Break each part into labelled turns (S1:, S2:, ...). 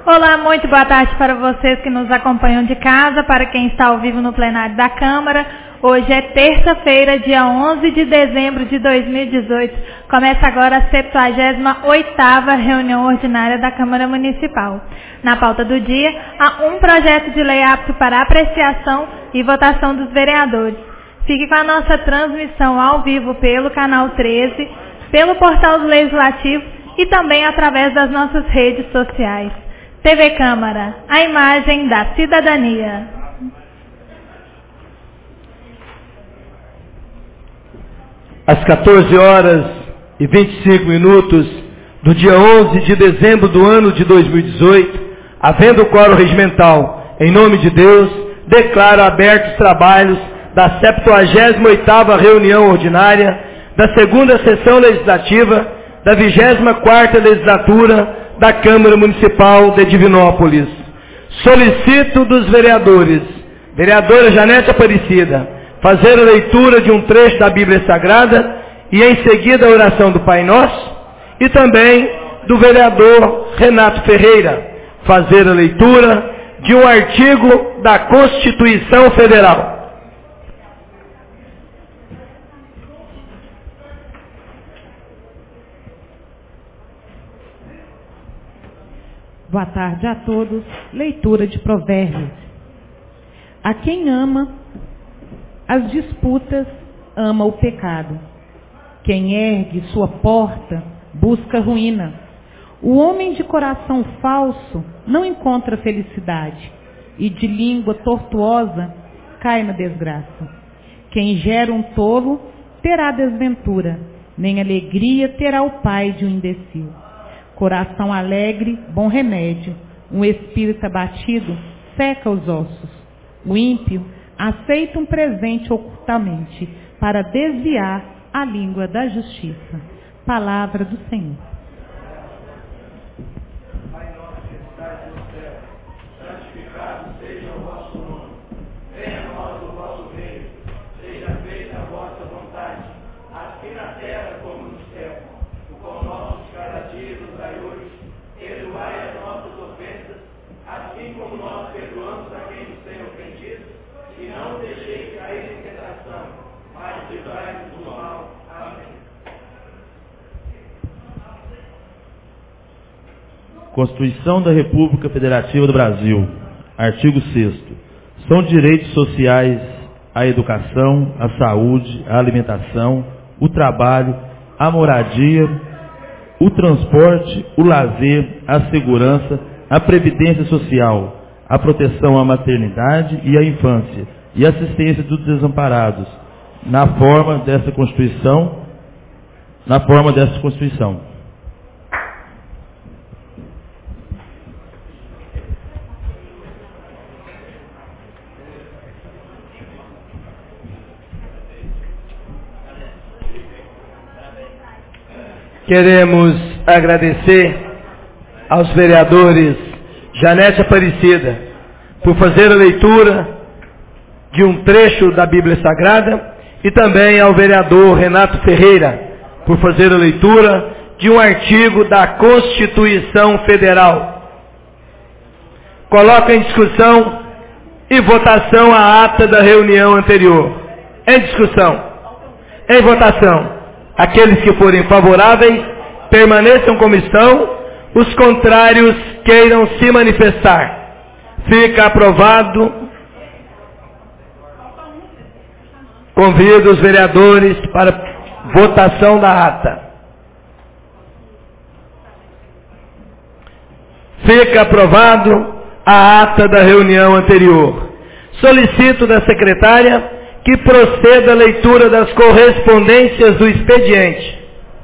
S1: Olá, muito boa tarde para vocês que nos acompanham de casa, para quem está ao vivo no plenário da Câmara. Hoje é terça-feira, dia 11 de dezembro de 2018. Começa agora a 78ª reunião ordinária da Câmara Municipal. Na pauta do dia, há um projeto de lei apto para apreciação e votação dos vereadores. Fique com a nossa transmissão ao vivo pelo canal 13, pelo portal do Legislativo e também através das nossas redes sociais. TV Câmara, a imagem da cidadania.
S2: Às 14 horas e 25 minutos do dia 11 de dezembro do ano de 2018, havendo quórum regimental, em nome de Deus, declaro abertos os trabalhos da 78ª reunião ordinária da segunda sessão legislativa da 24ª legislatura da Câmara Municipal de Divinópolis. Solicito dos vereadores, vereadora Janete Aparecida, fazer a leitura de um trecho da Bíblia Sagrada e em seguida a oração do Pai Nosso, e também do vereador Renato Ferreira, fazer a leitura de um artigo da Constituição Federal.
S3: Boa tarde a todos. Leitura de Provérbios. A quem ama as disputas, ama o pecado. Quem ergue sua porta, busca ruína. O homem de coração falso não encontra felicidade, e de língua tortuosa cai na desgraça. Quem gera um tolo terá desventura, nem alegria terá o pai de um imbecil. Coração alegre, bom remédio. Um espírito abatido seca os ossos. O ímpio aceita um presente ocultamente para desviar a língua da justiça. Palavra do Senhor.
S2: Pai nosso que estás no céu, santificado seja o vosso nome. Venha a nós o vosso reino. Seja feita a vossa vontade, assim na terra como no céu. O pão nosso de cada dia nos dai hoje. Perdoai as nossas ofensas, assim como nós perdoamos a quem nos tem ofendido. E não deixeis cair em tentação, mas livrai-nos do mal. Amém.
S4: Constituição da República Federativa do Brasil. Artigo 6º. São direitos sociais a educação, a saúde, a alimentação, o trabalho, a moradia, o transporte, o lazer, a segurança, a previdência social, a proteção à maternidade e à infância, e a assistência dos desamparados, na forma dessa Constituição.
S2: Queremos agradecer aos vereadores Janete Aparecida por fazer a leitura de um trecho da Bíblia Sagrada e também ao vereador Renato Ferreira por fazer a leitura de um artigo da Constituição Federal. Coloco em discussão e votação a ata da reunião anterior. Em discussão. Em votação. Aqueles que forem favoráveis, permaneçam como estão. Os contrários, queiram se manifestar. Fica aprovado. Convido os vereadores para votação da ata. Fica aprovado a ata da reunião anterior. Solicito da secretária que proceda a leitura das correspondências do expediente.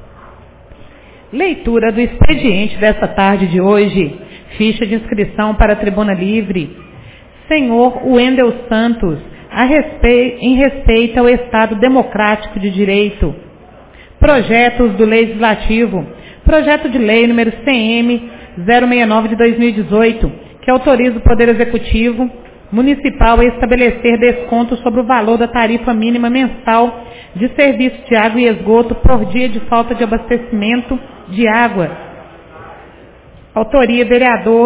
S3: Leitura do expediente desta tarde de hoje. Ficha de inscrição para a tribuna livre. Senhor Wendel Santos, em respeito ao Estado Democrático de Direito. Projetos do Legislativo. Projeto de Lei número CM 069 de 2018, que autoriza o Poder Executivo Municipal a estabelecer desconto sobre o valor da tarifa mínima mensal de serviço de água e esgoto por dia de falta de abastecimento de água. Autoria, vereador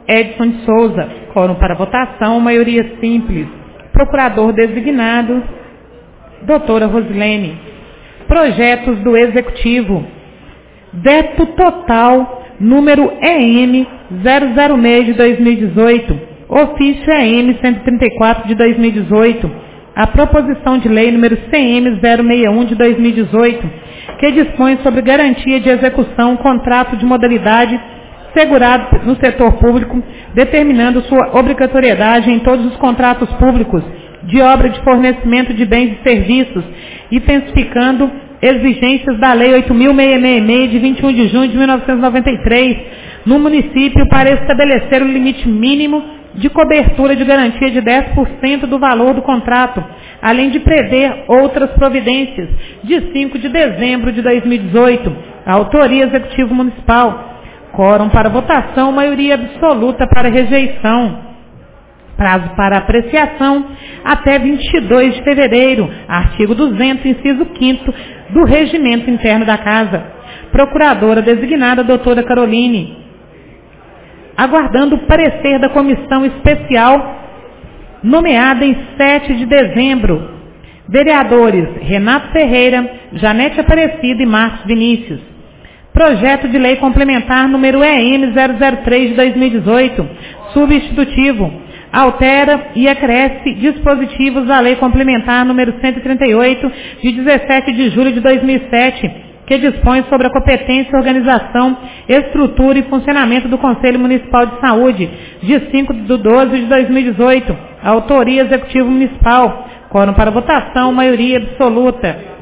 S3: Edson de Souza. Quórum para votação, maioria simples. Procurador designado, doutora Rosilene. Projetos do Executivo. Veto total, número EM 006 de 2018. Ofício EM 134 de 2018. A proposição de lei número CM 061 de 2018, que dispõe sobre garantia de execução, contrato de modalidade segurado no setor público, determinando sua obrigatoriedade em todos os contratos públicos de obra de fornecimento de bens e serviços, intensificando exigências da Lei 8.666 de 21 de junho de 1993, no município para estabelecer o limite mínimo de cobertura de garantia de 10% do valor do contrato, além de prever outras providências, de 5 de dezembro de 2018. A autoria Executivo Municipal. Quórum para votação, maioria absoluta para rejeição. Prazo para apreciação até 22 de fevereiro. Artigo 200, inciso 5º do Regimento Interno da Casa. Procuradora designada, doutora Caroline. Aguardando o parecer da comissão especial nomeada em 7 de dezembro. Vereadores Renato Ferreira, Janete Aparecida e Márcio Vinícius. Projeto de lei complementar número EM 003 de 2018, substitutivo. Altera e acresce dispositivos da lei complementar número 138 de 17 de julho de 2007, que dispõe sobre a competência, organização, estrutura e funcionamento do Conselho Municipal de Saúde, de 5 de 12 de 2018. Autoria Executivo Municipal. Quórum para votação, maioria absoluta.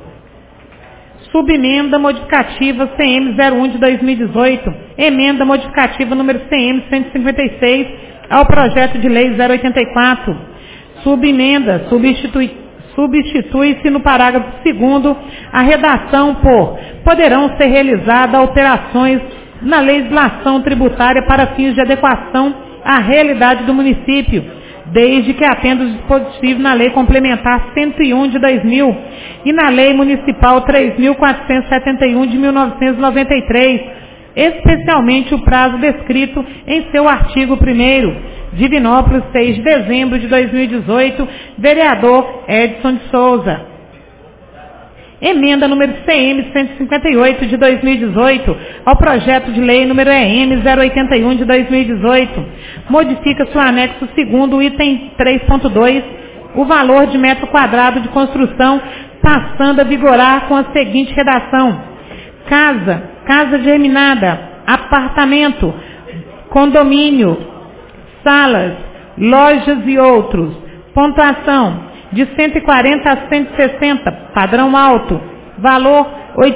S3: Subemenda modificativa CM 01 de 2018. Emenda modificativa número CM 156 ao projeto de lei 084. Subemenda substitui-se no parágrafo 2º a redação por: poderão ser realizadas alterações na legislação tributária para fins de adequação à realidade do município, desde que atenda os dispositivos na Lei Complementar 101 de 2000 e na Lei Municipal 3.471 de 1993, especialmente o prazo descrito em seu artigo 1º. Divinópolis, 6 de dezembro de 2018, vereador Edson de Souza. Emenda número CM 158 de 2018 ao projeto de lei número EM 081 de 2018. Modifica-se o anexo 2º, item 3.2, o valor de metro quadrado de construção, passando a vigorar com a seguinte redação: casa germinada, apartamento, condomínio, salas, lojas e outros. Pontuação de 140 a 160, padrão alto, valor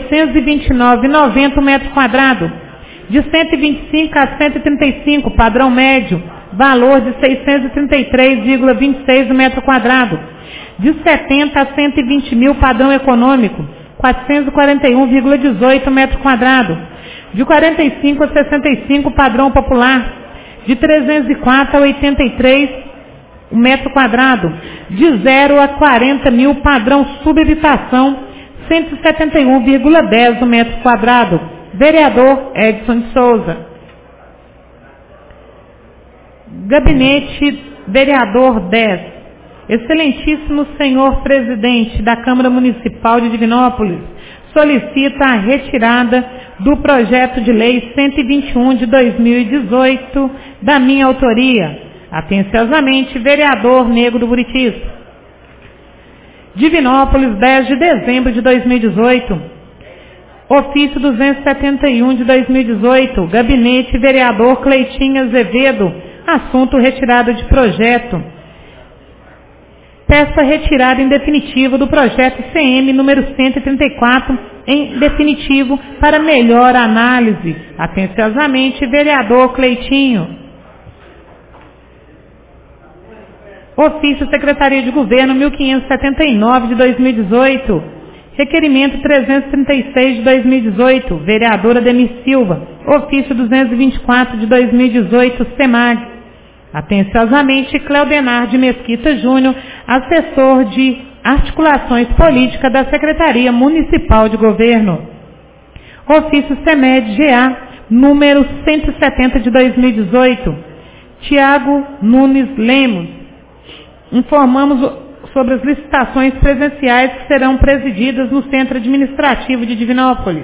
S3: 829,90 metro quadrado. De 125 a 135, padrão médio, valor de 633,26 metro quadrado. De 70 a 120 mil, padrão econômico, 441,18 metro quadrado. De 45 a 65, padrão popular, de 304 a 83 metro quadrado. De 0 a 40 mil, padrão subhabitação, 171,10 metro quadrado. Vereador Edson de Souza. Gabinete Vereador 10. Excelentíssimo senhor presidente da Câmara Municipal de Divinópolis, solicita a retirada do projeto de lei 121 de 2018 da minha autoria. Atenciosamente, vereador Negro do Buritis. Divinópolis, 10 de dezembro de 2018. Ofício 271 de 2018. Gabinete vereador Cleitinho Azevedo. Assunto retirada de projeto. Peço a retirada em definitivo do projeto CM número 134 em definitivo para melhor análise. Atenciosamente, vereador Cleitinho. Ofício Secretaria de Governo 1579 de 2018. Requerimento 336 de 2018. Vereadora Demis Silva. Ofício 224 de 2018. SEMAG. Atenciosamente, Cleodenar de Mesquita Júnior, assessor de articulações políticas da Secretaria Municipal de Governo. Ofício CEMED-GA, número 170 de 2018, Tiago Nunes Lemos. Informamos sobre as licitações presenciais que serão presididas no Centro Administrativo de Divinópolis.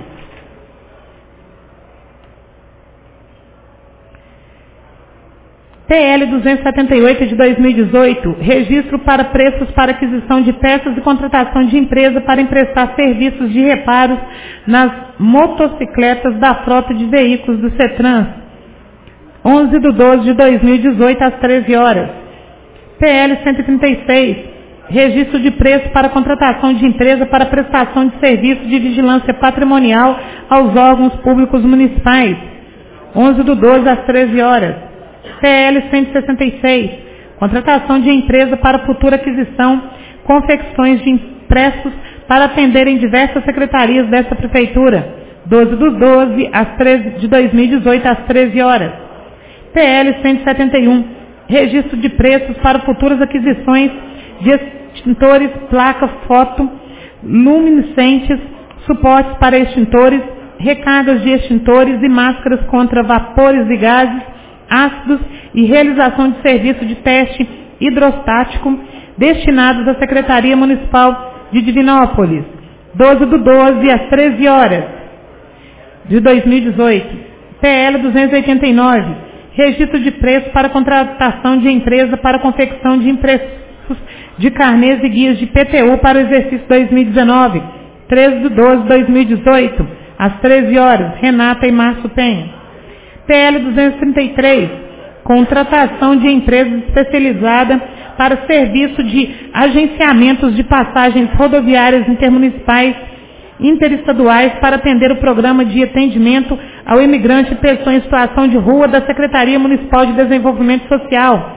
S3: PL 278 de 2018, registro para preços para aquisição de peças e contratação de empresa para emprestar serviços de reparos nas motocicletas da frota de veículos do CETRANS, 11/12 de 2018 às 13 horas. PL 136, registro de preço para contratação de empresa para prestação de serviço de vigilância patrimonial aos órgãos públicos municipais, 11/12 às 13 horas. PL 166, contratação de empresa para futura aquisição, confecções de impressos para atenderem diversas secretarias desta prefeitura, 12/12 de 2018 às 13 horas. PL 171, registro de preços para futuras aquisições de extintores, placa, foto, luminescentes, suportes para extintores, recargas de extintores e máscaras contra vapores e gases ácidos e realização de serviço de teste hidrostático destinados à Secretaria Municipal de Divinópolis, 12/12 às 13 horas de 2018. PL 289, registro de preço para contratação de empresa para confecção de impressos de carnês e guias de PTU para o exercício 2019, 13/12 de 2018, às 13 horas, Renata e Márcio Penha. PL 233, contratação de empresa especializada para serviço de agenciamentos de passagens rodoviárias intermunicipais, interestaduais para atender o programa de atendimento ao imigrante e pessoa em situação de rua da Secretaria Municipal de Desenvolvimento Social,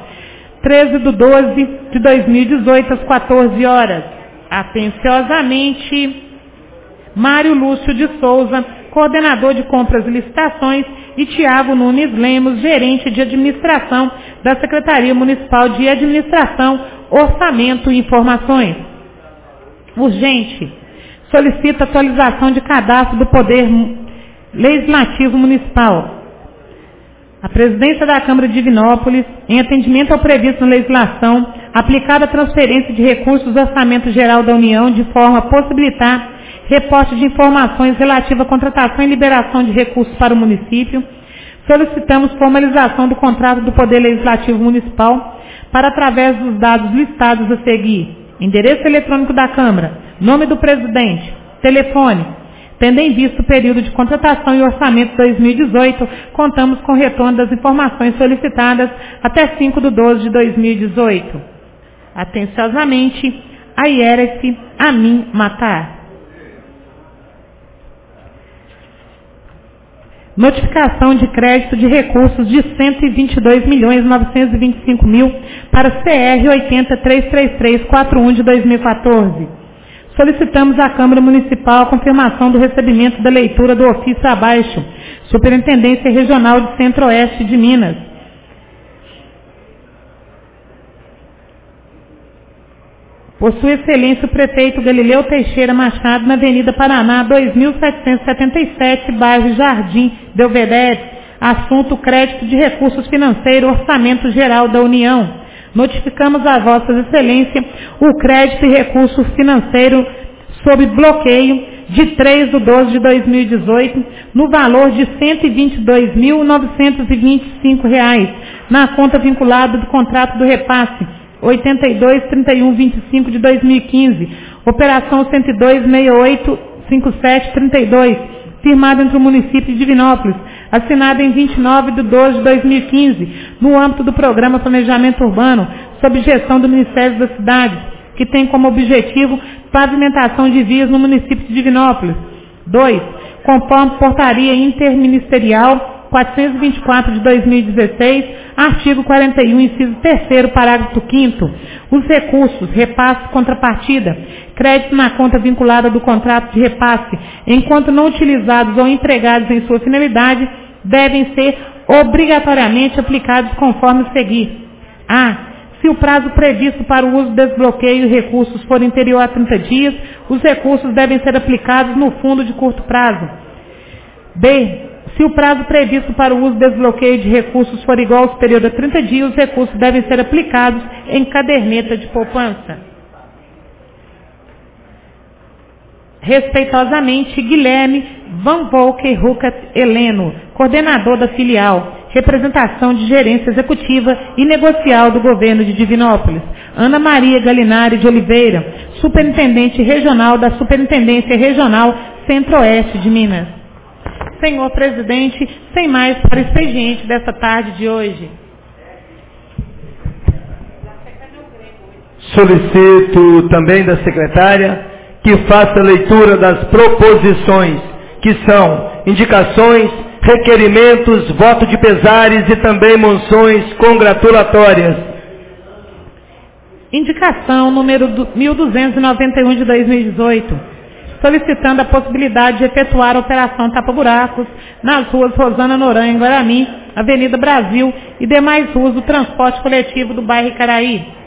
S3: 13/12 de 2018 às 14 horas. Atenciosamente, Mário Lúcio de Souza, coordenador de compras e licitações, e Tiago Nunes Lemos, gerente de administração da Secretaria Municipal de Administração, Orçamento e Informações. Urgente. Solicita atualização de cadastro do Poder Legislativo Municipal. A Presidência da Câmara de Divinópolis, em atendimento ao previsto na legislação, aplicada a transferência de recursos do Orçamento Geral da União de forma a possibilitar reporte de informações relativa à contratação e liberação de recursos para o município, solicitamos formalização do contrato do Poder Legislativo Municipal para, através dos dados listados a seguir, endereço eletrônico da Câmara, nome do presidente, telefone. Tendo em vista o período de contratação e orçamento 2018, contamos com retorno das informações solicitadas até 5/12 de 2018. Atenciosamente, Aieref Amin Matar. Notificação de crédito de recursos de 122.925.000 para CR 8033341 de 2014. Solicitamos à Câmara Municipal a confirmação do recebimento da leitura do ofício abaixo, Superintendência Regional de Centro-Oeste de Minas. Por Sua Excelência o Prefeito Galileu Teixeira Machado, na Avenida Paraná, 2777, bairro Jardim Belvedere, assunto crédito de recursos financeiros, Orçamento Geral da União. Notificamos a Vossa Excelência o crédito e recurso financeiro sob bloqueio de 3/12 de 2018, no valor de R$ 122.925, na conta vinculada do contrato do repasse 823125 de 2015, operação 102685732, firmado entre o município de Divinópolis, assinado em 29/12 de 2015, no âmbito do Programa Planejamento Urbano, sob gestão do Ministério das Cidades, que tem como objetivo pavimentação de vias no município de Divinópolis. 2. Conforme portaria interministerial 424 de 2016, artigo 41, inciso 3º, parágrafo 5º, os recursos, repasse, contrapartida, crédito na conta vinculada do contrato de repasse, enquanto não utilizados ou empregados em sua finalidade, devem ser obrigatoriamente aplicados conforme o seguir. A. Se o prazo previsto para o uso do desbloqueio e recursos for inferior a 30 dias, os recursos devem ser aplicados no fundo de curto prazo. B. Se o prazo previsto para o uso e desbloqueio de recursos for igual ou superior a 30 dias, os recursos devem ser aplicados em caderneta de poupança. Respeitosamente, Guilherme Van Volker Ruckert Heleno, coordenador da filial, representação de gerência executiva e negocial do governo de Divinópolis. Ana Maria Galinari de Oliveira, superintendente regional da Superintendência Regional Centro-Oeste de Minas. Senhor presidente, sem mais para o expediente desta tarde de hoje.
S2: Solicito também da secretária que faça a leitura das proposições, que são indicações, requerimentos, voto de pesares e também moções congratulatórias.
S3: Indicação número 1291 de 2018, solicitando a possibilidade de efetuar a operação tapa-buracos nas ruas Rosana Noronha, em Guarani, Avenida Brasil e demais ruas do transporte coletivo do bairro Icaraí.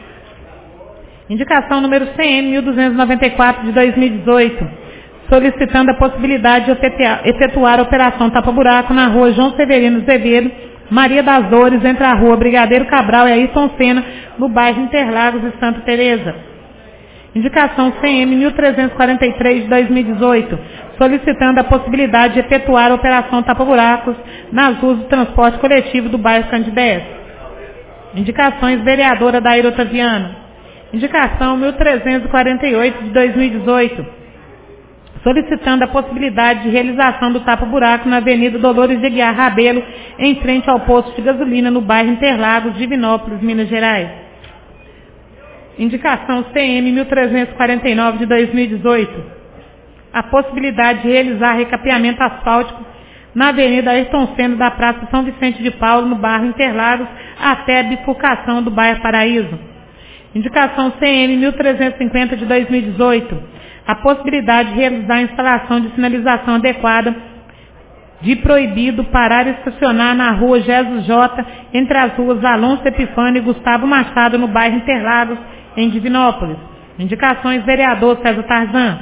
S3: Indicação número CM 1294 de 2018, solicitando a possibilidade de efetuar a operação tapa-buraco na rua João Severino Azevedo, Maria das Dores, entre a rua Brigadeiro Cabral e Ayrton Senna, no bairro Interlagos e Santa Teresa. Indicação CM 1343 de 2018, solicitando a possibilidade de efetuar a operação tapa-buracos nas ruas do transporte coletivo do bairro Candidez. Indicações vereadora Daíra Otaviano. Indicação 1348 de 2018, solicitando a possibilidade de realização do tapa-buraco na Avenida Dolores de Aguiar Rabelo, em frente ao posto de gasolina no bairro Interlagos, Divinópolis, Minas Gerais. Indicação CM 1349 de 2018, a possibilidade de realizar recapeamento asfáltico na Avenida Ayrton Senna da Praça São Vicente de Paulo, no bairro Interlagos, até a bifurcação do bairro Paraíso. Indicação CM 1350 de 2018, a possibilidade de realizar a instalação de sinalização adequada de proibido parar e estacionar na rua Jesus J, entre as ruas Alonso Epifânio e Gustavo Machado, no bairro Interlagos, em Divinópolis. Indicações vereador César Tarzan.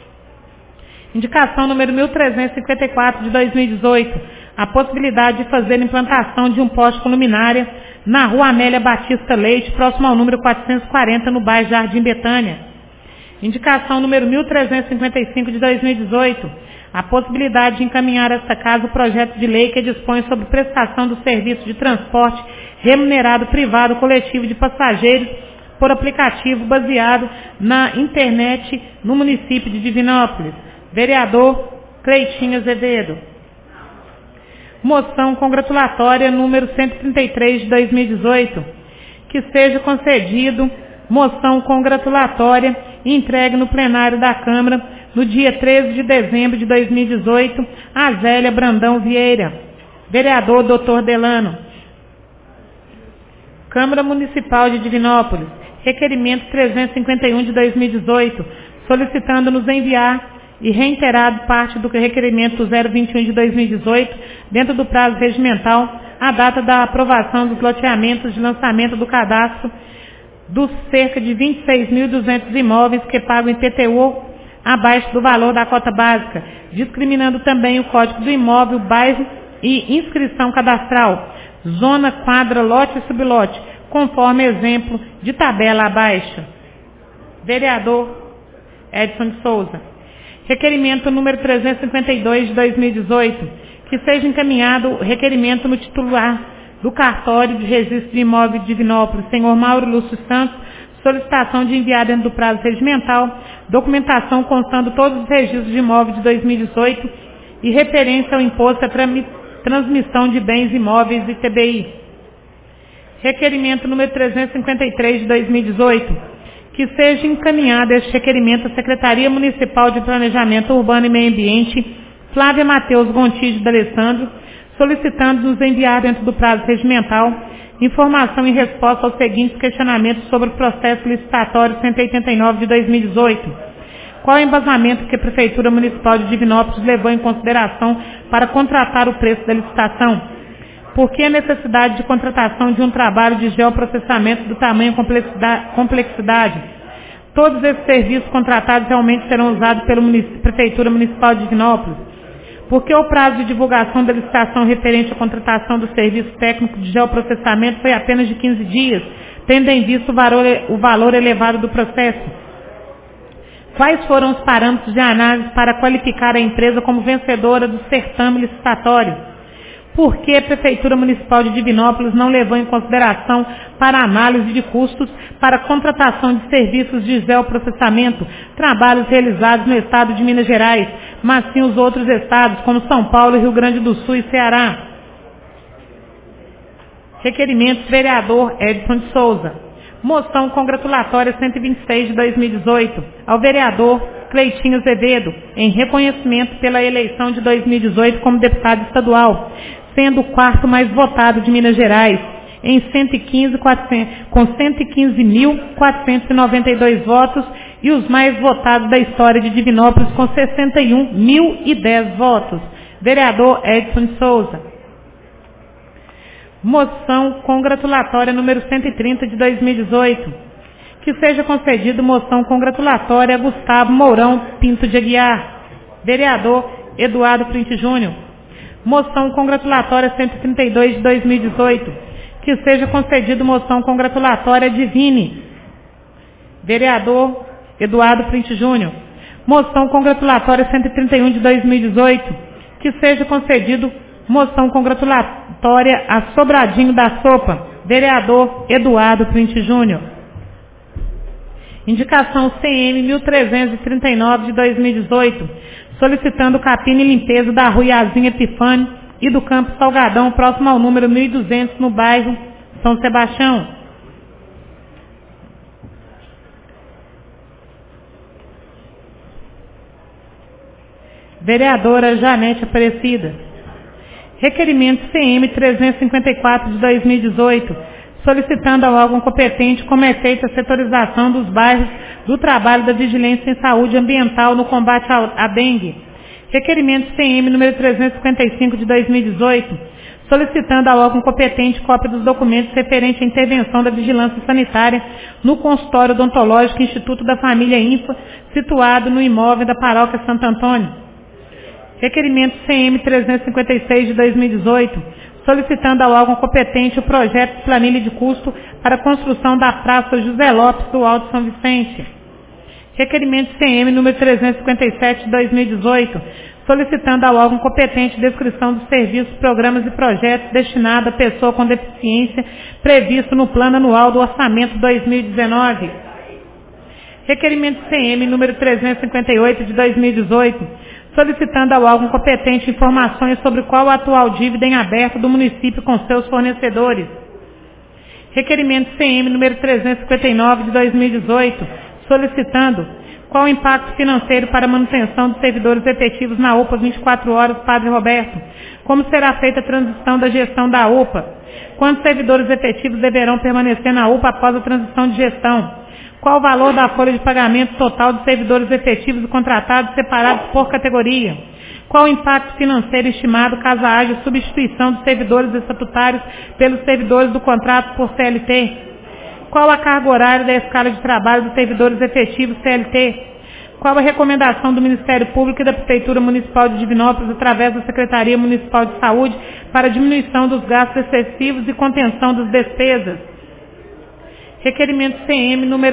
S3: Indicação número 1354 de 2018, a possibilidade de fazer implantação de um poste com luminária na rua Amélia Batista Leite, próximo ao número 440, no bairro Jardim Betânia. Indicação número 1355 de 2018, a possibilidade de encaminhar a esta casa o projeto de lei que dispõe sobre prestação do serviço de transporte remunerado privado coletivo de passageiros por aplicativo baseado na internet no município de Divinópolis. Vereador Cleitinho Azevedo. Moção congratulatória número 133 de 2018, que seja concedido moção congratulatória e entregue no plenário da Câmara no dia 13 de dezembro de 2018 a Zélia Brandão Vieira. Vereador Dr. Delano. Câmara Municipal de Divinópolis, requerimento 351 de 2018, solicitando nos enviar e reiterado parte do requerimento 021 de 2018, dentro do prazo regimental, a data da aprovação dos loteamentos de lançamento do cadastro dos cerca de 26.200 imóveis que pagam IPTU abaixo do valor da cota básica, discriminando também o código do imóvel, bairro e inscrição cadastral, zona, quadra, lote e sublote, conforme exemplo de tabela abaixo. Vereador Edson de Souza. Requerimento número 352 de 2018, que seja encaminhado o requerimento no titular do cartório de registro de imóvel de Divinópolis, senhor Mauro Lúcio Santos, solicitação de enviar dentro do prazo regimental, documentação constando todos os registros de imóvel de 2018 e referência ao imposto à transmissão de bens imóveis e TBI. Requerimento número 353 de 2018, que seja encaminhado este requerimento à Secretaria Municipal de Planejamento Urbano e Meio Ambiente, Flávia Matheus Gontijo de Alessandro, solicitando nos enviar dentro do prazo regimental informação em resposta aos seguintes questionamentos sobre o processo licitatório 189 de 2018. Qual é o embasamento que a Prefeitura Municipal de Divinópolis levou em consideração para contratar o preço da licitação? Por que a necessidade de contratação de um trabalho de geoprocessamento do tamanho e complexidade? Todos esses serviços contratados realmente serão usados pela Prefeitura Municipal de Divinópolis? Porque o prazo de divulgação da licitação referente à contratação do serviço técnico de geoprocessamento foi apenas de 15 dias, tendo em vista o valor elevado do processo? Quais foram os parâmetros de análise para qualificar a empresa como vencedora do certame licitatório? Por que a Prefeitura Municipal de Divinópolis não levou em consideração para análise de custos para a contratação de serviços de geoprocessamento, trabalhos realizados no estado de Minas Gerais, mas sim os outros estados, como São Paulo, Rio Grande do Sul e Ceará? Requerimentos, vereador Edson de Souza. Moção congratulatória 126 de 2018 ao vereador Cleitinho Azevedo, em reconhecimento pela eleição de 2018 como deputado estadual, sendo o quarto mais votado de Minas Gerais, com 115.492 votos, e os mais votados da história de Divinópolis, com 61.010 votos. Vereador Edson de Souza. Moção congratulatória número 130 de 2018. Que seja concedido moção congratulatória a Gustavo Mourão Pinto de Aguiar. Vereador Eduardo Printe Júnior. Moção congratulatória 132 de 2018. Que seja concedido moção congratulatória a Divine. Vereador Eduardo Printe Júnior. Moção congratulatória 131 de 2018. Que seja concedido moção congratulatória a Sobradinho da Sopa. Vereador Eduardo Printe Júnior. Indicação CM 1339 de 2018, solicitando capina e limpeza da Rua Yazinha Epifânio e do Campo Salgadão, próximo ao número 1200, no bairro São Sebastião. Vereadora Janete Aparecida. Requerimento CM 354 de 2018, solicitando ao órgão competente como é feita a setorização dos bairros do trabalho da vigilância em saúde ambiental no combate à dengue. Requerimento CM número 355 de 2018, solicitando ao órgão competente cópia dos documentos referentes à intervenção da vigilância sanitária no consultório odontológico Instituto da Família INFA, situado no imóvel da Paróquia Santo Antônio. Requerimento CM 356 de 2018, solicitando ao órgão competente o projeto de planilha de custo para a construção da Praça José Lopes do Alto São Vicente. Requerimento CM número 357 de 2018, solicitando ao órgão competente descrição dos serviços, programas e projetos destinados à pessoa com deficiência previsto no Plano Anual do Orçamento 2019. Requerimento CM número 358 de 2018, solicitando ao órgão competente informações sobre qual a atual dívida em aberto do município com seus fornecedores. Requerimento CM número 359 de 2018, solicitando qual o impacto financeiro para a manutenção dos servidores efetivos na UPA 24 horas Padre Roberto, como será feita a transição da gestão da UPA, quantos servidores efetivos deverão permanecer na UPA após a transição de gestão, qual o valor da folha de pagamento total dos servidores efetivos e contratados separados por categoria? Qual o impacto financeiro estimado caso haja substituição dos servidores estatutários pelos servidores do contrato por CLT? Qual a carga horária da escala de trabalho dos servidores efetivos CLT? Qual a recomendação do Ministério Público e da Prefeitura Municipal de Divinópolis através da Secretaria Municipal de Saúde para a diminuição dos gastos excessivos e contenção das despesas? Requerimento CM número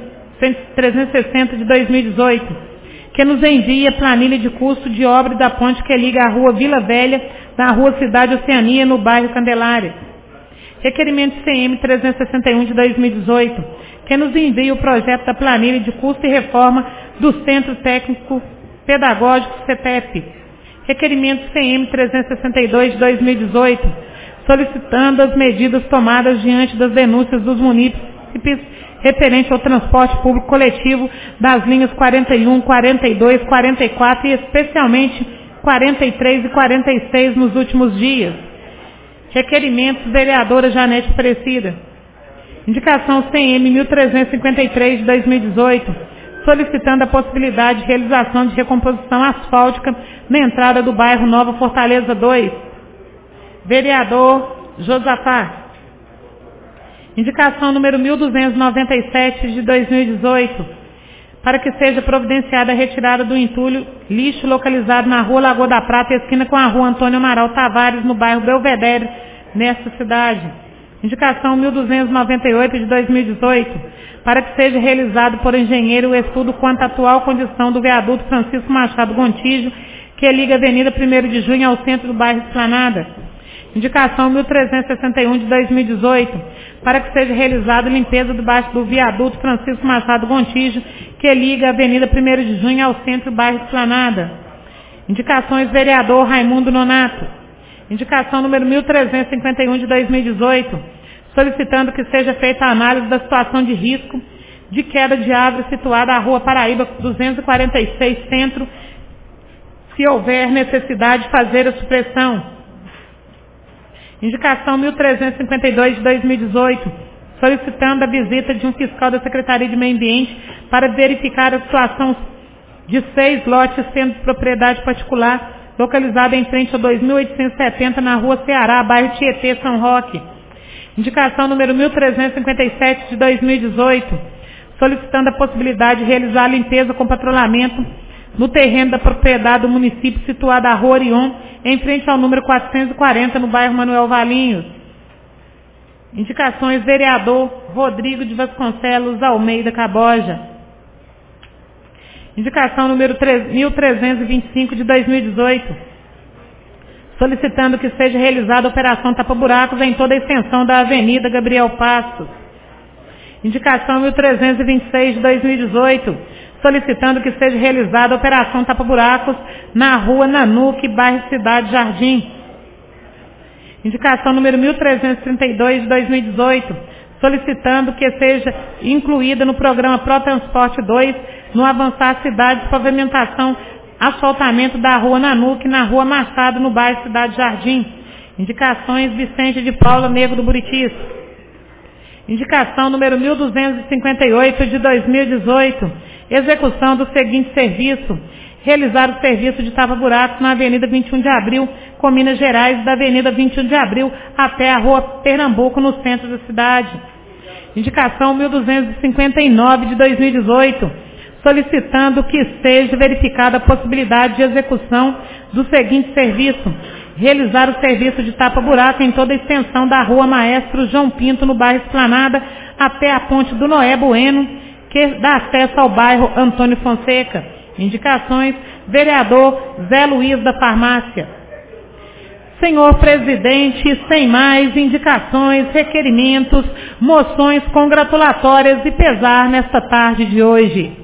S3: 360 de 2018, que nos envia planilha de custo de obra da ponte que liga a Rua Vila Velha da Rua Cidade Oceania, no bairro Candelária. Requerimento CM 361 de 2018, que nos envia o projeto da planilha de custo e reforma do Centro Técnico Pedagógico CETEP. Requerimento CM 362 de 2018, solicitando as medidas tomadas diante das denúncias dos munícipes referente ao transporte público coletivo das linhas 41, 42, 44 e especialmente 43 e 46 nos últimos dias. Requerimentos, vereadora Janete Aparecida. Indicação CM 1353 de 2018, solicitando a possibilidade de realização de recomposição asfáltica na entrada do bairro Nova Fortaleza 2. Vereador Josafá. Indicação número 1297 de 2018, para que seja providenciada a retirada do entulho lixo localizado na Rua Lagoa da Prata, esquina com a Rua Antônio Amaral Tavares, no bairro Belvedere, nesta cidade. Indicação 1298 de 2018, para que seja realizado por engenheiro o estudo quanto à atual condição do viaduto Francisco Machado Gontijo, que liga a Avenida 1º de Junho ao centro do bairro Esplanada. Indicação 1361 de 2018, para que seja realizada a limpeza debaixo do viaduto Francisco Machado Gontijo, que liga a Avenida 1º de Junho ao centro do bairro Esplanada. Indicações vereador Raimundo Nonato. Indicação número 1351 de 2018, solicitando que seja feita a análise da situação de risco de queda de árvore situada à Rua Paraíba 246 Centro, se houver necessidade de fazer a supressão. Indicação 1352 de 2018, solicitando a visita de um fiscal da Secretaria de Meio Ambiente para verificar a situação de 6 lotes sendo de propriedade particular, localizada em frente ao 2870 na Rua Ceará, bairro Tietê, São Roque. Indicação número 1357 de 2018, solicitando a possibilidade de realizar a limpeza com patrulhamento no terreno da propriedade do município situada à Rua Orion, em frente ao número 440, no bairro Manuel Valinhos. Indicações vereador Rodrigo de Vasconcelos Almeida Caboja. Indicação número 1325 de 2018, solicitando que seja realizada a operação tapa-buracos em toda a extensão da Avenida Gabriel Passos. Indicação 1326 de 2018, solicitando que seja realizada a operação tapa-buracos na Rua Nanuque, bairro Cidade Jardim. Indicação número 1332 de 2018, solicitando que seja incluída no programa Protransporte 2, no avançar cidade de pavimentação, asfaltamento da Rua Nanuque, na Rua Machado, no bairro Cidade Jardim. Indicações Vicente de Paula Negro do Buritis. Indicação número 1258 de 2018, execução do seguinte serviço: realizar o serviço de tapa-buracos na Avenida 21 de Abril, com Minas Gerais, da Avenida 21 de Abril até a Rua Pernambuco, no centro da cidade. Indicação 1259 de 2018, solicitando que seja verificada a possibilidade de execução do seguinte serviço: realizar o serviço de tapa-buraco em toda a extensão da Rua Maestro João Pinto, no bairro Esplanada, até a ponte do Noé Bueno, que dá acesso ao bairro Antônio Fonseca. Indicações vereador Zé Luiz da Farmácia. Senhor presidente, sem mais indicações, requerimentos, moções congratulatórias e pesar nesta tarde de hoje.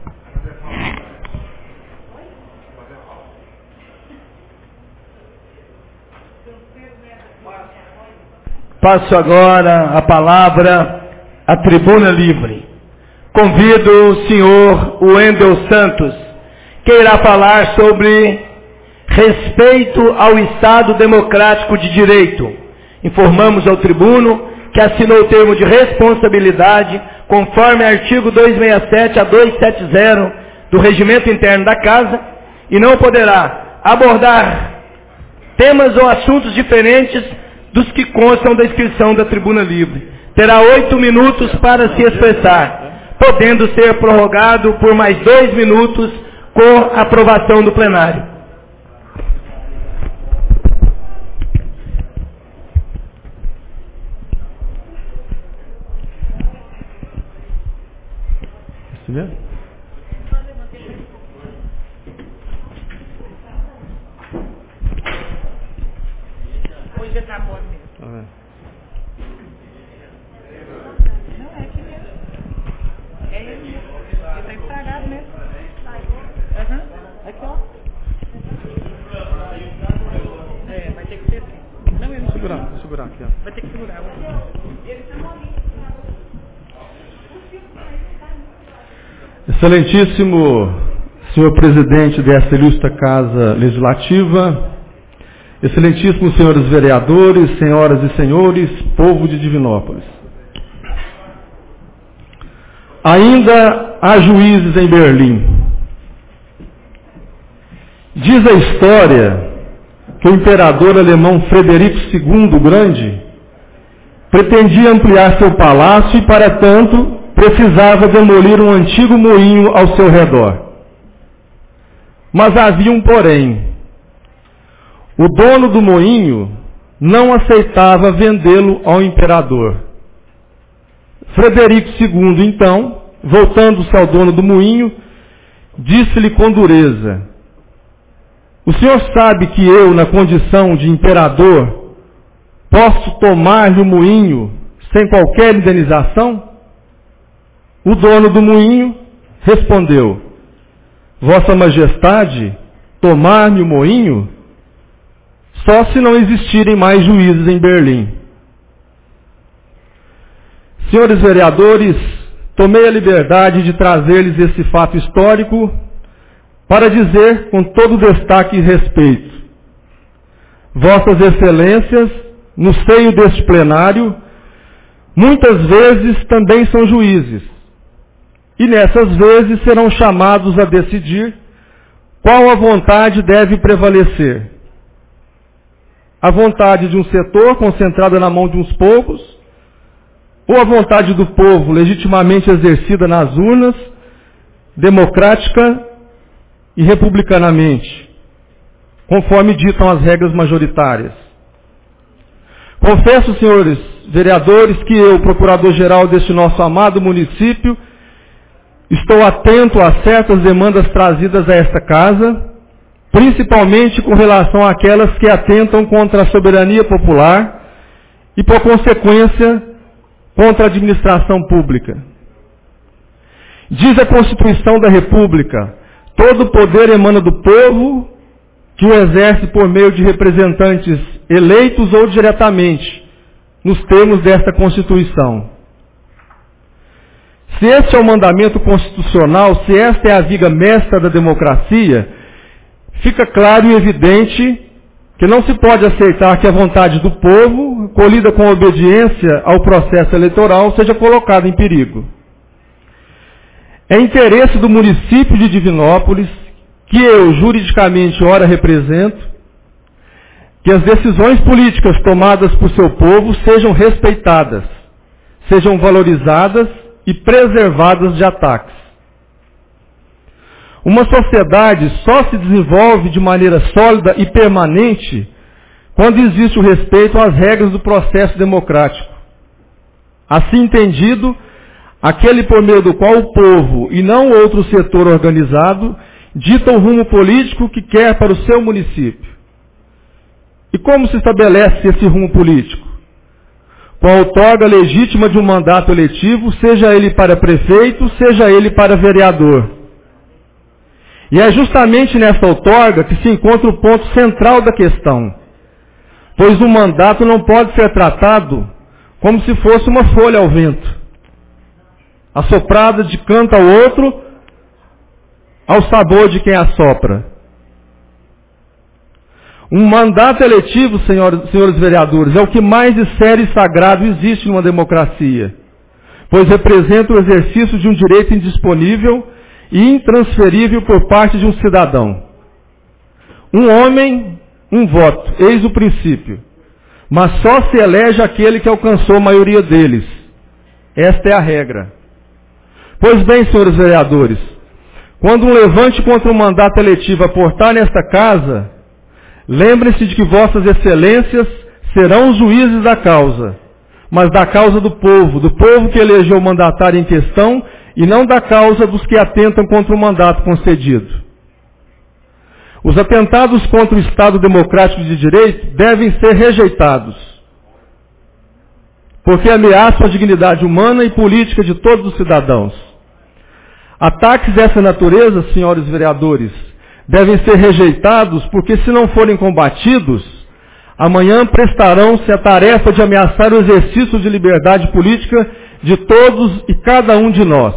S2: Passo agora a palavra à tribuna livre. Convido o senhor Wendel Santos, que irá falar sobre respeito ao Estado Democrático de Direito. Informamos ao tribuno que assinou o termo de responsabilidade conforme artigo 267 a 270 do Regimento Interno da Casa e não poderá abordar temas ou assuntos diferentes dos que constam da inscrição da tribuna livre. Terá 8 minutos para se expressar, podendo ser prorrogado por mais 2 minutos com a aprovação do plenário. Isso mesmo?
S3: Hoje está bom mesmo. Não, é aqui mesmo. É ele mesmo. Ele está estragado mesmo. Uhum. Aqui, ó. É, vai ter que ser assim. Não, ele não
S5: segurar aqui, ó.
S3: Vai ter que segurar. Ele está molinho.
S5: Excelentíssimo senhor presidente desta ilustre Casa Legislativa, excelentíssimos senhores vereadores, senhoras e senhores, povo de Divinópolis. Ainda há juízes em Berlim. Diz a história que o imperador alemão Frederico II o Grande pretendia ampliar seu palácio e, para tanto, precisava demolir um antigo moinho ao seu redor. Mas havia um porém. O dono do moinho não aceitava vendê-lo ao imperador. Frederico II, então, voltando-se ao dono do moinho, disse-lhe com dureza: o senhor sabe que eu, na condição de imperador, posso tomar-lhe o moinho sem qualquer indenização? O dono do moinho respondeu: Vossa Majestade, tomar-me o moinho? Só se não existirem mais juízes em Berlim. Senhores vereadores, tomei a liberdade de trazer-lhes esse fato histórico para dizer com todo destaque e respeito: Vossas Excelências, no seio deste plenário, muitas vezes também são juízes, e nessas vezes serão chamados a decidir qual a vontade deve prevalecer. A vontade de um setor concentrada na mão de uns poucos, ou a vontade do povo legitimamente exercida nas urnas, democrática e republicanamente, conforme ditam as regras majoritárias. Confesso, senhores vereadores, que eu, procurador-geral deste nosso amado município, estou atento a certas demandas trazidas a esta casa, principalmente com relação àquelas que atentam contra a soberania popular e, por consequência, contra a administração pública. Diz a Constituição da República: todo poder emana do povo, que o exerce por meio de representantes eleitos ou diretamente, nos termos desta Constituição. Se este é o mandamento constitucional, se esta é a viga mestra da democracia, fica claro e evidente que não se pode aceitar que a vontade do povo, colhida com obediência ao processo eleitoral, seja colocada em perigo. É interesse do município de Divinópolis, que eu juridicamente ora represento, que as decisões políticas tomadas por seu povo sejam respeitadas, sejam valorizadas e preservadas de ataques. Uma sociedade só se desenvolve de maneira sólida e permanente quando existe o respeito às regras do processo democrático. Assim entendido, aquele por meio do qual o povo, e não outro setor organizado, dita o rumo político que quer para o seu município. E como se estabelece esse rumo político? Com a outorga legítima de um mandato eletivo, seja ele para prefeito, seja ele para vereador. E é justamente nessa outorga que se encontra o ponto central da questão, pois o mandato não pode ser tratado como se fosse uma folha ao vento, assoprada de canto ao outro, ao sabor de quem assopra. Um mandato eletivo, senhores vereadores, é o que mais de sério e sagrado existe numa democracia, pois representa o exercício de um direito indisponível e intransferível por parte de um cidadão. Um homem, um voto, eis o princípio. Mas só se elege aquele que alcançou a maioria deles. Esta é a regra. Pois bem, senhores vereadores, quando um levante contra um mandato eletivo aportar nesta casa, lembrem-se de que vossas excelências serão os juízes da causa, mas da causa do povo que elegeu o mandatário em questão, e não da causa dos que atentam contra o mandato concedido. Os atentados contra o Estado democrático de direito devem ser rejeitados, porque ameaçam a dignidade humana e política de todos os cidadãos. Ataques dessa natureza, senhores vereadores, devem ser rejeitados porque, se não forem combatidos, amanhã prestarão-se a tarefa de ameaçar o exercício de liberdade política de todos e cada um de nós.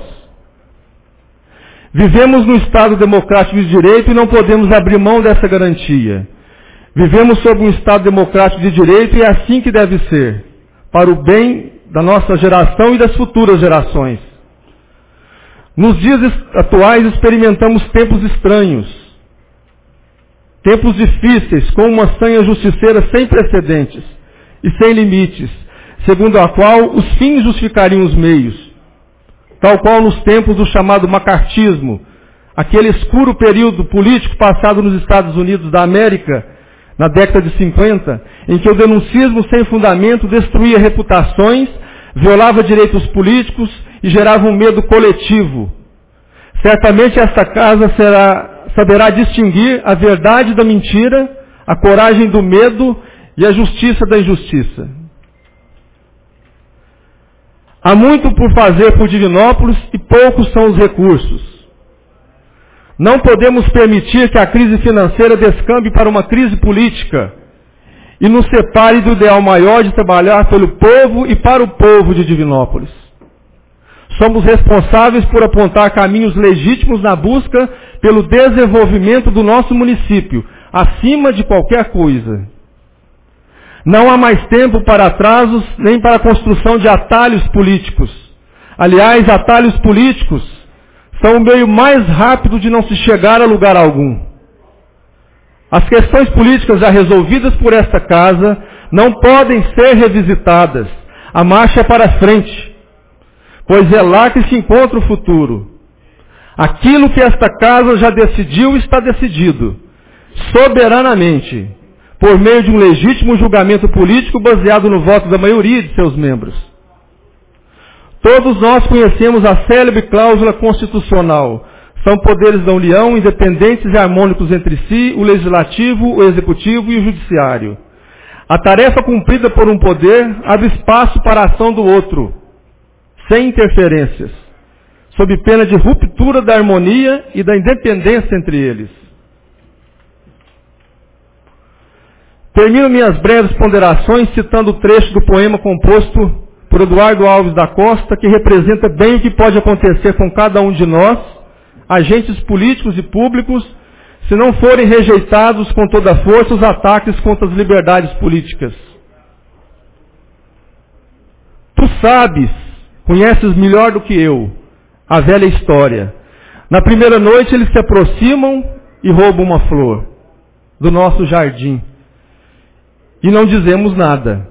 S5: Vivemos no Estado democrático de direito e não podemos abrir mão dessa garantia. Vivemos sob um Estado democrático de direito e é assim que deve ser, para o bem da nossa geração e das futuras gerações. Nos dias atuais experimentamos tempos estranhos, tempos difíceis, com uma sanha justiceira sem precedentes e sem limites, segundo a qual os fins justificariam os meios. tal qual nos tempos do chamado macartismo, aquele escuro período político passado nos Estados Unidos da América, na década de 50, em que o denuncismo sem fundamento destruía reputações, violava direitos políticos e gerava um medo coletivo. Certamente esta casa saberá distinguir a verdade da mentira, a coragem do medo e a justiça da injustiça. Há muito por fazer por Divinópolis e poucos são os recursos. Não podemos permitir que a crise financeira descambe para uma crise política e nos separe do ideal maior de trabalhar pelo povo e para o povo de Divinópolis. Somos responsáveis por apontar caminhos legítimos na busca pelo desenvolvimento do nosso município, acima de qualquer coisa. Não há mais tempo para atrasos nem para a construção de atalhos políticos. Aliás, atalhos políticos são o meio mais rápido de não se chegar a lugar algum. As questões políticas já resolvidas por esta casa não podem ser revisitadas. A marcha é para frente, pois é lá que se encontra o futuro. Aquilo que esta casa já decidiu está decidido, soberanamente, por meio de um legítimo julgamento político baseado no voto da maioria de seus membros. Todos nós conhecemos a célebre cláusula constitucional. São poderes da União, independentes e harmônicos entre si, o legislativo, o executivo e o judiciário. A tarefa cumprida por um poder abre espaço para a ação do outro, sem interferências, sob pena de ruptura da harmonia e da independência entre eles. Termino minhas breves ponderações citando o trecho do poema composto por Eduardo Alves da Costa, que representa bem o que pode acontecer com cada um de nós, agentes políticos e públicos, se não forem rejeitados com toda a força os ataques contra as liberdades políticas. Tu sabes, conheces melhor do que eu, a velha história. Na primeira noite eles se aproximam e roubam uma flor do nosso jardim. E não dizemos nada.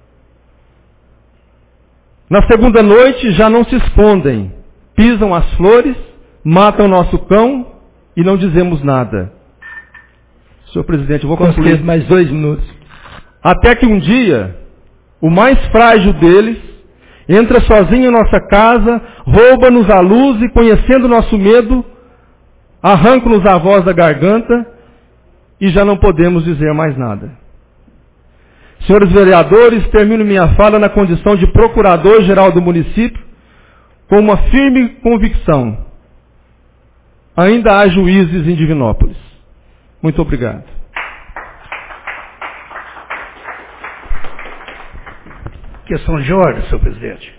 S5: Na segunda noite já não se escondem, pisam as flores, matam nosso cão e não dizemos nada. Senhor presidente, eu vou concluir
S2: mais 2 minutos.
S5: Até que um dia, o mais frágil deles entra sozinho em nossa casa, rouba-nos a luz e, conhecendo nosso medo, arranca-nos a voz da garganta e já não podemos dizer mais nada. Senhores vereadores, termino minha fala na condição de procurador-geral do município, com uma firme convicção. Ainda há juízes em Divinópolis. Muito obrigado.
S6: Questão de ordem, senhor presidente.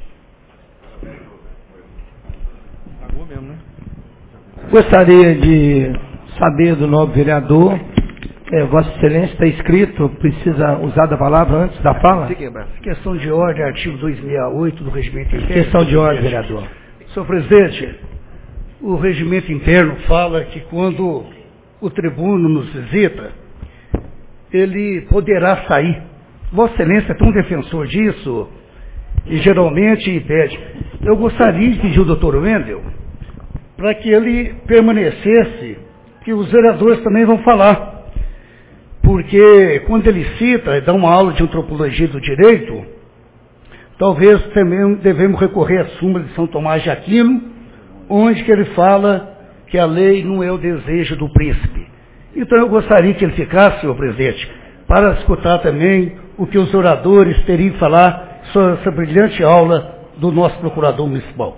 S6: Gostaria de saber do nobre vereador, Vossa Excelência está escrito, precisa usar da palavra antes da fala? Questão de ordem, artigo 268 do Regimento Interno. Questão de ordem, vereador. Senhor presidente, o Regimento Interno fala que quando o tribuno nos visita, ele poderá sair. Vossa Excelência é tão defensor disso, e geralmente pede. Eu gostaria de pedir ao doutor Wendel, para que ele permanecesse, que os vereadores também vão falar. Porque quando ele cita, dá uma aula de antropologia do direito, talvez também devemos recorrer à súmula de São Tomás de Aquino, onde que ele fala que a lei não é o desejo do príncipe. Então eu gostaria que ele ficasse, senhor presidente, para escutar também o que os oradores teriam que falar sobre essa brilhante aula do nosso procurador municipal.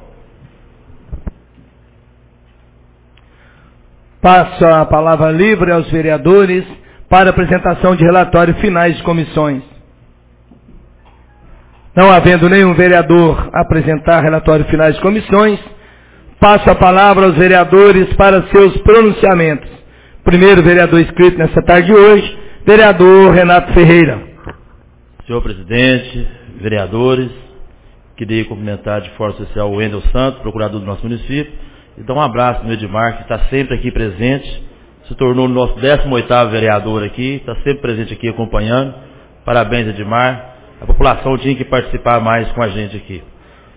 S2: Passo a palavra livre aos vereadores para apresentação de relatório finais de comissões. Não havendo nenhum vereador apresentar relatório finais de comissões, passo a palavra aos vereadores para seus pronunciamentos. Primeiro vereador inscrito nessa tarde de hoje, vereador Renato Ferreira.
S4: Senhor presidente, vereadores, queria cumprimentar de forma especial o Wendel Santos, procurador do nosso município, e dar um abraço no Edmar, que está sempre aqui presente, se tornou o nosso 18º vereador aqui, está sempre presente aqui acompanhando. Parabéns, Edmar. A população tinha que participar mais com a gente aqui.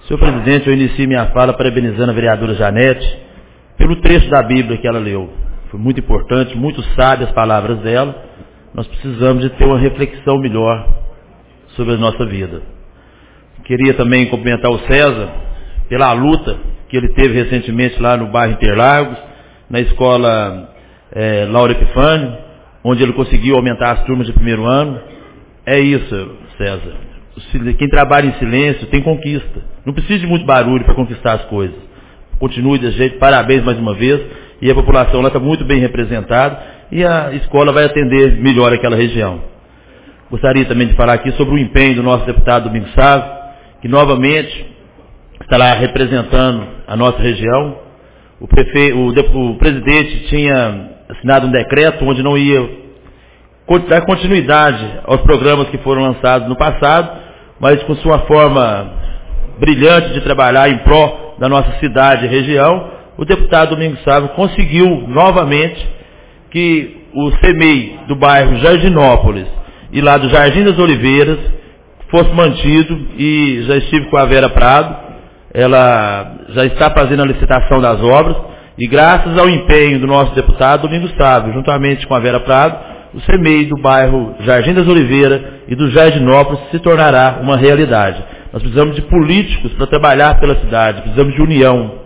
S4: Senhor presidente, eu inicio minha fala parabenizando a vereadora Janete pelo trecho da Bíblia que ela leu. Foi muito importante, muito sábia as palavras dela. Nós precisamos de ter uma reflexão melhor sobre a nossa vida. Queria também cumprimentar o César pela luta que ele teve recentemente lá no bairro Interlagos, na escola Laura Epifânio, onde ele conseguiu aumentar as turmas de primeiro ano. É isso, César. Quem trabalha em silêncio tem conquista. Não precisa de muito barulho para conquistar as coisas. Continue desse jeito, parabéns mais uma vez. E a população lá está muito bem representada e a escola vai atender melhor aquela região. Gostaria também de falar aqui sobre o empenho do nosso deputado Domingos Sávio, que novamente estará representando a nossa região. O presidente tinha assinado um decreto onde não ia dar continuidade aos programas que foram lançados no passado, mas com sua forma brilhante de trabalhar em prol da nossa cidade e região, o deputado Domingos Sávio conseguiu novamente que o CEMEI do bairro Jardinópolis e lá do Jardim das Oliveiras fosse mantido, e já estive com a Vera Prado, ela já está fazendo a licitação das obras, e graças ao empenho do nosso deputado Domingos Sávio, juntamente com a Vera Prado, o CEMEI do bairro Jardim das Oliveiras e do Jardinópolis se tornará uma realidade. Nós precisamos de políticos para trabalhar pela cidade, precisamos de união.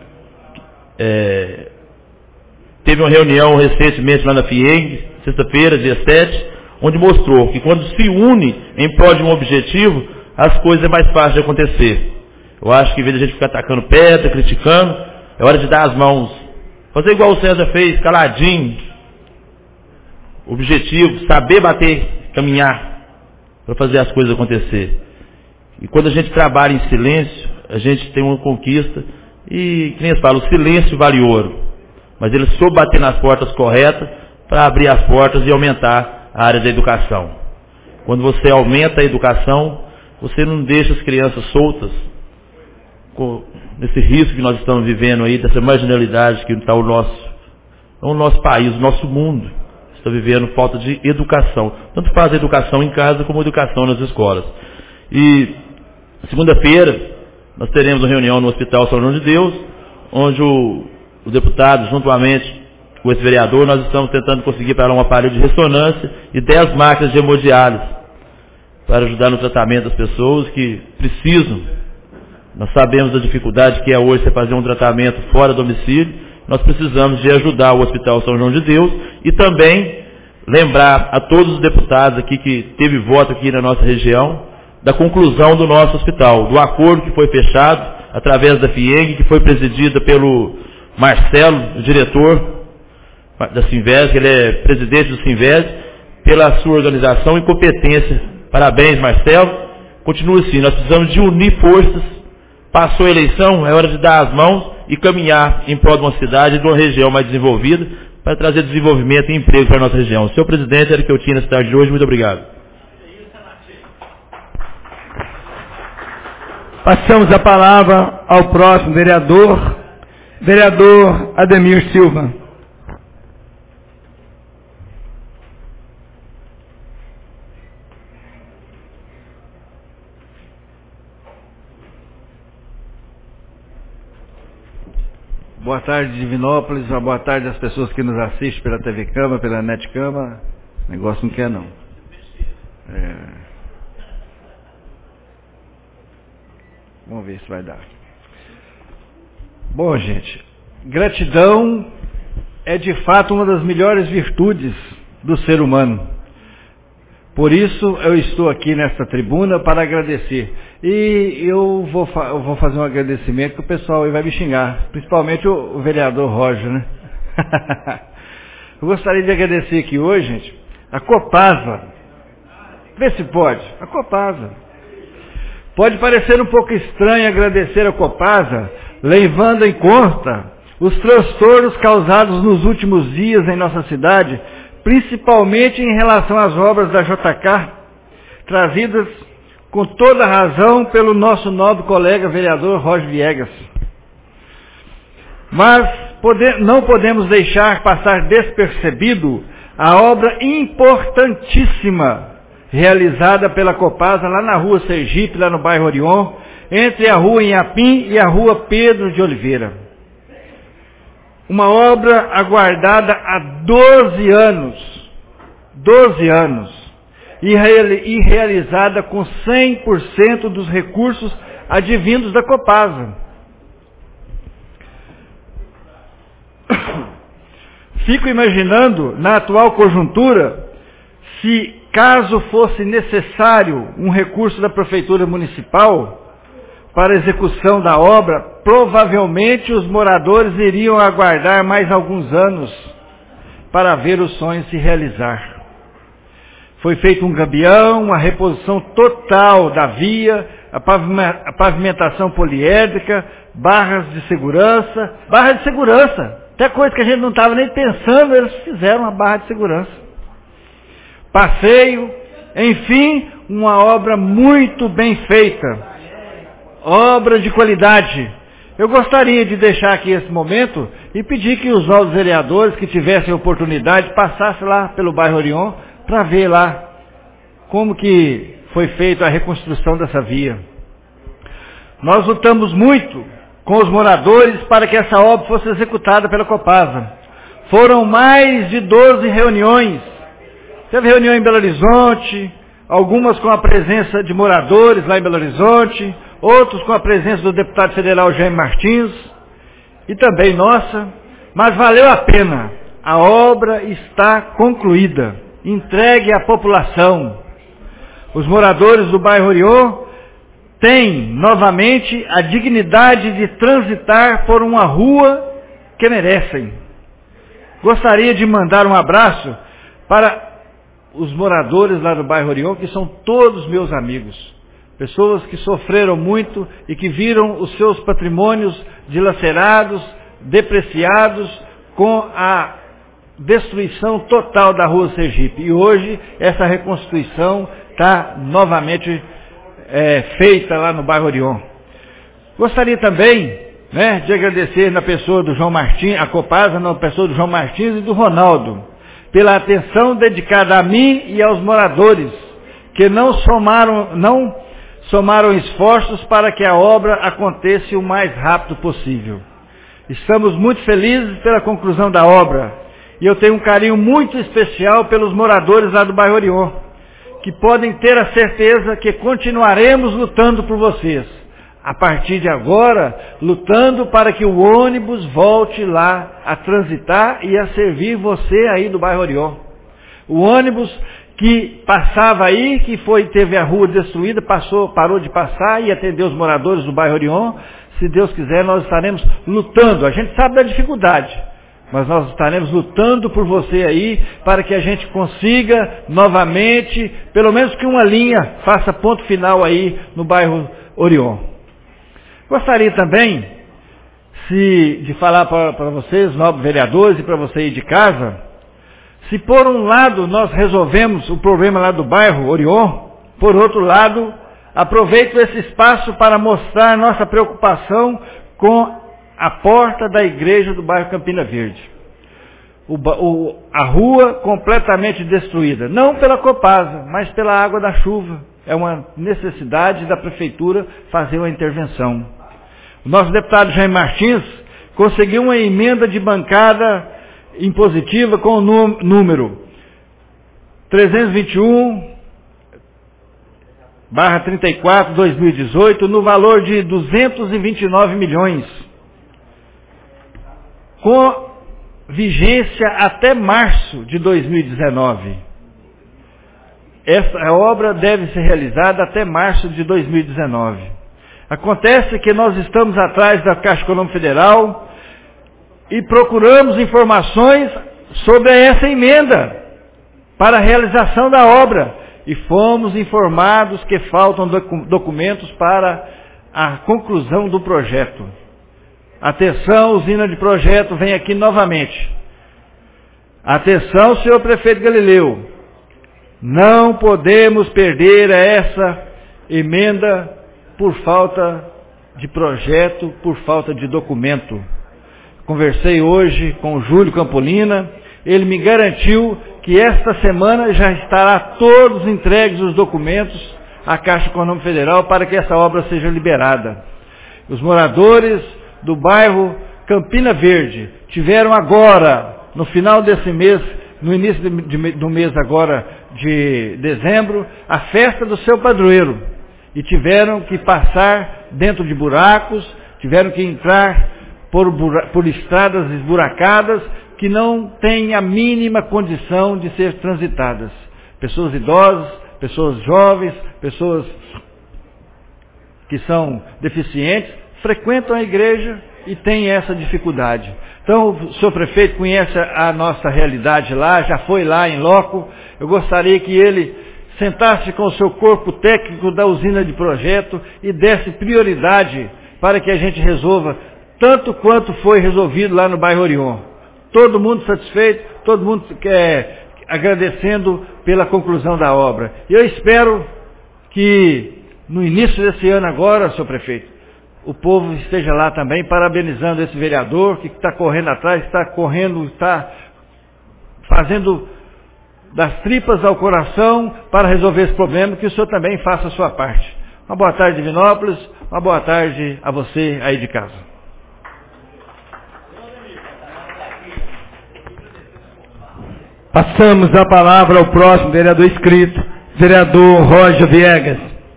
S4: Teve uma reunião recentemente lá na FIENG, sexta-feira, dia 7, onde mostrou que quando se une em prol de um objetivo, as coisas é mais fácil de acontecer. Eu acho que em vez de a gente ficar atacando pedra, criticando, é hora de dar as mãos. Fazer igual o César fez, caladinho. Objetivo, saber bater, caminhar, para fazer as coisas acontecer. E quando a gente trabalha em silêncio, a gente tem uma conquista, e, que nem eles falam, o silêncio vale ouro. Mas ele soube bater nas portas corretas, para abrir as portas e aumentar a área da educação. Quando você aumenta a educação, você não deixa as crianças soltas, nesse risco que nós estamos vivendo aí, dessa marginalidade que está o nosso país, o nosso mundo. Está vivendo falta de educação. Tanto faz a educação em casa como a educação nas escolas. E segunda-feira nós teremos uma reunião no Hospital São João de Deus, onde o deputado, juntamente com esse vereador, nós estamos tentando conseguir para lá um aparelho de ressonância e 10 máquinas de hemodiálise para ajudar no tratamento das pessoas que precisam. Nós sabemos da dificuldade que é hoje você fazer um tratamento fora do domicílio. Nós precisamos de ajudar o Hospital São João de Deus e também lembrar a todos os deputados aqui que teve voto aqui na nossa região da conclusão do nosso hospital, do acordo que foi fechado através da FIENG, que foi presidida pelo Marcelo, o diretor da Sinvés, que ele é presidente do Sinvés, pela sua organização e competência. Parabéns, Marcelo. Continue assim, nós precisamos de unir forças. Passou a eleição, é hora de dar as mãos e caminhar em prol de uma cidade e de uma região mais desenvolvida para trazer desenvolvimento e emprego para a nossa região. Senhor presidente, era o que eu tinha nessa tarde de hoje. Muito obrigado.
S2: Passamos a palavra ao próximo vereador Ademir Silva.
S7: Boa tarde, Divinópolis. Boa tarde às pessoas que nos assistem pela TV Câmara, pela Net Câmara. O negócio não quer, não. Vamos ver se vai dar. Bom, gente, gratidão é de fato uma das melhores virtudes do ser humano. Por isso eu estou aqui nesta tribuna para agradecer. E eu vou fazer um agradecimento que o pessoal aí vai me xingar, principalmente o vereador Roger, né? Eu gostaria de agradecer aqui hoje, gente, a Copasa. Vê se pode. A Copasa. Pode parecer um pouco estranho agradecer a Copasa, levando em conta os transtornos causados nos últimos dias em nossa cidade, principalmente em relação às obras da JK, trazidas com toda razão pelo nosso nobre colega vereador Roger Viegas. Mas não podemos deixar passar despercebido a obra importantíssima realizada pela Copasa lá na rua Sergipe, lá no bairro Orion, entre a rua Inhapim e a rua Pedro de Oliveira. Uma obra aguardada há 12 anos. 12 anos. E realizada com 100% dos recursos advindos da Copasa. Fico imaginando, na atual conjuntura, se caso fosse necessário um recurso da Prefeitura Municipal para a execução da obra, provavelmente os moradores iriam aguardar mais alguns anos para ver o sonho se realizar. Foi feito um gabião, uma reposição total da via, a pavimentação poliédrica, barras de segurança, até coisa que a gente não estava nem pensando, eles fizeram uma barra de segurança. Passeio, enfim, uma obra muito bem feita, obra de qualidade. Eu gostaria de deixar aqui esse momento e pedir que os novos vereadores que tivessem oportunidade passassem lá pelo bairro Orion para ver lá como que foi feita a reconstrução dessa via. Nós lutamos muito com os moradores para que essa obra fosse executada pela Copasa. Foram mais de 12 reuniões. Teve reunião em Belo Horizonte, algumas com a presença de moradores lá em Belo Horizonte, outros com a presença do deputado federal Jaime Martins, e também nossa, mas valeu a pena. A obra está concluída, entregue à população. Os moradores do bairro Orion têm novamente a dignidade de transitar por uma rua que merecem. Gostaria de mandar um abraço para os moradores lá do bairro Orion, que são todos meus amigos. Pessoas que sofreram muito e que viram os seus patrimônios dilacerados, depreciados, com a destruição total da rua Sergipe. E hoje essa reconstrução está novamente feita lá no bairro Orion. Gostaria também, de agradecer na pessoa do João Martins, a Copasa, na pessoa do João Martins e do Ronaldo, pela atenção dedicada a mim e aos moradores, que não somaram esforços para que a obra acontecesse o mais rápido possível. Estamos muito felizes pela conclusão da obra, e eu tenho um carinho muito especial pelos moradores lá do bairro Orion, que podem ter a certeza que continuaremos lutando por vocês. A partir de agora, lutando para que o ônibus volte lá a transitar e a servir você aí do bairro Orion. O ônibus que passava aí, que teve a rua destruída, parou de passar e atendeu os moradores do bairro Orion. Se Deus quiser, nós estaremos lutando. A gente sabe da dificuldade, mas nós estaremos lutando por você aí, para que a gente consiga novamente, pelo menos que uma linha faça ponto final aí no bairro Orion. Gostaria também de falar para vocês, novos vereadores, e para você aí de casa, se por um lado nós resolvemos o problema lá do bairro Orion, por outro lado, aproveito esse espaço para mostrar nossa preocupação com a porta da igreja do bairro Campina Verde. A rua completamente destruída, não pela Copasa, mas pela água da chuva. É uma necessidade da prefeitura fazer uma intervenção. O nosso deputado Jaime Martins conseguiu uma emenda de bancada impositiva com o número 321/34/2018, no valor de 229 milhões, com vigência até março de 2019. Essa obra deve ser realizada até março de 2019. Acontece que nós estamos atrás da Caixa Econômica Federal e procuramos informações sobre essa emenda para a realização da obra. E fomos informados que faltam documentos para a conclusão do projeto. Atenção, usina de projeto, vem aqui novamente. Atenção, senhor prefeito Galileu. Não podemos perder essa emenda por falta de projeto, por falta de documento. Conversei hoje com o Júlio Campolina, ele me garantiu que esta semana já estará todos entregues os documentos à Caixa Econômica Federal para que essa obra seja liberada. Os moradores do bairro Campina Verde tiveram agora, no final desse mês, no início do mês agora de dezembro, a festa do seu padroeiro. E tiveram que passar dentro de buracos, tiveram que entrar por estradas esburacadas que não têm a mínima condição de ser transitadas. Pessoas idosas, pessoas jovens, pessoas que são deficientes, frequentam a igreja e têm essa dificuldade. Então, o senhor prefeito conhece a nossa realidade lá, já foi lá em loco. Eu gostaria que ele sentasse com o seu corpo técnico da usina de projeto e desse prioridade para que a gente resolva tanto quanto foi resolvido lá no bairro Orion. Todo mundo satisfeito, todo mundo agradecendo pela conclusão da obra. E eu espero que no início desse ano agora, senhor prefeito, o povo esteja lá também parabenizando esse vereador que está correndo atrás, está fazendo das tripas ao coração para resolver esse problema, que o senhor também faça a sua parte. Uma boa tarde, Divinópolis, uma boa tarde a você aí de casa.
S2: Passamos a palavra ao próximo vereador inscrito, vereador Roger Viegas.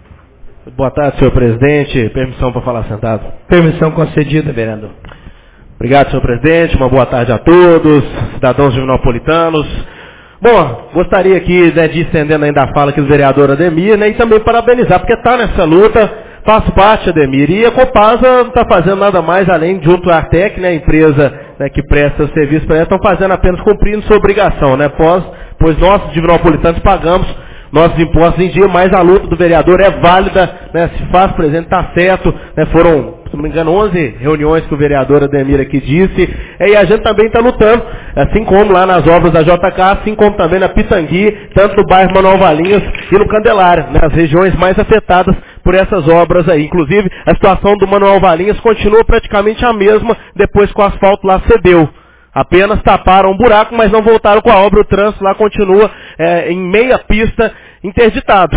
S8: Boa tarde, senhor presidente. Permissão para falar sentado.
S2: Permissão concedida, vereador.
S8: Obrigado, senhor presidente. Uma boa tarde a todos, cidadãos divinopolitanos. Bom, gostaria aqui de ir estendendo ainda a fala aqui do vereador Ademir, e também parabenizar, porque está nessa luta, faz parte, Ademir, e a Copasa não está fazendo nada mais além, junto à Artec, a empresa que presta o serviço para ela, estão fazendo apenas cumprindo sua obrigação, pois nós, divinopolitanos, pagamos nossos impostos em dia, mas a luta do vereador é válida, se faz presente, está certo, foram, se não me engano, 11 reuniões que o vereador Ademir aqui disse, e a gente também está lutando, assim como lá nas obras da JK, assim como também na Pitangui, tanto no bairro Manuel Valinhos e no Candelária, as regiões mais afetadas por essas obras aí. Inclusive, a situação do Manuel Valinhos continua praticamente a mesma depois que o asfalto lá cedeu. Apenas taparam um buraco, mas não voltaram com a obra. O trânsito lá continua em meia pista interditado.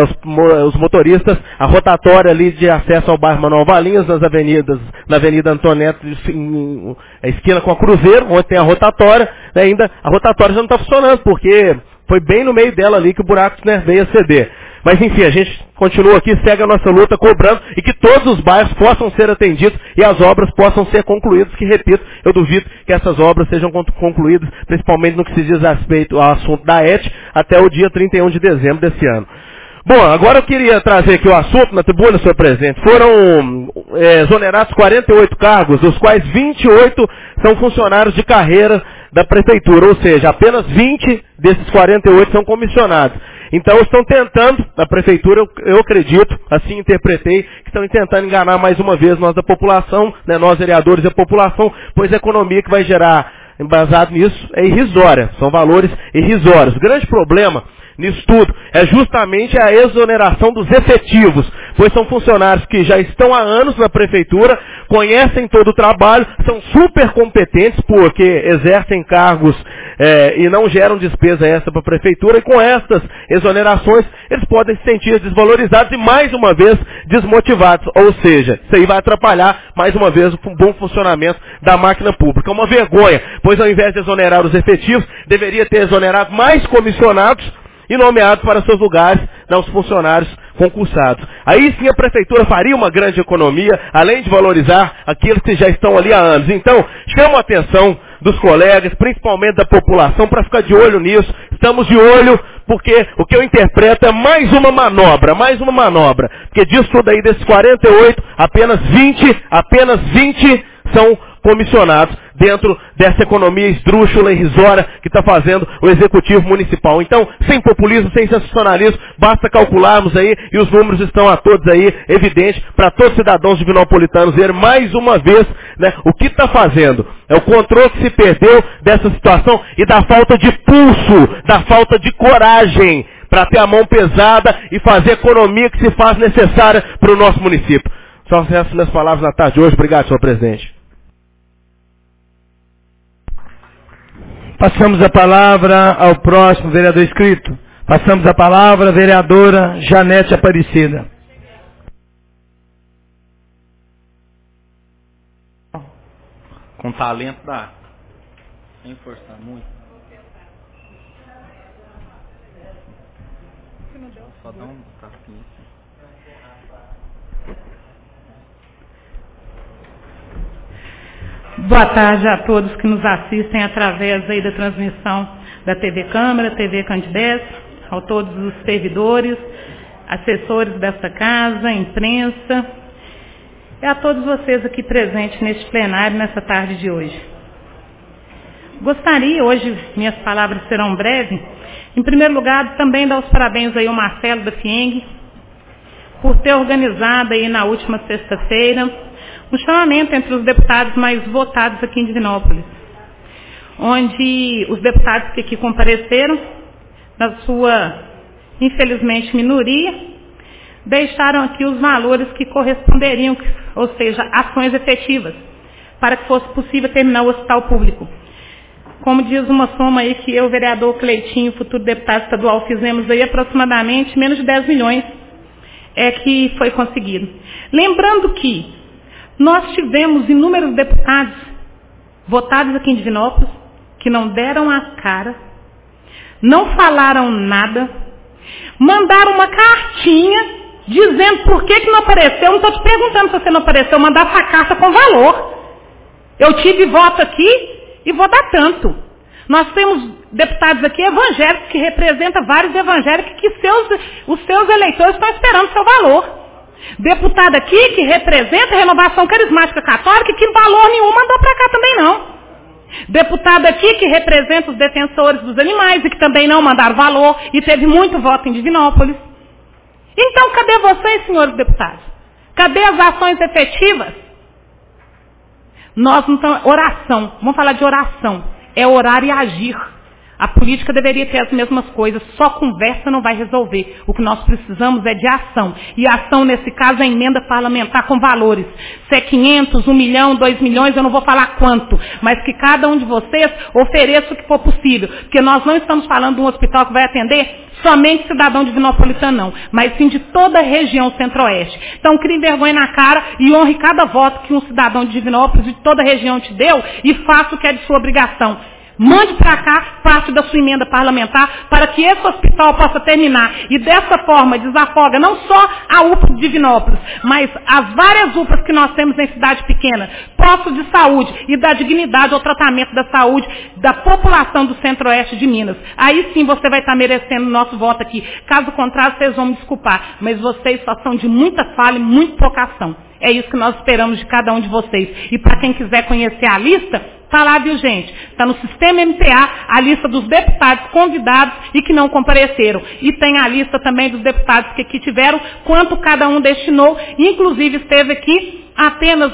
S8: Os motoristas, a rotatória ali de acesso ao bairro Manuel Valinhos, na Avenida Antoneta, a esquina com a Cruzeiro, onde tem a rotatória, ainda a rotatória já não está funcionando, porque foi bem no meio dela ali que o buraco veio a ceder. Mas enfim, a gente continua aqui, segue a nossa luta, cobrando, e que todos os bairros possam ser atendidos e as obras possam ser concluídas, que, repito, eu duvido que essas obras sejam concluídas, principalmente no que se diz respeito ao assunto da ET, até o dia 31 de dezembro desse ano. Bom, agora eu queria trazer aqui o assunto na tribuna, senhor presidente. Foram exonerados 48 cargos, dos quais 28 são funcionários de carreira da prefeitura, ou seja, apenas 20 desses 48 são comissionados. Então estão tentando, a prefeitura, eu acredito, assim interpretei, que estão tentando enganar mais uma vez nós da população, nós vereadores e a população, pois a economia que vai gerar, embasado nisso, é irrisória, são valores irrisórios. O grande problema nisso tudo é justamente a exoneração dos efetivos, pois são funcionários que já estão há anos na prefeitura, conhecem todo o trabalho, são super competentes porque exercem cargos e não geram despesa extra para a prefeitura, e com estas exonerações eles podem se sentir desvalorizados e mais uma vez desmotivados, ou seja, isso aí vai atrapalhar mais uma vez o bom funcionamento da máquina pública. É uma vergonha, pois ao invés de exonerar os efetivos, deveria ter exonerado mais comissionados e nomeados para seus lugares, os funcionários concursados. Aí sim a prefeitura faria uma grande economia, além de valorizar aqueles que já estão ali há anos. Então, chamo a atenção dos colegas, principalmente da população, para ficar de olho nisso. Estamos de olho, porque o que eu interpreto é mais uma manobra. Porque disso tudo aí, desses 48, apenas 20 são comissionados dentro dessa economia esdrúxula e irrisória que está fazendo o Executivo Municipal. Então, sem populismo, sem sensacionalismo, basta calcularmos aí, e os números estão a todos aí, evidentes, para todos os cidadãos divinopolitanos verem mais uma vez o que está fazendo. É o controle que se perdeu dessa situação e da falta de pulso, da falta de coragem para ter a mão pesada e fazer a economia que se faz necessária para o nosso município. Só essas minhas palavras na tarde de hoje. Obrigado, senhor presidente.
S2: Passamos a palavra ao próximo vereador inscrito, Passamos a palavra à vereadora Janete Aparecida.
S9: Com talento dá. Sem forçar muito. Só dá um tapinha.
S3: Boa tarde a todos que nos assistem através aí da transmissão da TV Câmara, TV Candidez, a todos os servidores, assessores desta casa, imprensa, e a todos vocês aqui presentes neste plenário nessa tarde de hoje. Gostaria, hoje minhas palavras serão breves, em primeiro lugar também dar os parabéns aí ao Marcelo da FIENG, por ter organizado aí na última sexta-feira um chamamento entre os deputados mais votados aqui em Divinópolis, onde os deputados que aqui compareceram, na sua, infelizmente, minoria, deixaram aqui os valores que corresponderiam, ou seja, ações efetivas, para que fosse possível terminar o hospital público. Como diz uma soma aí que eu, o vereador Cleitinho, futuro deputado estadual, fizemos aí aproximadamente menos de 10 milhões que foi conseguido. Lembrando que nós tivemos inúmeros deputados votados aqui em Divinópolis que não deram a cara, não falaram nada, mandaram uma cartinha dizendo por que não apareceu. Não estou te perguntando se você não apareceu, mandar essa carta com valor. Eu tive voto aqui e vou dar tanto. Nós temos deputados aqui evangélicos que representam vários evangélicos que os seus eleitores estão esperando seu valor. Deputado aqui que representa a Renovação Carismática Católica que valor nenhum mandou para cá também não. Deputado aqui que representa os defensores dos animais e que também não mandaram valor e teve muito voto em Divinópolis. Então, cadê vocês, senhores deputados? Cadê as ações efetivas? Nós não estamos... Oração. Vamos falar de oração. É orar e agir. A política deveria ter as mesmas coisas. Só conversa não vai resolver. O que nós precisamos é de ação. E ação, nesse caso, é emenda parlamentar com valores. Se é 500, 1 milhão, 2 milhões, eu não vou falar quanto. Mas que cada um de vocês ofereça o que for possível. Porque nós não estamos falando de um hospital que vai atender somente cidadão divinopolitano, não. Mas sim de toda a região centro-oeste. Então, crie vergonha na cara e honre cada voto que um cidadão de Divinópolis e de toda a região te deu e faça o que é de sua obrigação. Mande para cá parte da sua emenda parlamentar para que esse hospital possa terminar. E dessa forma desafoga não só a UPA de Divinópolis, mas as várias UPAs que nós temos em cidade pequena, postos de saúde e da dignidade ao tratamento da saúde da população do centro-oeste de Minas. Aí sim você vai estar merecendo o nosso voto aqui. Caso contrário, vocês vão me desculpar. Mas vocês só são de muita falha e muito pouca ação. É isso que nós esperamos de cada um de vocês. E para quem quiser conhecer a lista, está lá, viu, gente? Está no sistema MTA a lista dos deputados convidados e que não compareceram. E tem a lista também dos deputados que aqui tiveram, quanto cada um destinou. Inclusive esteve aqui apenas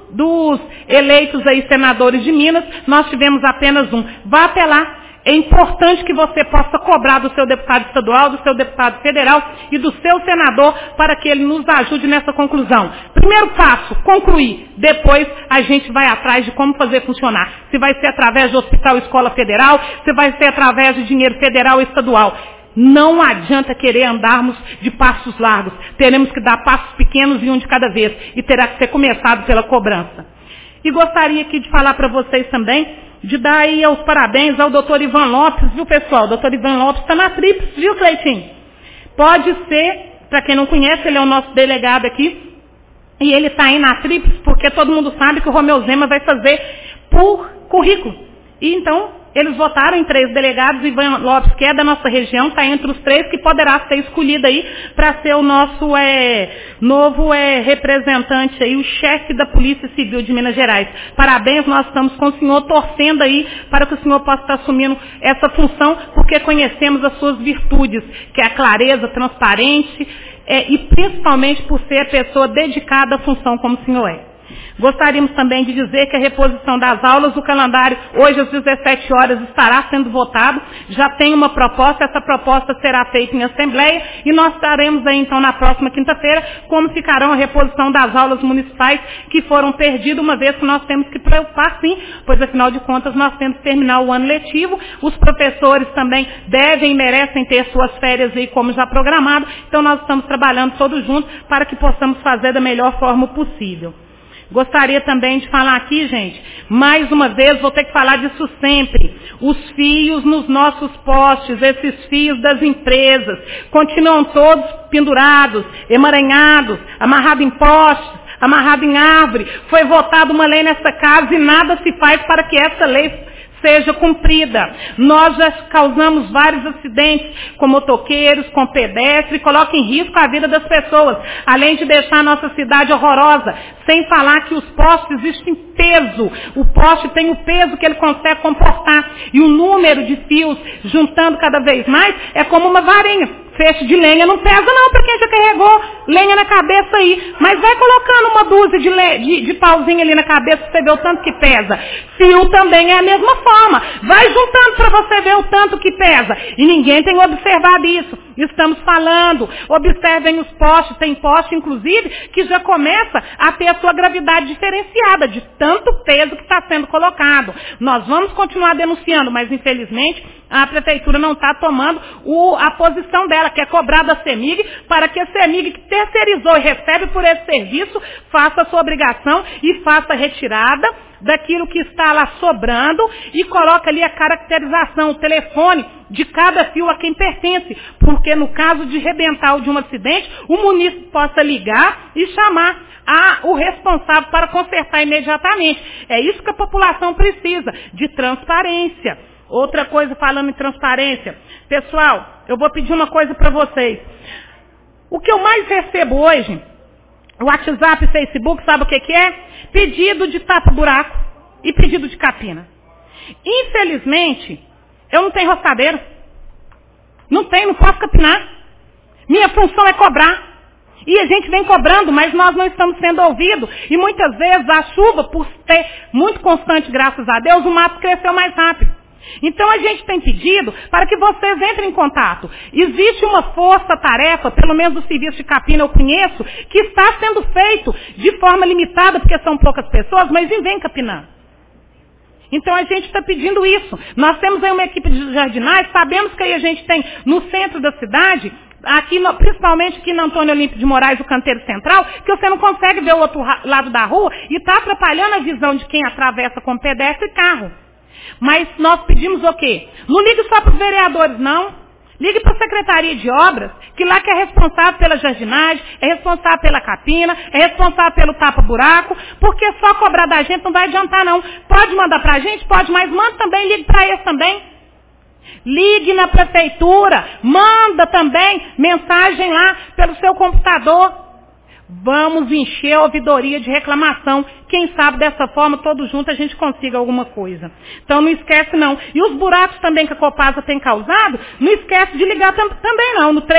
S3: dos eleitos aí senadores de Minas, nós tivemos apenas um. Vá até lá. É importante que você possa cobrar do seu deputado estadual, do seu deputado federal e do seu senador para que ele nos ajude nessa conclusão. Primeiro passo, concluir. Depois a gente vai atrás de como fazer funcionar. Se vai ser através de hospital e escola federal, se vai ser através de dinheiro federal e estadual. Não adianta querer andarmos de passos largos. Teremos que dar passos pequenos e um de cada vez. E terá que ser começado pela cobrança. E gostaria aqui de falar para vocês também, de dar aí os parabéns ao doutor Ivan Lopes, viu, pessoal? O doutor Ivan Lopes está na tríplice, viu, Cleitinho? Pode ser, para quem não conhece, ele é o nosso delegado aqui, e ele está aí na tríplice porque todo mundo sabe que o Romeu Zema vai fazer por currículo. E então, eles votaram em 3 delegados, Ivan Lopes, que é da nossa região, está entre os 3 que poderá ser escolhido aí para ser o nosso novo representante aí, o chefe da Polícia Civil de Minas Gerais. Parabéns, nós estamos com o senhor torcendo aí para que o senhor possa estar assumindo essa função, porque conhecemos as suas virtudes, que é a clareza, transparente, e principalmente por ser a pessoa dedicada à função como o senhor é.
S10: Gostaríamos também de dizer que a reposição das aulas, o calendário hoje às 17 horas estará sendo votado, já tem uma proposta, essa proposta será feita em assembleia e nós estaremos aí então na próxima quinta-feira como ficarão a reposição das aulas municipais que foram perdidas, uma vez que nós temos que preocupar sim, pois afinal de contas nós temos que terminar o ano letivo, os professores também devem e merecem ter suas férias aí como já programado, então nós estamos trabalhando todos juntos para que possamos fazer da melhor forma possível. Gostaria também de falar aqui, gente, mais uma vez, vou ter que falar disso sempre, os fios nos nossos postes, esses fios das empresas, continuam todos pendurados, emaranhados, amarrados em postes, amarrado em árvore. Foi votada uma lei nessa casa e nada se faz para que essa lei seja cumprida. Nós já causamos vários acidentes com motoqueiros, com pedestres, coloca em risco a vida das pessoas, além de deixar a nossa cidade horrorosa, sem falar que os postes existem peso, o poste tem o peso que ele consegue comportar, e o número de fios juntando cada vez mais é como uma varinha. Feixe de lenha não pesa não, para quem já carregou lenha na cabeça aí. Mas vai colocando uma dúzia de pauzinho ali na cabeça para você ver o tanto que pesa. Fio também é a mesma forma. Vai juntando para você ver o tanto que pesa. E ninguém tem observado isso. Estamos falando. Observem os postes. Tem poste, inclusive, que já começa a ter a sua gravidade diferenciada de tanto peso que está sendo colocado. Nós vamos continuar denunciando, mas infelizmente a prefeitura não está tomando a posição dela, que é cobrar da CEMIG, para que a CEMIG, que terceirizou e recebe por esse serviço, faça a sua obrigação e faça a retirada daquilo que está lá sobrando e coloca ali a caracterização, o telefone de cada fio a quem pertence, porque no caso de rebentar ou de um acidente, o munícipe possa ligar e chamar o responsável para consertar imediatamente. É isso que a população precisa, de transparência. Outra coisa falando em transparência, pessoal, eu vou pedir uma coisa para vocês. O que eu mais recebo hoje, WhatsApp, Facebook, sabe o que é? Pedido de tapa-buraco e pedido de capina. Infelizmente, eu não tenho roçadeira. Não posso capinar. Minha função é cobrar. E a gente vem cobrando, mas nós não estamos sendo ouvidos. E muitas vezes a chuva, por ser muito constante, graças a Deus, o mato cresceu mais rápido. Então a gente tem pedido para que vocês entrem em contato. Existe uma força-tarefa, pelo menos do serviço de capina eu conheço, que está sendo feito de forma limitada, porque são poucas pessoas, mas vem capinando. Então a gente está pedindo isso. Nós temos aí uma equipe de jardinagem, sabemos que aí a gente tem no centro da cidade, principalmente aqui no Antônio Olímpio de Moraes, o canteiro central, que você não consegue ver o outro lado da rua e está atrapalhando a visão de quem atravessa com pedestre e carro. Mas nós pedimos o quê? Não ligue só para os vereadores, não. Ligue para a Secretaria de Obras, que lá que é responsável pela jardinagem, é responsável pela capina, é responsável pelo tapa-buraco, porque só cobrar da gente não vai adiantar, não. Pode mandar para a gente? Pode, mas manda também, ligue para eles também. Ligue na prefeitura, manda também mensagem lá pelo seu computador. Vamos encher a ouvidoria de reclamação. Quem sabe dessa forma, todos juntos, a gente consiga alguma coisa. Então não esquece não. E os buracos também que a Copasa tem causado, não esquece de ligar também não, no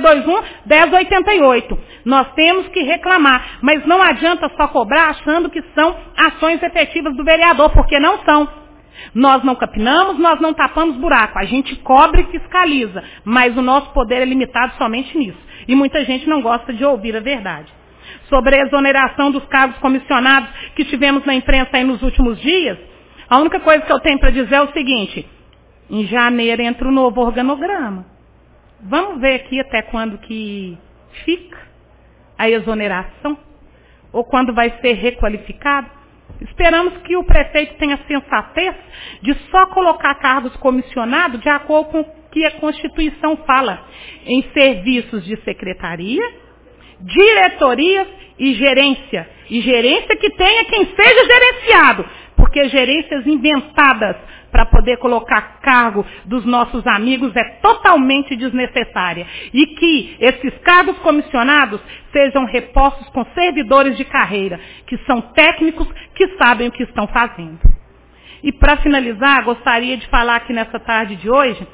S10: 3221-1088. Nós temos que reclamar, mas não adianta só cobrar achando que são ações efetivas do vereador, porque não são. Nós não capinamos, nós não tapamos buraco. A gente cobra e fiscaliza, mas o nosso poder é limitado somente nisso. E muita gente não gosta de ouvir a verdade. Sobre a exoneração dos cargos comissionados que tivemos na imprensa aí nos últimos dias, a única coisa que eu tenho para dizer é o seguinte: em janeiro entra o novo organograma. Vamos ver aqui até quando que fica a exoneração, ou quando vai ser requalificado. Esperamos que o prefeito tenha sensatez de só colocar cargos comissionados de acordo com o que a Constituição fala, em serviços de secretaria, diretorias e gerência. E gerência que tenha quem seja gerenciado, porque gerências inventadas para poder colocar cargo dos nossos amigos é totalmente desnecessária. E que esses cargos comissionados sejam repostos com servidores de carreira, que são técnicos, que sabem o que estão fazendo. E para finalizar, gostaria de falar aqui nessa tarde de hoje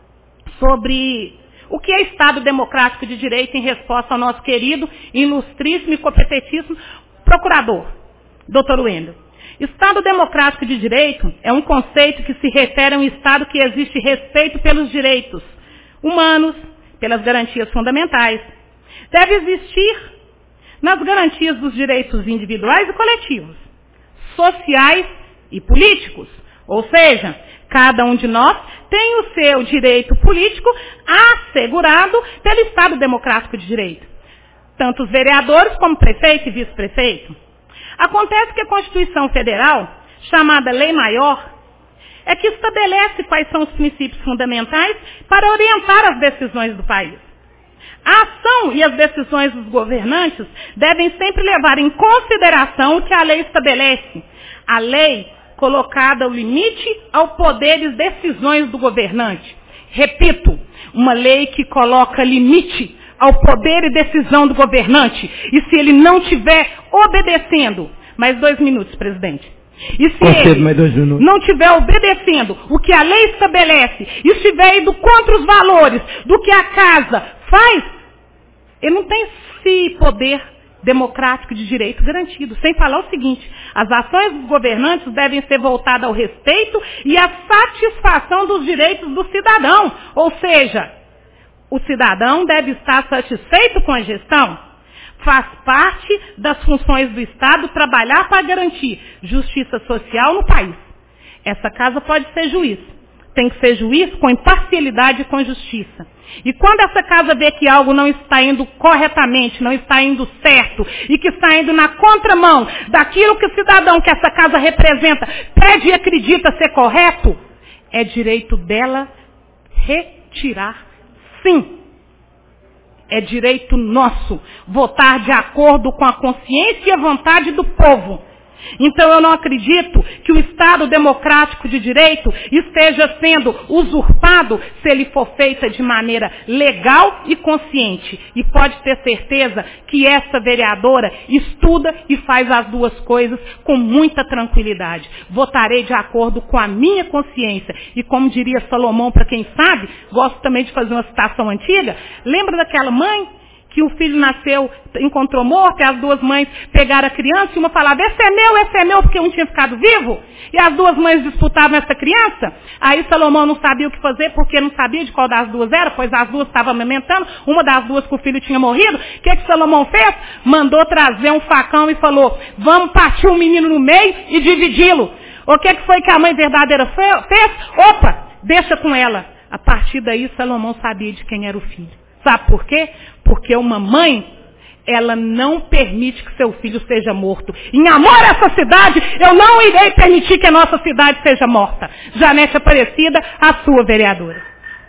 S10: sobre o que é Estado Democrático de Direito em resposta ao nosso querido, ilustríssimo e competentíssimo procurador. Dr. Wendel. Estado democrático de direito é um conceito que se refere a um Estado que existe respeito pelos direitos humanos, pelas garantias fundamentais. Deve existir nas garantias dos direitos individuais e coletivos, sociais e políticos. Ou seja, cada um de nós tem o seu direito político assegurado pelo Estado democrático de direito. Tanto os vereadores como prefeito e vice-prefeito. Acontece que a Constituição Federal, chamada Lei Maior, é que estabelece quais são os princípios fundamentais para orientar as decisões do país. A ação e as decisões dos governantes devem sempre levar em consideração o que a lei estabelece. A lei colocada o limite ao poder e decisões do governante. Repito, uma lei que coloca limite ao poder e decisão do governante. E se ele não estiver obedecendo, mais 2 minutos, presidente. E se ele não estiver obedecendo o que a lei estabelece, e estiver indo contra os valores do que a casa faz, ele não tem esse poder democrático de direito garantido. Sem falar o seguinte, as ações dos governantes devem ser voltadas ao respeito e à satisfação dos direitos do cidadão. Ou seja, o cidadão deve estar satisfeito com a gestão. Faz parte das funções do Estado trabalhar para garantir justiça social no país. Essa casa pode ser juiz. Tem que ser juiz com imparcialidade e com justiça. E quando essa casa vê que algo não está indo corretamente, não está indo certo, e que está indo na contramão daquilo que o cidadão que essa casa representa pede e acredita ser correto, é direito dela retirar, sim. É direito nosso votar de acordo com a consciência e a vontade do povo. Então eu não acredito que o Estado democrático de direito esteja sendo usurpado se ele for feito de maneira legal e consciente. E pode ter certeza que essa vereadora estuda e faz as duas coisas com muita tranquilidade. Votarei de acordo com a minha consciência. E como diria Salomão, para quem sabe, gosto também de fazer uma citação antiga, lembra daquela mãe que o filho nasceu, encontrou morto, e as duas mães pegaram a criança, e uma falava, esse é meu, porque um tinha ficado vivo, e as duas mães disputavam essa criança. Aí Salomão não sabia o que fazer, porque não sabia de qual das duas era, pois as duas estavam amamentando, uma das duas que o filho tinha morrido. O que Salomão fez? Mandou trazer um facão e falou, vamos partir o menino no meio e dividi-lo. O que foi que a mãe verdadeira fez? Opa, deixa com ela. A partir daí Salomão sabia de quem era o filho. Sabe por quê? Porque uma mãe, ela não permite que seu filho seja morto. Em amor a essa cidade, eu não irei permitir que a nossa cidade seja morta. Janete Aparecida, a sua vereadora.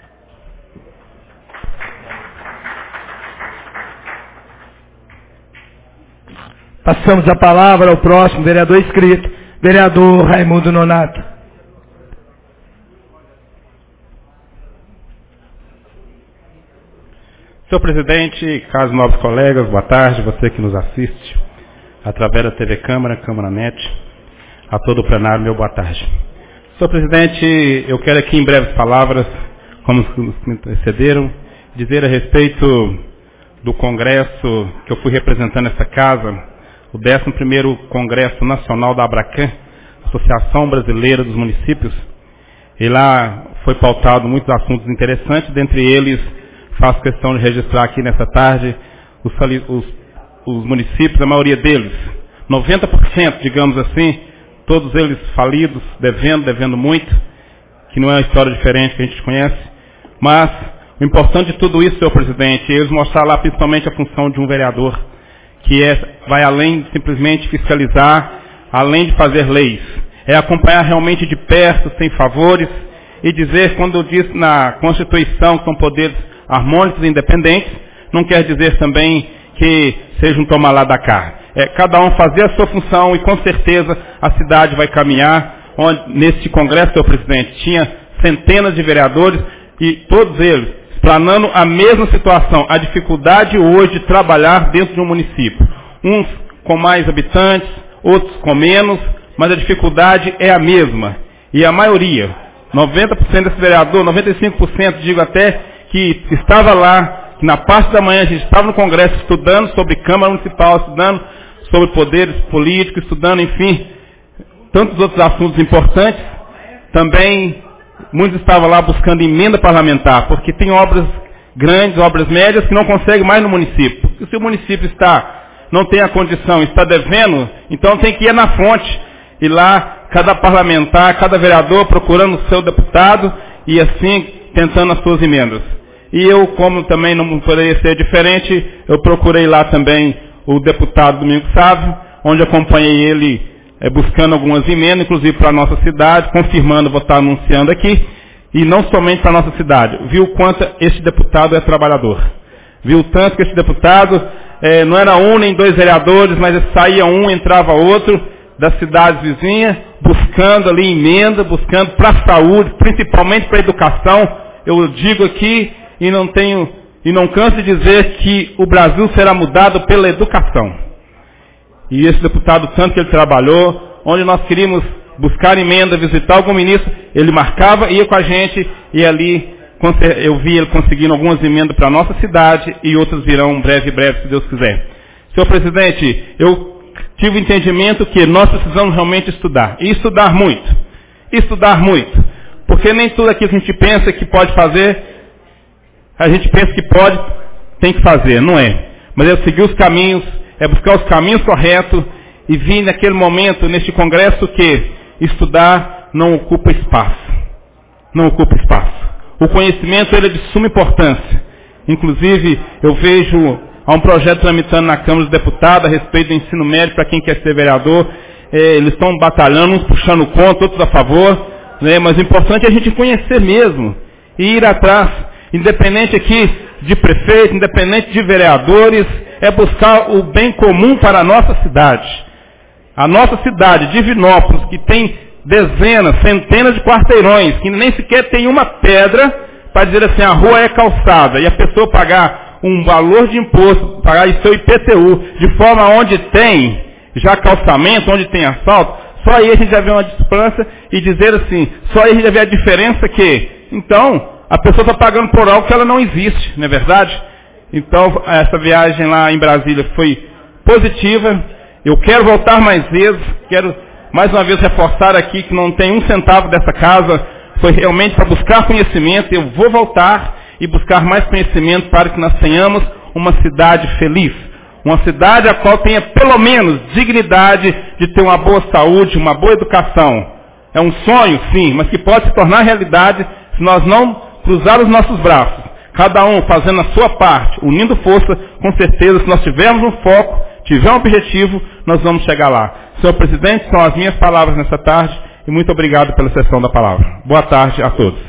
S2: Passamos a palavra ao próximo vereador inscrito, vereador Raimundo Nonato.
S11: Senhor presidente, caros novos colegas, boa tarde, você que nos assiste através da TV Câmara, Câmara Net, a todo o plenário, meu boa tarde. Senhor presidente, eu quero aqui em breves palavras, como os que me precederam, dizer a respeito do congresso que eu fui representando essa casa, o 11º Congresso Nacional da Abracan, Associação Brasileira dos Municípios, e lá foi pautado muitos assuntos interessantes, dentre eles faço questão de registrar aqui nessa tarde os municípios, a maioria deles, 90%, digamos assim, todos eles falidos, devendo muito, que não é uma história diferente que a gente conhece, mas o importante de tudo isso, senhor presidente, é eles mostrar lá principalmente a função de um vereador, que vai além de simplesmente fiscalizar, além de fazer leis, é acompanhar realmente de perto, sem favores, e dizer, quando eu disse na Constituição que são poderes harmônicos e independentes, não quer dizer também que seja um tomar lá da cá. Cada um fazer a sua função e com certeza a cidade vai caminhar. Neste congresso, senhor presidente, tinha centenas de vereadores e todos eles explanando a mesma situação, a dificuldade hoje de trabalhar dentro de um município. Uns com mais habitantes, outros com menos, mas a dificuldade é a mesma. E a maioria, 90% desse vereador, 95% digo até, que estava lá, que na parte da manhã a gente estava no Congresso estudando sobre Câmara Municipal, estudando sobre poderes políticos, estudando, enfim, tantos outros assuntos importantes. Também, muitos estavam lá buscando emenda parlamentar, porque tem obras grandes, obras médias, que não conseguem mais no município. Porque se o município não tem a condição, está devendo, então tem que ir na fonte. E lá, cada parlamentar, cada vereador procurando o seu deputado e assim tentando as suas emendas. E eu, como também não poderia ser diferente, eu procurei lá também o deputado Domingos Sávio, onde acompanhei ele buscando algumas emendas, inclusive para a nossa cidade, confirmando, vou estar anunciando aqui, e não somente para a nossa cidade. Viu o quanto este deputado é trabalhador. Viu o tanto que este deputado não era um nem dois vereadores, mas saía um, entrava outro, das cidades vizinhas, buscando ali emenda, buscando para a saúde, principalmente para a educação. Eu digo aqui e não canso de dizer que o Brasil será mudado pela educação. E esse deputado, tanto que ele trabalhou, onde nós queríamos buscar emenda, visitar algum ministro, ele marcava, ia com a gente, e ali eu vi ele conseguindo algumas emendas para a nossa cidade, e outras virão breve, se Deus quiser. Senhor presidente, eu tive o entendimento que nós precisamos realmente estudar, e estudar muito. Estudar muito. Porque nem tudo aquilo que a gente pensa que pode fazer, a gente pensa que pode, tem que fazer, não é. Mas é seguir os caminhos, é buscar os caminhos corretos, e vir naquele momento, neste congresso, que estudar não ocupa espaço. Não ocupa espaço. O conhecimento ele é de suma importância. Inclusive, eu vejo há um projeto tramitando na Câmara dos Deputados a respeito do ensino médio para quem quer ser vereador. Eles estão batalhando, uns puxando contra, outros a favor. Mas o importante é a gente conhecer mesmo e ir atrás. Independente aqui de prefeito, independente de vereadores, é buscar o bem comum para a nossa cidade. A nossa cidade, Divinópolis, que tem dezenas, centenas de quarteirões, que nem sequer tem uma pedra para dizer assim, a rua é calçada, e a pessoa pagar um valor de imposto, pagar o seu IPTU, de forma onde tem já calçamento, onde tem asfalto, só aí a gente já vê uma distância e dizer assim, só aí a gente já vê a diferença que, então, a pessoa está pagando por algo que ela não existe, não é verdade? Então, essa viagem lá em Brasília foi positiva, eu quero voltar mais vezes, quero mais uma vez reforçar aqui que não tem um centavo dessa casa, foi realmente para buscar conhecimento, eu vou voltar e buscar mais conhecimento para que nós tenhamos uma cidade feliz. Uma cidade a qual tenha pelo menos dignidade de ter uma boa saúde, uma boa educação. É um sonho, sim, mas que pode se tornar realidade se nós não cruzar os nossos braços. Cada um fazendo a sua parte, unindo força, com certeza, se nós tivermos um foco, tiver um objetivo, nós vamos chegar lá. Senhor presidente, são as minhas palavras nessa tarde e muito obrigado pela sessão da palavra. Boa tarde a todos.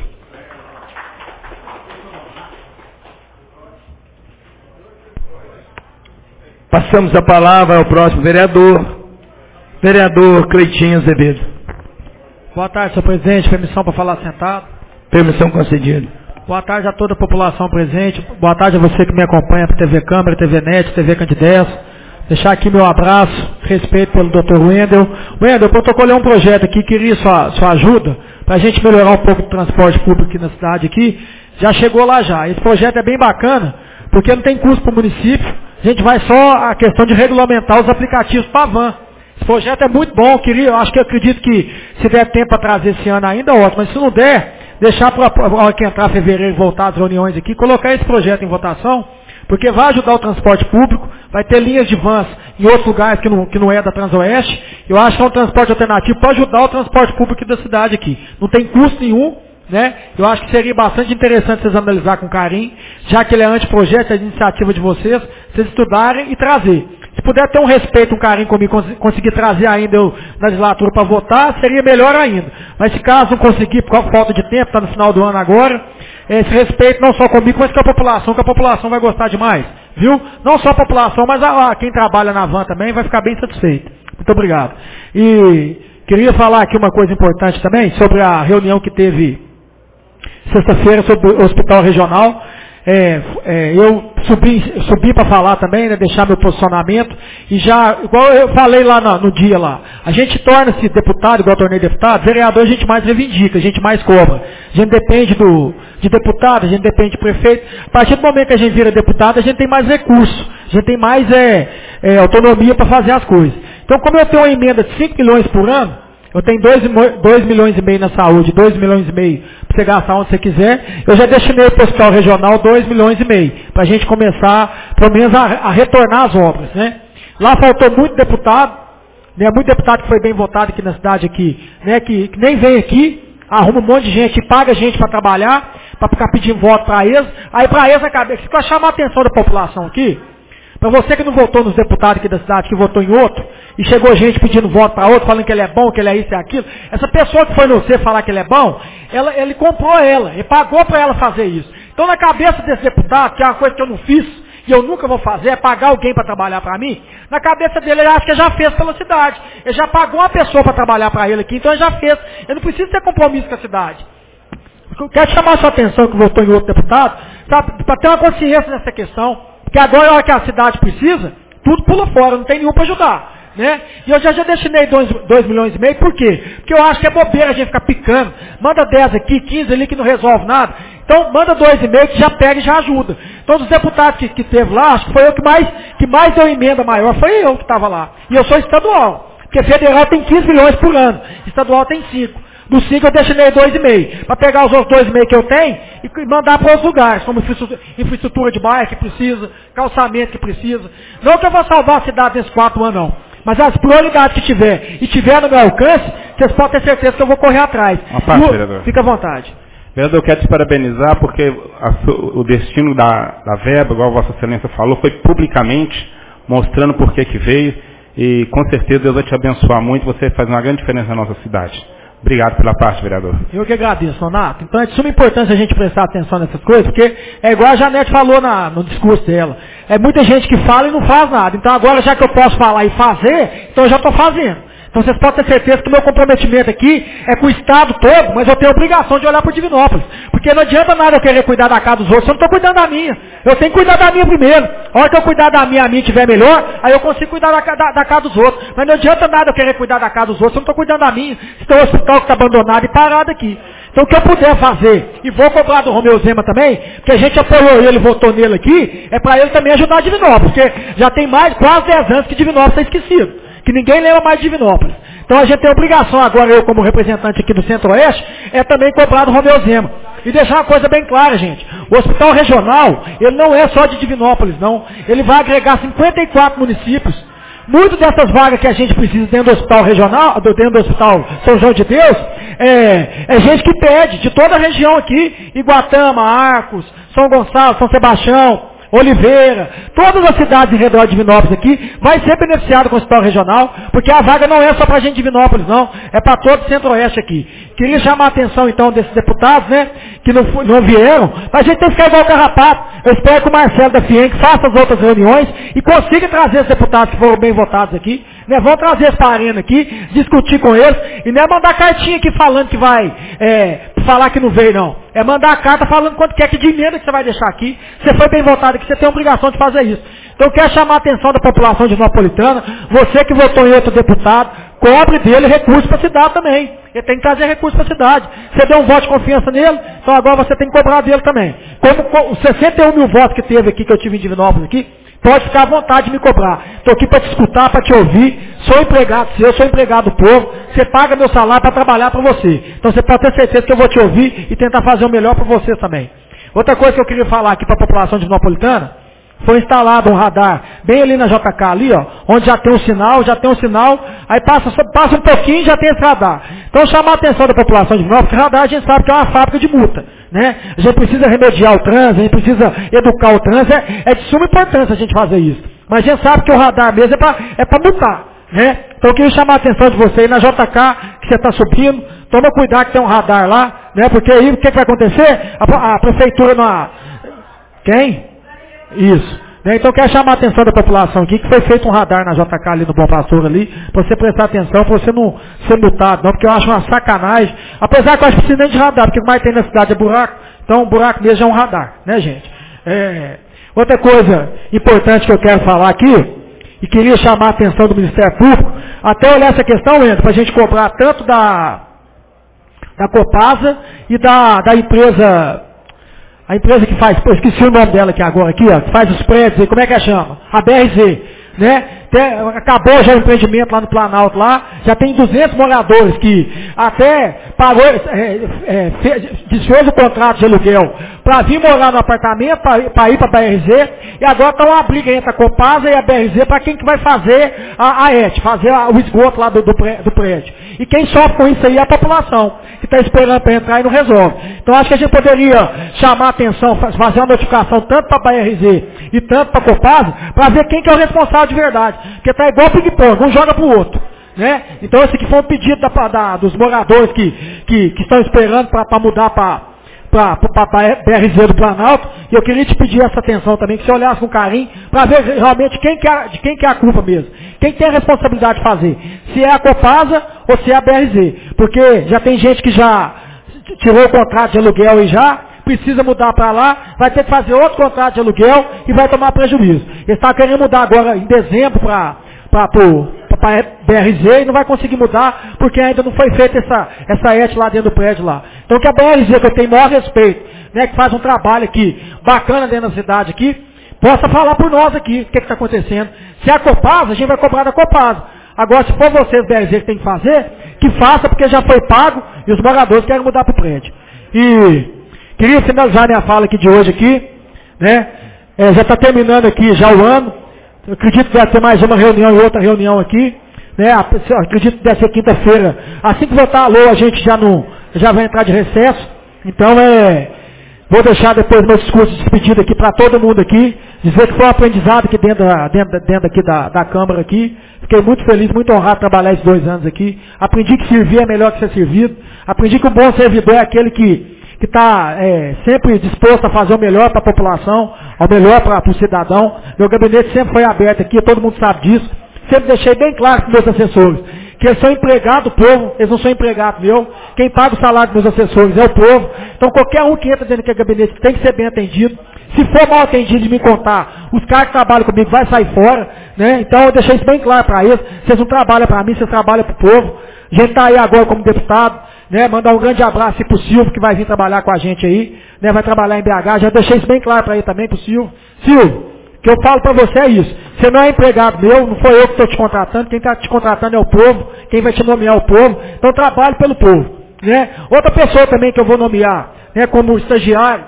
S2: Passamos a palavra ao próximo vereador, vereador Cleitinho Azevedo.
S12: Boa tarde, senhor presidente. Permissão para falar sentado?
S2: Permissão concedida.
S12: Boa tarde a toda a população presente. Boa tarde a você que me acompanha por TV Câmara, TV Net, TV Candidez. Deixar aqui meu abraço, respeito pelo Dr. Wendel. Wendel, eu protocolei um projeto aqui, queria sua ajuda, para a gente melhorar um pouco o transporte público aqui na cidade. Aqui. Já chegou lá já. Esse projeto é bem bacana, porque não tem custo para o município. A gente vai só a questão de regulamentar os aplicativos para van. Esse projeto é muito bom, acredito que se der tempo para trazer esse ano ainda, ótimo. Mas se não der, deixar para a hora que entrar fevereiro, voltar às reuniões aqui, colocar esse projeto em votação, porque vai ajudar o transporte público, vai ter linhas de vans em outros lugares que não é da Transoeste. Eu acho que é um transporte alternativo para ajudar o transporte público da cidade aqui. Não tem custo nenhum, né? Eu acho que seria bastante interessante vocês analisar com carinho, já que ele é anteprojeto, é de iniciativa de vocês estudarem e trazer. Se puder ter um respeito, um carinho comigo, conseguir trazer ainda eu na legislatura para votar, seria melhor ainda. Mas se caso não conseguir, por falta de tempo, está no final do ano agora, esse respeito não só comigo, mas com a população vai gostar demais, viu? Não só a população, mas quem trabalha na van também vai ficar bem satisfeito. Muito obrigado. E queria falar aqui uma coisa importante também, sobre a reunião que teve sexta-feira sobre o Hospital Regional. eu subi para falar também, né, deixar meu posicionamento, e já, igual eu falei lá no dia lá, a gente torna-se deputado, igual eu tornei deputado, vereador a gente mais reivindica, a gente mais cobra. A gente depende de deputado, a gente depende de prefeito. A partir do momento que a gente vira deputado, a gente tem mais recursos, a gente tem mais autonomia para fazer as coisas. Então, como eu tenho uma emenda de 5 milhões por ano, eu tenho 2 milhões e meio na saúde, 2 milhões e meio para você gastar onde você quiser, eu já destinei para o hospital regional 2 milhões e meio, para a gente começar, pelo menos, a retornar as obras, né? Lá faltou muito deputado, né? Muito deputado que foi bem votado aqui na cidade, aqui, né? que nem vem aqui, arruma um monte de gente, paga gente para trabalhar, para ficar pedindo voto para eles, aí para eles acaba, se eu chamar a atenção da população aqui, para você que não votou nos deputados aqui da cidade, que votou em outro, e chegou gente pedindo voto para outro, falando que ele é bom, que ele é isso e aquilo, essa pessoa que foi no você falar que ele é bom, ele comprou ela, ele pagou para ela fazer isso. Então na cabeça desse deputado, que é uma coisa que eu não fiz, e eu nunca vou fazer, é pagar alguém para trabalhar para mim, na cabeça dele ele acha que já fez pela cidade. Ele já pagou uma pessoa para trabalhar para ele aqui, então ele já fez. Ele não precisa ter compromisso com a cidade. Eu quero chamar a sua atenção, que votou em outro deputado, para ter uma consciência nessa questão. Porque agora, na hora que a cidade precisa, tudo pula fora, não tem nenhum para ajudar. Né? E eu já destinei 2 milhões e meio, por quê? Porque eu acho que é bobeira a gente ficar picando. Manda 10 aqui, 15 ali que não resolve nada. Então manda 2,5 que já pega e já ajuda. Então dos deputados que teve lá, acho que foi eu que mais deu emenda maior, foi eu que estava lá. E eu sou estadual. Porque federal tem 15 milhões por ano, estadual tem 5. Do 5 eu destinei 2,5. Para pegar os outros 2,5 que eu tenho e mandar para outros lugares, como infraestrutura de bairro que precisa, calçamento que precisa. Não que eu vou salvar a cidade nesses 4 anos, não. Mas as prioridades que tiver e tiver no meu alcance, vocês podem ter certeza que eu vou correr atrás.
S11: Vereador.
S12: Fica à vontade.
S11: Vereador, eu quero te parabenizar porque o destino da verba, igual a Vossa Excelência falou, foi publicamente mostrando por que veio. E com certeza Deus vai te abençoar muito. Você faz uma grande diferença na nossa cidade. Obrigado pela parte, vereador.
S12: Eu que agradeço, Nonato. Então é de suma importância a gente prestar atenção nessas coisas, porque é igual a Janete falou no discurso dela. É muita gente que fala e não faz nada. Então agora, já que eu posso falar e fazer, então eu já estou fazendo. Então vocês podem ter certeza que o meu comprometimento aqui é com o Estado todo, mas eu tenho a obrigação de olhar para o Divinópolis. Porque não adianta nada eu querer cuidar da casa dos outros, se eu não estou cuidando da minha. Eu tenho que cuidar da minha primeiro. A hora que eu cuidar da minha, a minha estiver melhor, aí eu consigo cuidar da casa dos outros. Mas não adianta nada eu querer cuidar da casa dos outros, se eu não estou cuidando da minha. Se tem um hospital que está abandonado e parado aqui. Então o que eu puder fazer, e vou cobrar do Romeu Zema também, porque a gente apoiou ele, votou nele aqui, é para ele também ajudar a Divinópolis, porque já tem quase 10 anos que Divinópolis está esquecido, que ninguém lembra mais de Divinópolis. Então a gente tem a obrigação agora, eu como representante aqui do Centro-Oeste, é também cobrar do Romeu Zema. E deixar uma coisa bem clara, gente, o hospital regional, ele não é só de Divinópolis, não, ele vai agregar 54 municípios. Muitas dessas vagas que a gente precisa dentro do hospital regional, dentro do hospital São João de Deus, é gente que pede, de toda a região aqui, Iguatama, Arcos, São Gonçalo, São Sebastião, Oliveira, todas as cidades em redor de Divinópolis aqui, vai ser beneficiado com o hospital regional, porque a vaga não é só para a gente de Divinópolis, não, é para todo o Centro-Oeste aqui. Queria chamar a atenção, então, desses deputados, né, que não vieram, mas a gente tem que ficar igual o Carrapato. Eu espero que o Marcelo da FIENC faça as outras reuniões e consiga trazer os deputados que foram bem votados aqui, né, vão trazer eles para a arena aqui, discutir com eles, e não é mandar cartinha aqui falando que vai falar que não veio, não. É mandar a carta falando quanto quer que de emenda que você vai deixar aqui. Você foi bem votado aqui, você tem a obrigação de fazer isso. Então eu quero chamar a atenção da população de Napolitana, você que votou em outro deputado, cobre dele recursos para a cidade também. Ele tem que trazer recursos para a cidade. Você deu um voto de confiança nele, então agora você tem que cobrar dele também. Como os 61 mil votos que teve aqui, que eu tive em Divinópolis aqui, pode ficar à vontade de me cobrar. Estou aqui para te escutar, para te ouvir. Sou empregado seu, sou empregado do povo. Você paga meu salário para trabalhar para você. Então você pode ter certeza que eu vou te ouvir e tentar fazer o melhor para você também. Outra coisa que eu queria falar aqui para a população de Napolitana, foi instalado um radar bem ali na JK, ali, ó, onde já tem um sinal, aí passa um pouquinho e já tem esse radar. Então chamar a atenção da população de Divinópolis, porque radar a gente sabe que é uma fábrica de multa, né? A gente precisa remediar o trânsito, a gente precisa educar o trânsito, é de suma importância a gente fazer isso. Mas a gente sabe que o radar mesmo é para multar, né? Então eu queria chamar a atenção de você aí na JK, que você está subindo, toma cuidado que tem um radar lá, né? Porque aí o que vai acontecer? A prefeitura não... Quem? Isso. Então eu quero chamar a atenção da população aqui, que foi feito um radar na JK ali no Bom Pastor ali, para você prestar atenção, para você não ser multado, não, porque eu acho uma sacanagem. Apesar que eu acho que precisa nem de radar, porque o que mais tem na cidade é buraco, então o buraco mesmo é um radar, né, gente? Outra coisa importante que eu quero falar aqui, e queria chamar a atenção do Ministério Público, até olhar essa questão, Wendel, para a gente cobrar tanto da Copasa e da empresa, a empresa que faz, esqueci o nome dela aqui agora, que faz os prédios, como é que ela chama? A BRZ, né? Acabou já o empreendimento lá no Planalto, lá, já tem 200 moradores que até pagou, desfez o contrato de aluguel para vir morar no apartamento, para ir para a BRZ, e agora está uma briga entre a Copasa e a BRZ para quem que vai fazer a ET, fazer o esgoto lá do prédio. E quem sofre com isso aí é a população, que está esperando para entrar e não resolve. Então acho que a gente poderia chamar a atenção, fazer uma notificação tanto para a BRZ e tanto para a Copasa, para ver quem que é o responsável de verdade. Porque está igual ping-pong, um joga para o outro. Né? Então esse aqui foi um pedido dos moradores que estão esperando para mudar para a BRZ do Planalto, e eu queria te pedir essa atenção também, que você olhasse com carinho, para ver realmente de quem que é a culpa mesmo. Quem tem a responsabilidade de fazer? Se é a Copasa ou se é a BRZ. Porque já tem gente que já tirou o contrato de aluguel e já precisa mudar para lá, vai ter que fazer outro contrato de aluguel e vai tomar prejuízo. Eles estavam querendo mudar agora em dezembro para a BRZ e não vai conseguir mudar porque ainda não foi feita essa ET lá dentro do prédio lá. Então que a BRZ, que eu tenho maior respeito, né, que faz um trabalho aqui bacana dentro da cidade aqui, possa falar por nós aqui o que está acontecendo. Se é a Copasa, a gente vai cobrar da Copasa. Agora, se for vocês, BRZ, que tem que fazer, que faça porque já foi pago e os moradores querem mudar para o prédio. E queria finalizar minha fala aqui de hoje aqui, né? Já está terminando aqui já o ano. Eu acredito que vai ter mais uma reunião e outra reunião aqui, né? Eu acredito que deve ser quinta-feira. Assim que voltar a LOA, a gente já vai entrar de recesso. Então vou deixar depois meu discurso de despedida aqui para todo mundo aqui, dizer que foi um aprendizado aqui dentro aqui da Câmara aqui. Fiquei muito feliz, muito honrado de trabalhar esses 2 anos aqui. Aprendi que servir é melhor que ser servido. Aprendi que um bom servidor é aquele que está sempre disposto a fazer o melhor para a população, o melhor para o cidadão. Meu gabinete sempre foi aberto aqui, todo mundo sabe disso. Sempre deixei bem claro para os meus assessores que eles são empregados do povo, eles não são empregados meu. Quem paga o salário dos meus assessores é o povo. Então qualquer um que entra dentro daquele gabinete tem que ser bem atendido. Se for mal atendido e me contar, os caras que trabalham comigo vai sair fora. Né? Então eu deixei isso bem claro para eles. Vocês não trabalham para mim, vocês trabalham para o povo. A gente está aí agora como deputado. Né, mandar um grande abraço para o Silvio, que vai vir trabalhar com a gente aí, né, vai trabalhar em BH, já deixei isso bem claro para ele também, para o Silvio. Silvio, o que eu falo para você é isso, você não é empregado meu, não foi eu que estou te contratando, quem está te contratando é o povo, quem vai te nomear é o povo, então trabalhe pelo povo. Né. Outra pessoa também que eu vou nomear, né, como estagiário,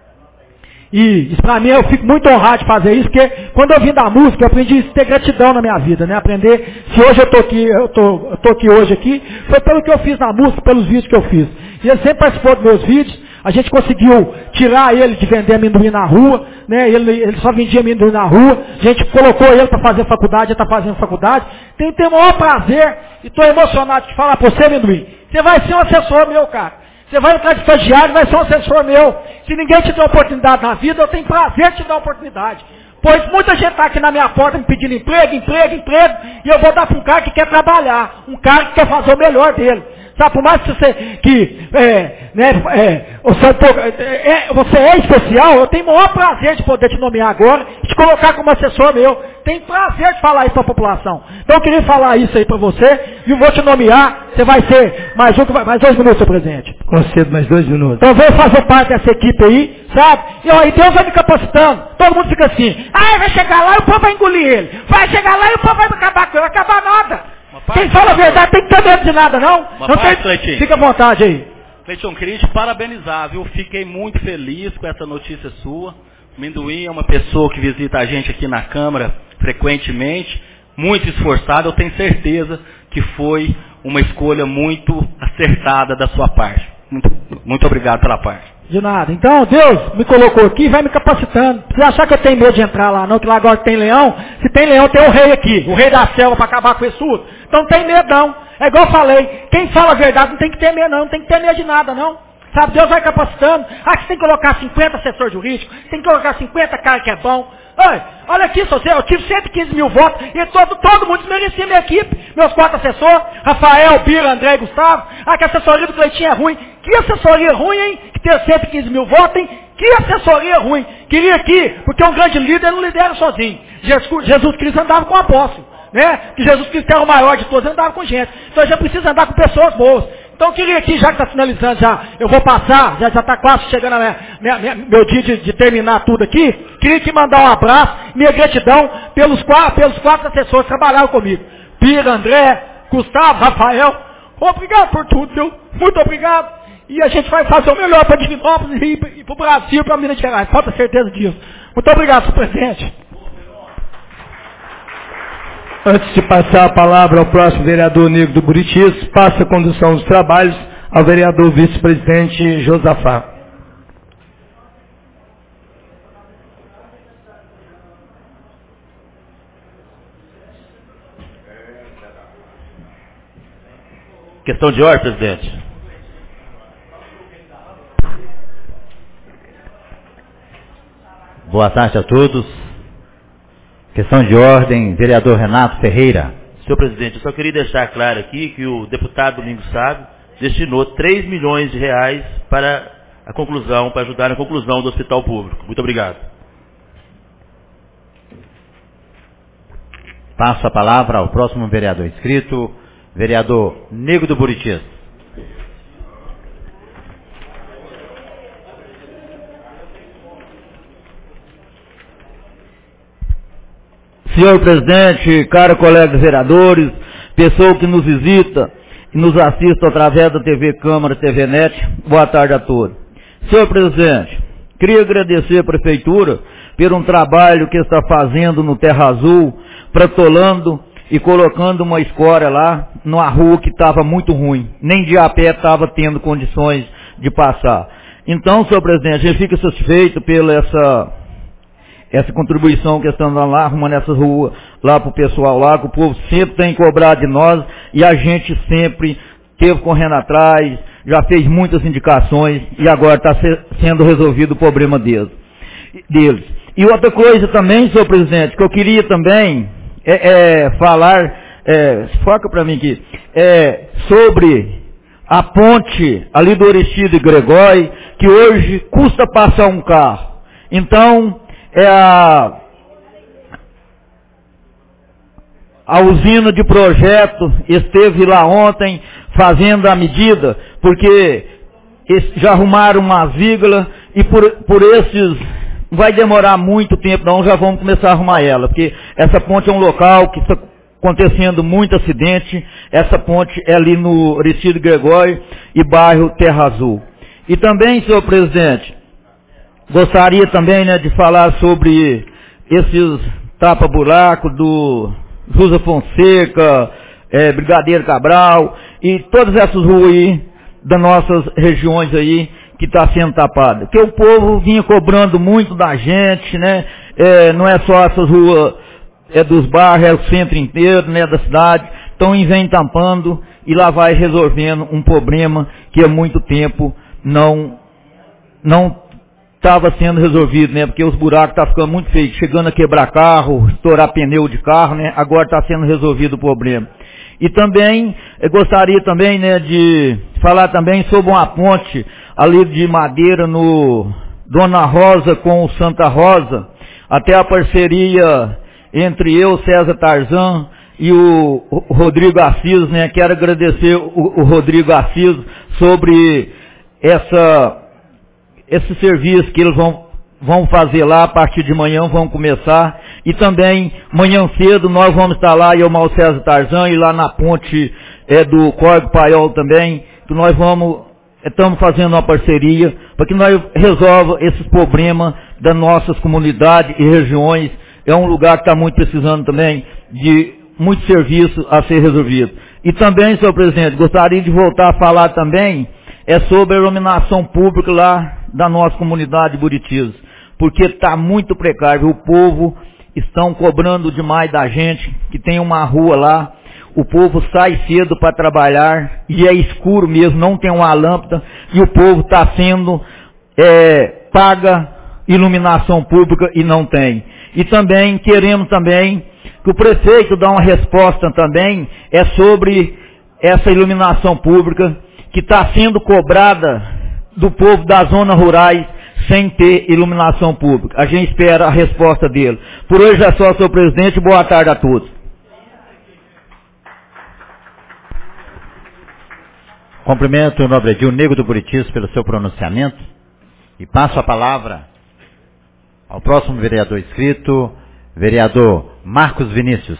S12: e isso para mim eu fico muito honrado de fazer isso, porque quando eu vim da música eu aprendi a ter gratidão na minha vida, né? Aprender, se hoje eu estou aqui hoje aqui, foi pelo que eu fiz na música, pelos vídeos que eu fiz. E ele sempre participou dos meus vídeos, a gente conseguiu tirar ele de vender amendoim na rua, né? Ele só vendia amendoim na rua, a gente colocou ele para fazer faculdade, ele está fazendo faculdade. Tenho o maior prazer e estou emocionado de falar para você, amendoim, você vai ser um assessor meu, cara. Você vai entrar de estagiário, vai ser um assessor meu. Se ninguém te der oportunidade na vida, eu tenho prazer de te dar oportunidade. Pois muita gente está aqui na minha porta me pedindo emprego, e eu vou dar para um cara que quer trabalhar, um cara que quer fazer o melhor dele. Sabe, por mais que você é especial, eu tenho o maior prazer de poder te nomear agora, te colocar como assessor meu. Tenho prazer de falar isso para a população. Então eu queria falar isso aí para você, e eu vou te nomear, você vai ser mais 2 minutos, seu presidente.
S6: Concedo mais 2 minutos.
S12: Então vou fazer parte dessa equipe aí, sabe? E Deus vai me capacitando. Todo mundo fica assim, vai chegar lá e o povo vai engolir ele. Vai chegar lá e o povo vai acabar com ele, não vai acabar nada. Quem fala a verdade tem que ter medo de nada, não? Fica à vontade aí.
S9: Cleiton, queria te parabenizar, viu? Fiquei muito feliz com essa notícia sua. O Amendoim é uma pessoa que visita a gente aqui na Câmara frequentemente, muito esforçado. Eu tenho certeza que foi uma escolha muito acertada da sua parte. Muito obrigado pela parte.
S12: De nada. Então, Deus me colocou aqui e vai me capacitando. Você achar que eu tenho medo de entrar lá, não, que lá agora tem leão? Se tem leão, tem o rei aqui, o rei da selva para acabar com isso tudo. Então não tem medo não. É igual eu falei, quem fala a verdade não tem que ter medo não tem que ter medo de nada não. Sabe, Deus vai capacitando. Você tem que colocar 50 assessores jurídicos, tem que colocar 50 cara que é bom. Olha aqui, eu tive 115 mil votos e todo mundo desmerecia minha equipe. Meus 4 assessores, Rafael, Bira, André e Gustavo. Que a assessoria do Cleitinho é ruim. Que assessoria ruim, hein? Que tem 115 mil votos, hein? Que assessoria ruim. Queria aqui, porque um grande líder não lidera sozinho. Jesus Cristo andava com apóstolo, né? Que Jesus Cristo era o maior de todos, andava com gente. Então a gente precisa andar com pessoas boas. Então eu queria aqui, já que está finalizando, eu vou passar, já está quase chegando meu dia de terminar tudo aqui, queria aqui mandar um abraço, minha gratidão pelos quatro assessores que trabalharam comigo. Pira, André, Gustavo, Rafael, obrigado por tudo, viu? Muito obrigado. E a gente vai fazer o melhor para Divinópolis e para o Brasil, para Minas Gerais, falta certeza disso. Muito obrigado, senhor presidente.
S2: Antes de passar a palavra ao próximo vereador Nego do Buritis, passa a condução dos trabalhos ao vereador vice-presidente Josafá.
S8: Questão de ordem, presidente.
S13: Boa tarde a todos. Questão de ordem, vereador Renato Ferreira.
S8: Senhor presidente, eu só queria deixar claro aqui que o deputado Domingos Sábio destinou 3 milhões de reais para a conclusão, para ajudar na conclusão do hospital público. Muito obrigado.
S13: Passo a palavra ao próximo vereador inscrito, vereador Nego do Buritis.
S14: Senhor presidente, caros colegas vereadores, pessoa que nos visita e nos assiste através da TV Câmara, TV Net, boa tarde a todos. Senhor presidente, queria agradecer à prefeitura por um trabalho que está fazendo no Terra Azul, pratolando e colocando uma escória lá, numa rua que estava muito ruim, nem de a pé estava tendo condições de passar. Então, senhor presidente, a gente fica satisfeito pela essa contribuição que estão lá, arrumando essas ruas lá pro pessoal lá, que o povo sempre tem cobrado de nós, e a gente sempre esteve correndo atrás, já fez muitas indicações, e agora está sendo resolvido o problema deles. E outra coisa também, senhor presidente, que eu queria também falar, foca para mim aqui, sobre a ponte ali do Aristides Gregório, que hoje custa passar um carro. Então, a usina de projeto esteve lá ontem fazendo a medida, porque já arrumaram uma vírgula e por esses vai demorar muito tempo, não, já vamos começar a arrumar ela, porque essa ponte é um local que está acontecendo muito acidente, essa ponte é ali no Aristides Gregório e bairro Terra Azul. E também, senhor presidente, gostaria também, de falar sobre esses tapa-buraco do José Fonseca, Brigadeiro Cabral e todas essas ruas aí das nossas regiões aí que está sendo tapada. Que o povo vinha cobrando muito da gente, não é só essas ruas dos bairros, é o centro inteiro, da cidade. Então vem tampando e lá vai resolvendo um problema que há muito tempo não estava sendo resolvido, porque os buracos estão ficando muito feios, chegando a quebrar carro, estourar pneu de carro, agora está sendo resolvido o problema. E também, eu gostaria também, de falar também sobre uma ponte ali de madeira no Dona Rosa com o Santa Rosa, até a parceria entre eu, César Tarzan, e o Rodrigo Assis, quero agradecer o Rodrigo Assis sobre esse serviço que eles vão fazer lá, a partir de manhã vão começar, e também manhã cedo nós vamos estar lá, eu, Mal César Tarzan, e lá na ponte do Córrego Paiol também, que nós estamos fazendo uma parceria, para que nós resolva esses problemas das nossas comunidades e regiões. É um lugar que está muito precisando também de muito serviço a ser resolvido. E também, senhor presidente, gostaria de voltar a falar também sobre a iluminação pública lá da nossa comunidade de Buritis, porque está muito precário. O povo estão cobrando demais da gente, que tem uma rua lá, o povo sai cedo para trabalhar e é escuro mesmo, não tem uma lâmpada, e o povo está sendo paga iluminação pública e não tem. E também queremos também que o prefeito dê uma resposta também sobre essa iluminação pública que está sendo cobrada do povo das zonas rurais sem ter iluminação pública. A gente espera a resposta dele. Por hoje é só, senhor presidente. Boa tarde a todos.
S13: Cumprimento o nobre Edil Negro do Buritis pelo seu pronunciamento e passo a palavra ao próximo vereador inscrito, vereador Marcos Vinícius.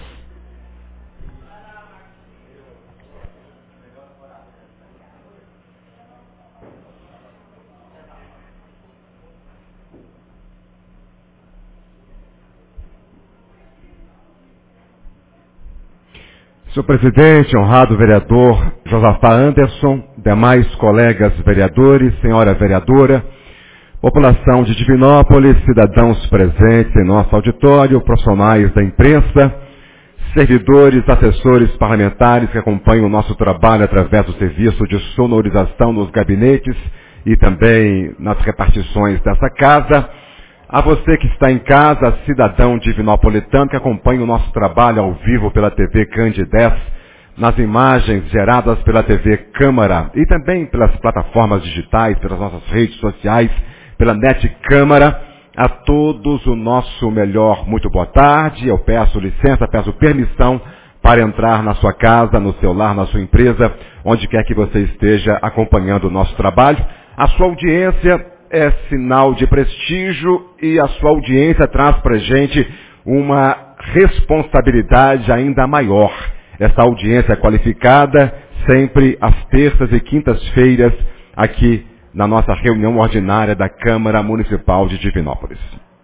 S15: Senhor presidente, honrado vereador Josafá Anderson, demais colegas vereadores, senhora vereadora, população de Divinópolis, cidadãos presentes em nosso auditório, profissionais da imprensa, servidores, assessores parlamentares que acompanham o nosso trabalho através do serviço de sonorização nos gabinetes e também nas repartições dessa casa. A você que está em casa, cidadão divinopolitano, que acompanha o nosso trabalho ao vivo pela TV Cande 10, nas imagens geradas pela TV Câmara e também pelas plataformas digitais, pelas nossas redes sociais, pela NET Câmara, a todos o nosso melhor muito boa tarde. Eu peço licença, peço permissão para entrar na sua casa, no seu lar, na sua empresa, onde quer que você esteja acompanhando o nosso trabalho. A sua audiência é sinal de prestígio e a sua audiência traz para a gente uma responsabilidade ainda maior. Essa audiência qualificada sempre às terças e quintas-feiras aqui na nossa reunião ordinária da Câmara Municipal de Divinópolis.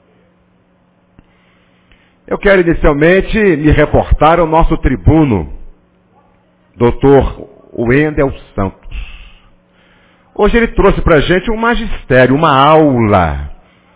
S15: Eu quero inicialmente me reportar ao nosso tribuno, Dr. Wendel Santos. Hoje ele trouxe para a gente um magistério, uma aula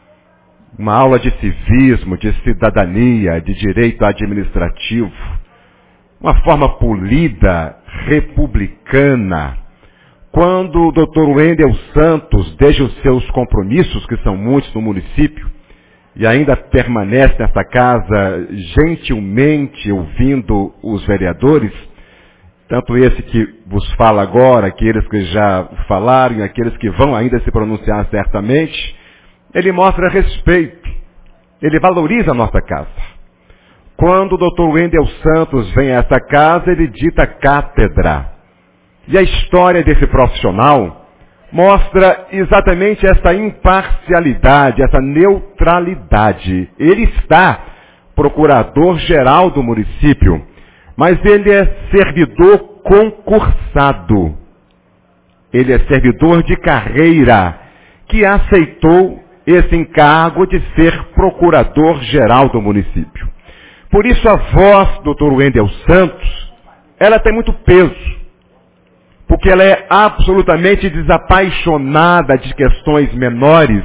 S15: de civismo, de cidadania, de direito administrativo, uma forma polida, republicana. Quando o Dr. Wendel Santos deixa os seus compromissos, que são muitos no município, e ainda permanece nessa casa gentilmente ouvindo os vereadores, tanto esse que vos fala agora, aqueles que já falaram e aqueles que vão ainda se pronunciar certamente, ele mostra respeito, ele valoriza a nossa casa. Quando o Dr. Wendel Santos vem a essa casa, ele dita cátedra. E a história desse profissional mostra exatamente essa imparcialidade, essa neutralidade. Ele está procurador-geral do município, mas ele é servidor concursado. Ele é servidor de carreira, que aceitou esse encargo de ser procurador-geral do município. Por isso a voz do Dr. Wendel Santos, ela tem muito peso, porque ela é absolutamente desapaixonada de questões menores,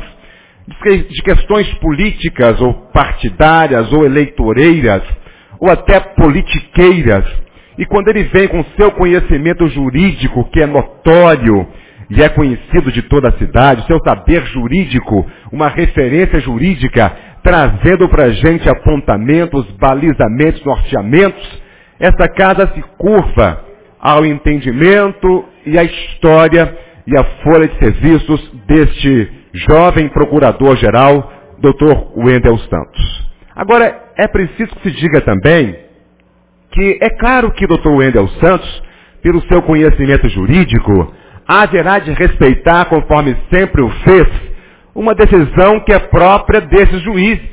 S15: de questões políticas ou partidárias ou eleitoreiras, ou até politiqueiras. E quando ele vem com seu conhecimento jurídico, que é notório e é conhecido de toda a cidade, seu saber jurídico, uma referência jurídica, trazendo para a gente apontamentos, balizamentos, norteamentos, essa casa se curva ao entendimento e à história e à folha de serviços deste jovem procurador-geral, Dr. Wendel Santos. Agora, é preciso que se diga também que é claro que Dr. Wendel Santos, pelo seu conhecimento jurídico, haverá de respeitar, conforme sempre o fez, uma decisão que é própria desses juízes.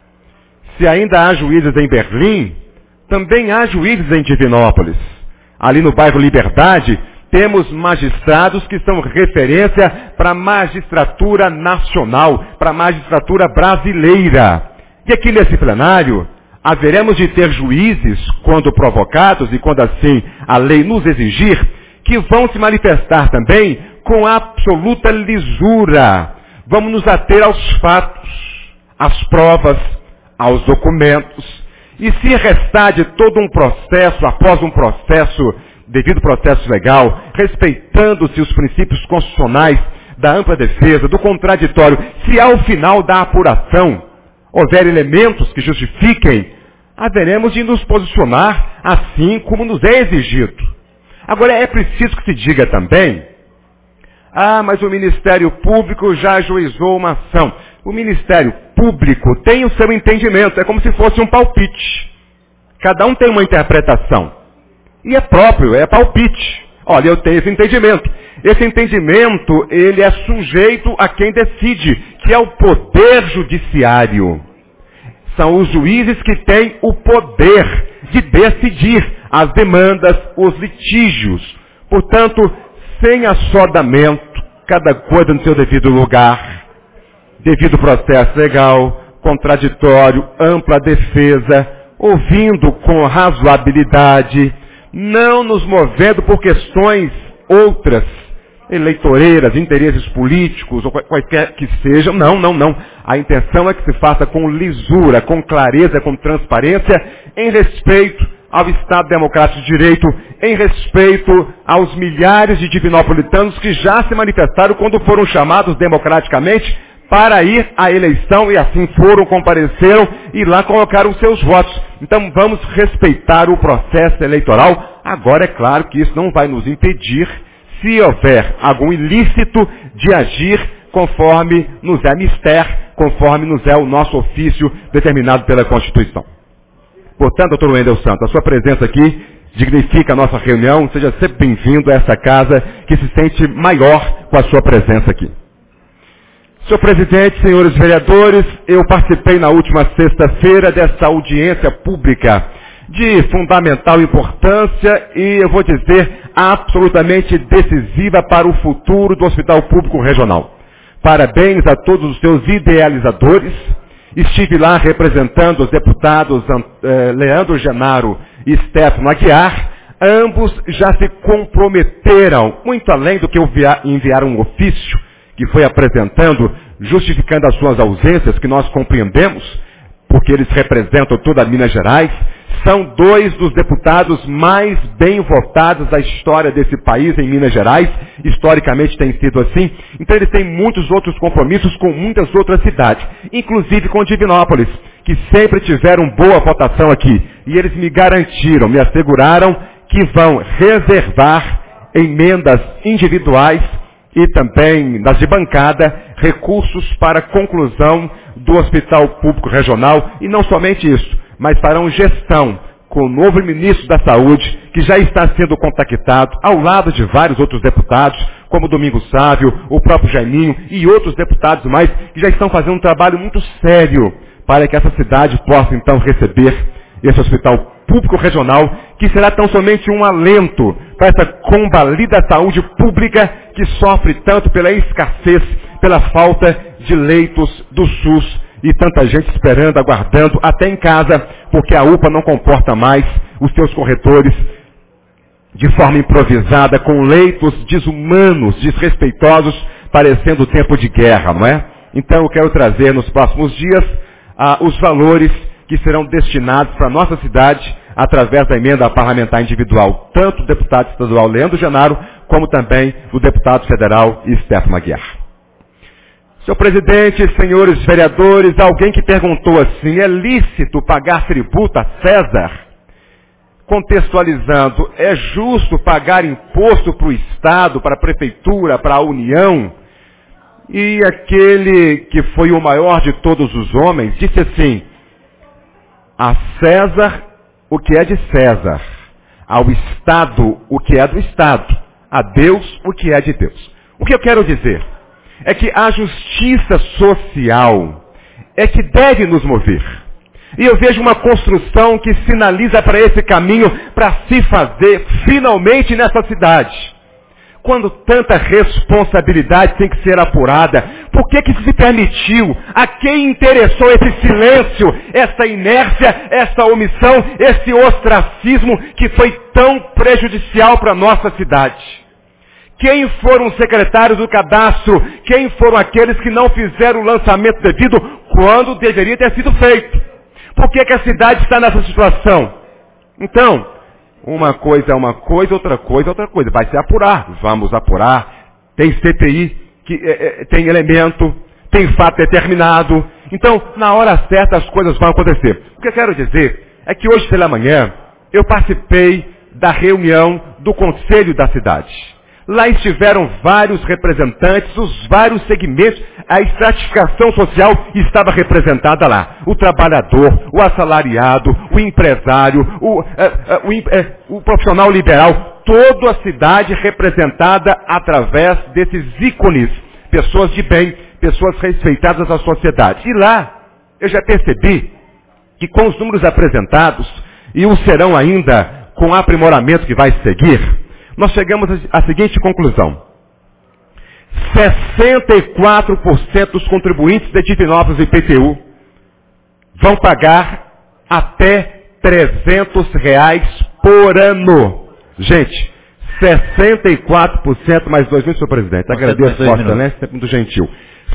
S15: Se ainda há juízes em Berlim, também há juízes em Divinópolis. Ali no bairro Liberdade, temos magistrados que são referência para a magistratura nacional, para a magistratura brasileira. E aqui nesse plenário, haveremos de ter juízes, quando provocados e quando assim a lei nos exigir, que vão se manifestar também com absoluta lisura. Vamos nos ater aos fatos, às provas, aos documentos. E se restar de todo um processo, após um processo, devido processo legal, respeitando-se os princípios constitucionais da ampla defesa, do contraditório, se ao final da apuração houver elementos que justifiquem, haveremos de nos posicionar assim como nos é exigido. Agora é preciso que se diga também Ah, mas o Ministério Público já ajuizou uma ação. O Ministério Público tem o seu entendimento, é como se fosse um palpite. Cada um tem uma interpretação. E é próprio, é palpite. Olha, eu tenho esse entendimento. Esse entendimento, ele é sujeito a quem decide, que é o Poder Judiciário. São os juízes que têm o poder de decidir as demandas, os litígios. Portanto, sem assodamento, cada coisa no seu devido lugar, devido processo legal, contraditório, ampla defesa, ouvindo com razoabilidade, não nos movendo por questões outras, eleitoreiras, interesses políticos, ou quaisquer que sejam. Não. A intenção é que se faça com lisura, com clareza, com transparência, em respeito ao Estado Democrático de Direito, em respeito aos milhares de divinopolitanos que já se manifestaram quando foram chamados democraticamente para ir à eleição, e assim foram, compareceram e lá colocaram seus votos. Então vamos respeitar o processo eleitoral. Agora é claro que isso não vai nos impedir, se houver algum ilícito, de agir conforme nos é mister, conforme nos é o nosso ofício determinado pela Constituição. Portanto, doutor Wendel Santos, a sua presença aqui dignifica a nossa reunião. Seja sempre bem-vindo a essa casa que se sente maior com a sua presença aqui. Senhor presidente, senhores vereadores, eu participei na última sexta-feira dessa audiência pública de fundamental importância e, eu vou dizer, absolutamente decisiva para o futuro do Hospital Público Regional. Parabéns a todos os seus idealizadores. Estive lá representando os deputados Leandro Genaro e Stefano Aguiar. Ambos já se comprometeram, muito além do que enviaram um ofício, que foi apresentando, justificando as suas ausências, que nós compreendemos, porque eles representam toda Minas Gerais. São dois dos deputados mais bem votados da história desse país em Minas Gerais. Historicamente tem sido assim. Então eles têm muitos outros compromissos com muitas outras cidades, inclusive com Divinópolis, que sempre tiveram boa votação aqui. E eles me garantiram, me asseguraram que vão reservar emendas individuais e também das de bancada, recursos para a conclusão do Hospital Público Regional. E não somente isso, mas farão gestão com o novo ministro da Saúde, que já está sendo contactado, ao lado de vários outros deputados, como Domingos Sávio, o próprio Jaiminho e outros deputados mais, que já estão fazendo um trabalho muito sério para que essa cidade possa então receber esse Hospital Público Regional, que será tão somente um alento para essa combalida saúde pública que sofre tanto pela escassez, pela falta de leitos do SUS, e tanta gente esperando, aguardando, até em casa, porque a UPA não comporta mais os seus corretores de forma improvisada, com leitos desumanos, desrespeitosos, parecendo tempo de guerra, não é? Então eu quero trazer nos próximos dias os valores que serão destinados para a nossa cidade através da emenda parlamentar individual, tanto do deputado estadual Leandro Genaro, como também do deputado federal Stefano Aguiar. Senhor presidente, senhores vereadores, alguém que perguntou assim: é lícito pagar tributo a César? Contextualizando, é justo pagar imposto para o Estado, para a Prefeitura, para a União? E aquele que foi o maior de todos os homens disse assim: a César o que é de César, ao Estado o que é do Estado, a Deus o que é de Deus. O que eu quero dizer é que a justiça social é que deve nos mover. E eu vejo uma construção que sinaliza para esse caminho para se fazer finalmente nessa cidade. Quando tanta responsabilidade tem que ser apurada, por que se permitiu? A quem interessou esse silêncio, essa inércia, essa omissão, esse ostracismo que foi tão prejudicial para a nossa cidade? Quem foram os secretários do cadastro? Quem foram aqueles que não fizeram o lançamento devido quando deveria ter sido feito? Por que a cidade está nessa situação? Então, uma coisa é uma coisa, outra coisa é outra coisa. Vai se apurar, vamos apurar. Tem CPI, que tem elemento, tem fato determinado. Então, na hora certa as coisas vão acontecer. O que eu quero dizer é que hoje pela manhã eu participei da reunião do Conselho da Cidade. Lá estiveram vários representantes, os vários segmentos, a estratificação social estava representada lá. O trabalhador, o assalariado, o empresário, o profissional liberal, toda a cidade representada através desses ícones, pessoas de bem, pessoas respeitadas da sociedade. E lá, eu já percebi que com os números apresentados, e o serão ainda com o aprimoramento que vai seguir, nós chegamos à seguinte conclusão. 64% dos contribuintes de Divinópolis e IPTU vão pagar até R$300 por ano. Gente, 64% mais 2 mil, senhor presidente. Agradeço a Vossa Excelência, sempre muito gentil.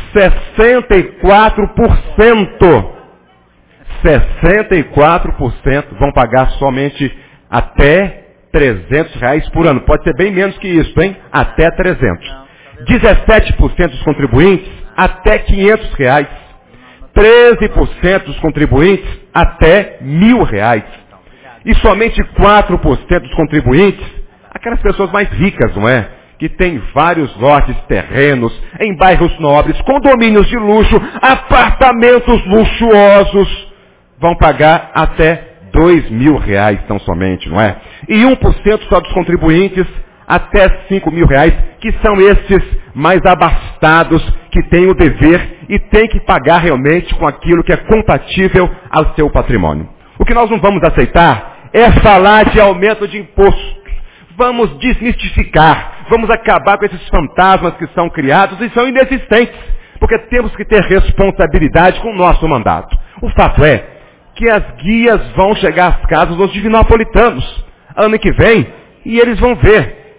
S15: 64% vão pagar somente até R$300 por ano. Pode ser bem menos que isso, hein? Até 300. 17% dos contribuintes até R$500. 13% dos contribuintes até R$1.000. E somente 4% dos contribuintes, aquelas pessoas mais ricas, não é? Que tem vários lotes, terrenos, em bairros nobres, condomínios de luxo, apartamentos luxuosos, vão pagar até R$2.000 tão somente, não é? E 1% só dos contribuintes até R$5.000, que são esses mais abastados, que têm o dever e têm que pagar realmente com aquilo que é compatível ao seu patrimônio. O que nós não vamos aceitar é falar de aumento de imposto. Vamos desmistificar, vamos acabar com esses fantasmas que são criados e são inexistentes, porque temos que ter responsabilidade com o nosso mandato. O fato é que as guias vão chegar às casas dos divinopolitanos ano que vem e eles vão ver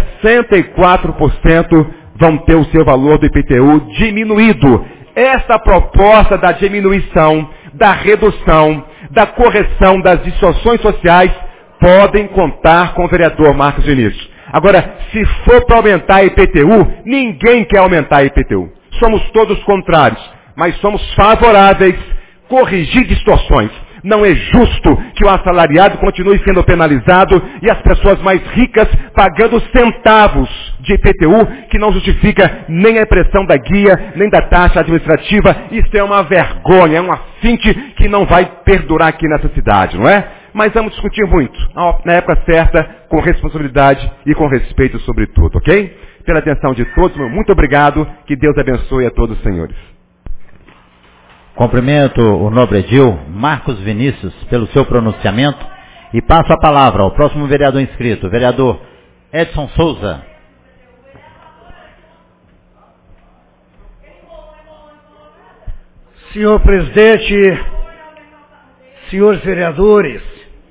S15: 64% vão ter o seu valor do IPTU diminuído. Essa proposta da diminuição, da redução, da correção das distorções sociais podem contar com o vereador Marcos Vinícius. Agora, se for para aumentar a IPTU, ninguém quer aumentar a IPTU. Somos todos contrários, mas somos favoráveis a corrigir distorções. Não é justo que o assalariado continue sendo penalizado e as pessoas mais ricas pagando centavos de IPTU, que não justifica nem a impressão da guia, nem da taxa administrativa. Isso é uma vergonha, é um afinte que não vai perdurar aqui nessa cidade, não é? Mas vamos discutir muito, na época certa, com responsabilidade e com respeito sobre tudo, ok? Pela atenção de todos, muito obrigado, que Deus abençoe a todos os senhores.
S13: Cumprimento o nobre edil Marcos Vinícius pelo seu pronunciamento e passo a palavra ao próximo vereador inscrito, vereador Edson Souza.
S6: Senhor presidente, senhores vereadores,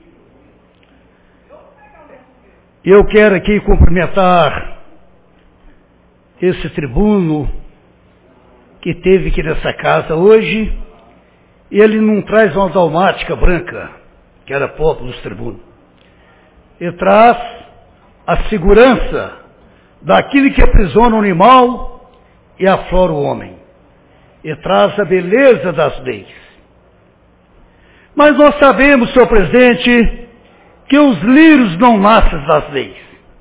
S6: eu quero aqui cumprimentar esse tribuno que teve aqui nessa casa hoje. Ele não traz uma dalmática branca, que era próprio dos tribunos. Ele traz a segurança daquilo que aprisiona o animal e aflora o homem. Ele traz a beleza das leis. Mas nós sabemos, senhor presidente, que os lírios não nascem das leis.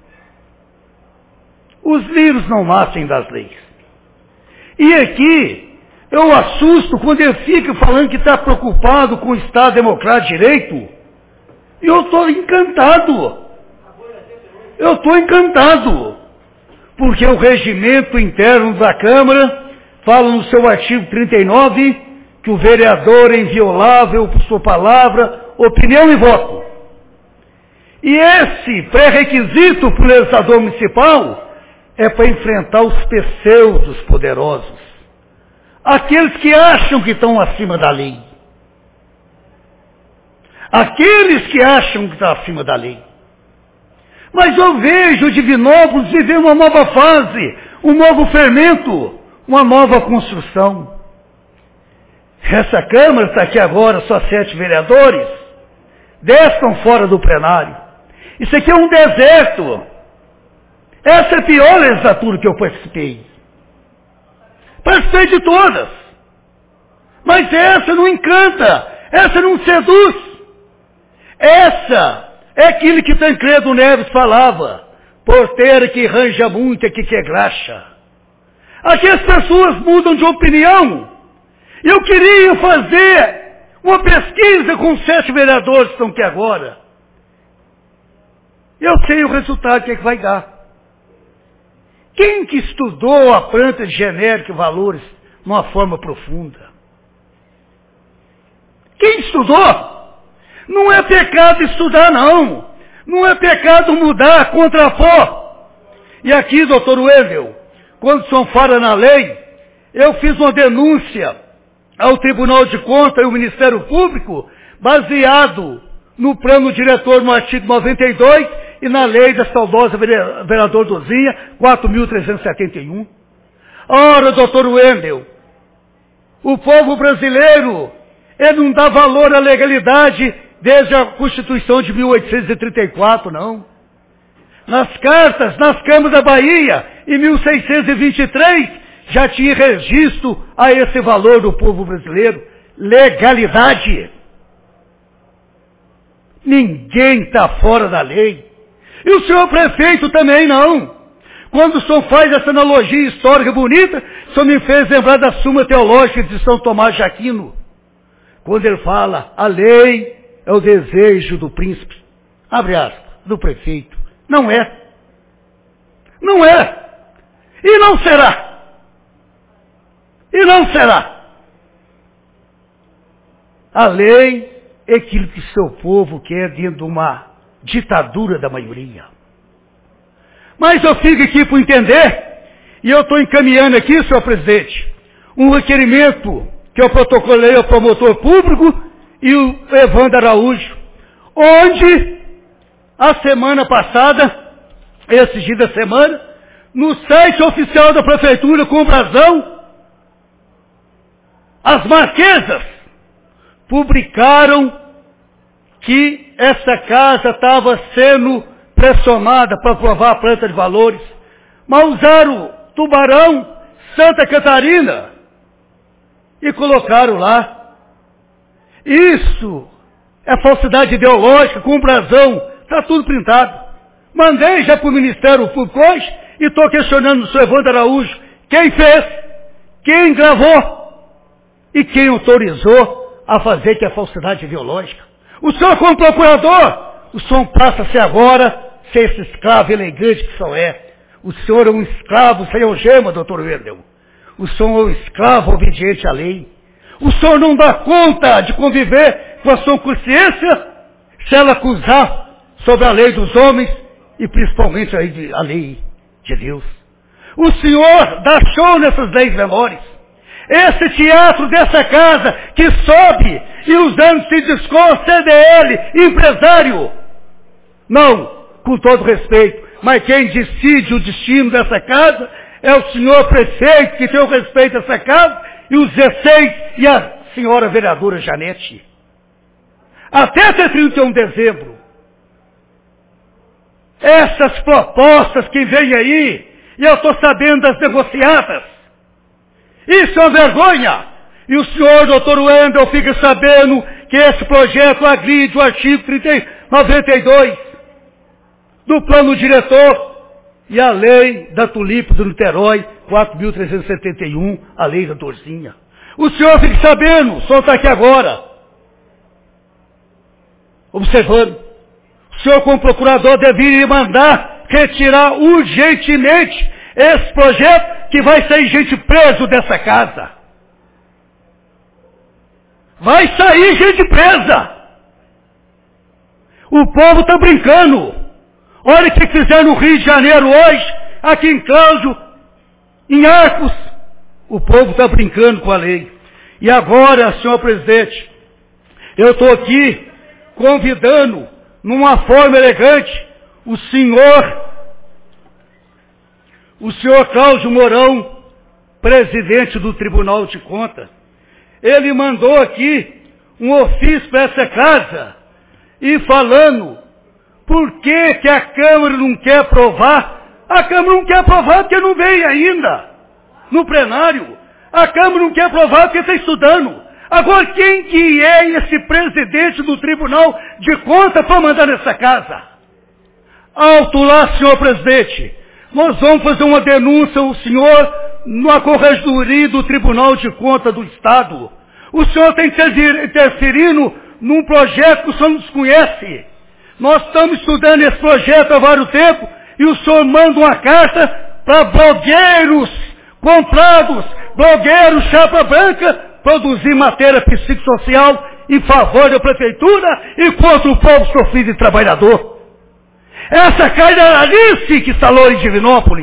S6: Os lírios não nascem das leis. E aqui, eu assusto quando ele fica falando que está preocupado com o Estado Democrático de Direito. E eu estou encantado. Eu estou encantado. Porque o regimento interno da Câmara fala no seu artigo 39 que o vereador é inviolável por sua palavra, opinião e voto. E esse pré-requisito para o legislador municipal é para enfrentar os pseudos poderosos. Aqueles que acham que estão acima da lei. Aqueles que acham que estão acima da lei. Mas eu vejo o Divinópolis viver uma nova fase, um novo fermento, uma nova construção. Essa Câmara está aqui agora, só 7 vereadores, 10 estão fora do plenário. Isso aqui é um deserto. Essa é a pior legislatura que eu participei. Participei de todas. Mas essa não encanta, essa não seduz. Essa é aquilo que Tancredo Neves falava. porteira que ranja muito e que graxa. Aqui as pessoas mudam de opinião. Eu queria fazer uma pesquisa com 7 vereadores que estão aqui agora. Eu sei o resultado que vai dar. Quem que estudou a planta de genérica e valores de uma forma profunda? Quem estudou? Não é pecado estudar, não. Não é pecado mudar, contrapor. E aqui, doutor Wendel, quando são fora na lei, eu fiz uma denúncia ao Tribunal de Contas e ao Ministério Público, baseado no plano diretor no artigo 92 e na lei da saudosa vereador Dozinha, 4.371. Ora, doutor Wendel, o povo brasileiro, ele não dá valor à legalidade desde a Constituição de 1834, não. Nas cartas, nas câmaras da Bahia, em 1623, já tinha registro a esse valor do povo brasileiro. Legalidade. Ninguém está fora da lei. E o senhor prefeito também não. Quando o senhor faz essa analogia histórica bonita, o senhor me fez lembrar da Suma Teológica de São Tomás de Aquino. Quando ele fala, a lei é o desejo do príncipe, abre aspas, do prefeito. Não é. Não é. E não será. E não será. A lei é aquilo que seu povo quer dentro de uma ditadura da maioria. Mas eu fico aqui para entender, e eu estou encaminhando aqui, senhor presidente, um requerimento que eu protocolei ao promotor público e o Evandro Araújo, onde a semana passada, esse dia da semana, no site oficial da prefeitura, com brasão, as Marquesas publicaram que essa casa estava sendo pressionada para aprovar a planta de valores, mas usaram Tubarão, Santa Catarina e colocaram lá. Isso é falsidade ideológica, com brasão, está tudo printado. Mandei já para o Ministério Público hoje e estou questionando o senhor Evandro Araújo quem fez, quem gravou e quem autorizou a fazer que é falsidade ideológica. O senhor como procurador, o senhor passa-se agora ser esse escravo elegante que o senhor é. O senhor é um escravo sem algema, doutor Wendel. O senhor é um escravo obediente à lei. O senhor não dá conta de conviver com a sua consciência se ela acusar sobre a lei dos homens e principalmente a lei de Deus. O senhor dá show nessas leis menores. Esse teatro dessa casa que sobe e usando-se de escola, CDL, empresário. Não, com todo respeito, mas quem decide o destino dessa casa é o senhor prefeito que tem o respeito a essa casa e os 16 e a senhora vereadora Janete. Até 31 de dezembro. Essas propostas que vêm aí, e eu estou sabendo das negociadas, isso é uma vergonha. E o senhor, doutor Wendel, fica sabendo que esse projeto agride o artigo 92 do plano diretor e a lei da Tulipa do Niterói, 4.371, a lei da Dorzinha. O senhor fica sabendo, o senhor está aqui agora, observando. O senhor, como procurador, deveria mandar retirar urgentemente esse projeto que vai sair gente preso dessa casa. Vai sair gente presa. O povo está brincando. Olha o que fizeram no Rio de Janeiro hoje, aqui em Cláudio, em Arcos. O povo está brincando com a lei. E agora, senhor presidente, eu estou aqui convidando, numa forma elegante, o senhor Cláudio Mourão, presidente do Tribunal de Contas. Ele mandou aqui um ofício para essa casa e falando por que a Câmara não quer aprovar. A Câmara não quer aprovar porque não veio ainda no plenário. A Câmara não quer aprovar porque está estudando. Agora, quem que é esse presidente do Tribunal de Contas para mandar nessa casa? Alto lá, senhor presidente. Nós vamos fazer uma denúncia ao senhor na Corregedoria do Tribunal de Contas do Estado. O senhor está interferindo num projeto que o senhor não desconhece. Nós estamos estudando esse projeto há vários tempos e o senhor manda uma carta para blogueiros comprados, blogueiros chapa branca, produzir matéria psicossocial em favor da prefeitura e contra o povo sofrido e trabalhador. Essa carta era Alice que instalou em Divinópolis.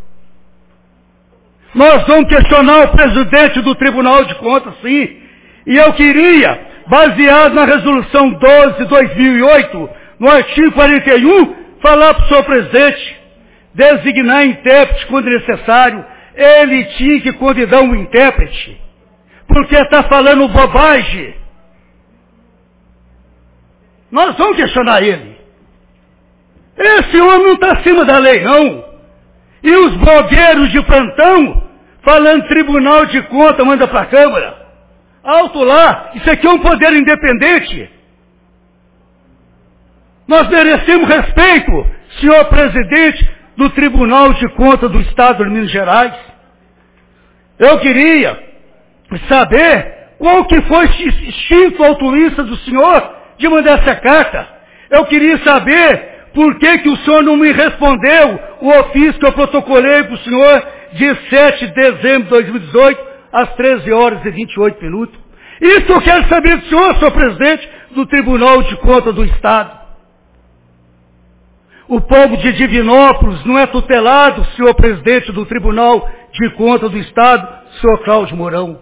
S6: Nós vamos questionar o presidente do Tribunal de Contas, sim. E eu queria, baseado na resolução 12 de 2008, no artigo 41, falar para o senhor presidente, designar intérprete quando necessário. Ele tinha que convidar um intérprete, porque está falando bobagem. Nós vamos questionar ele. Esse homem não está acima da lei, não. E os blogueiros de plantão, falando Tribunal de Contas, manda para a Câmara. Alto lá, isso aqui é um poder independente. Nós merecemos respeito, senhor presidente do Tribunal de Contas do Estado de Minas Gerais. Eu queria saber qual que foi esse instinto altruísta do senhor de mandar essa carta. Eu queria saber por que o senhor não me respondeu o ofício que eu protocolei para o senhor de 7 de dezembro de 2018, às 13 horas e 28 minutos. Isso eu quero saber do senhor presidente do Tribunal de Contas do Estado. O povo de Divinópolis não é tutelado, senhor presidente do Tribunal de Contas do Estado, senhor Cláudio Mourão.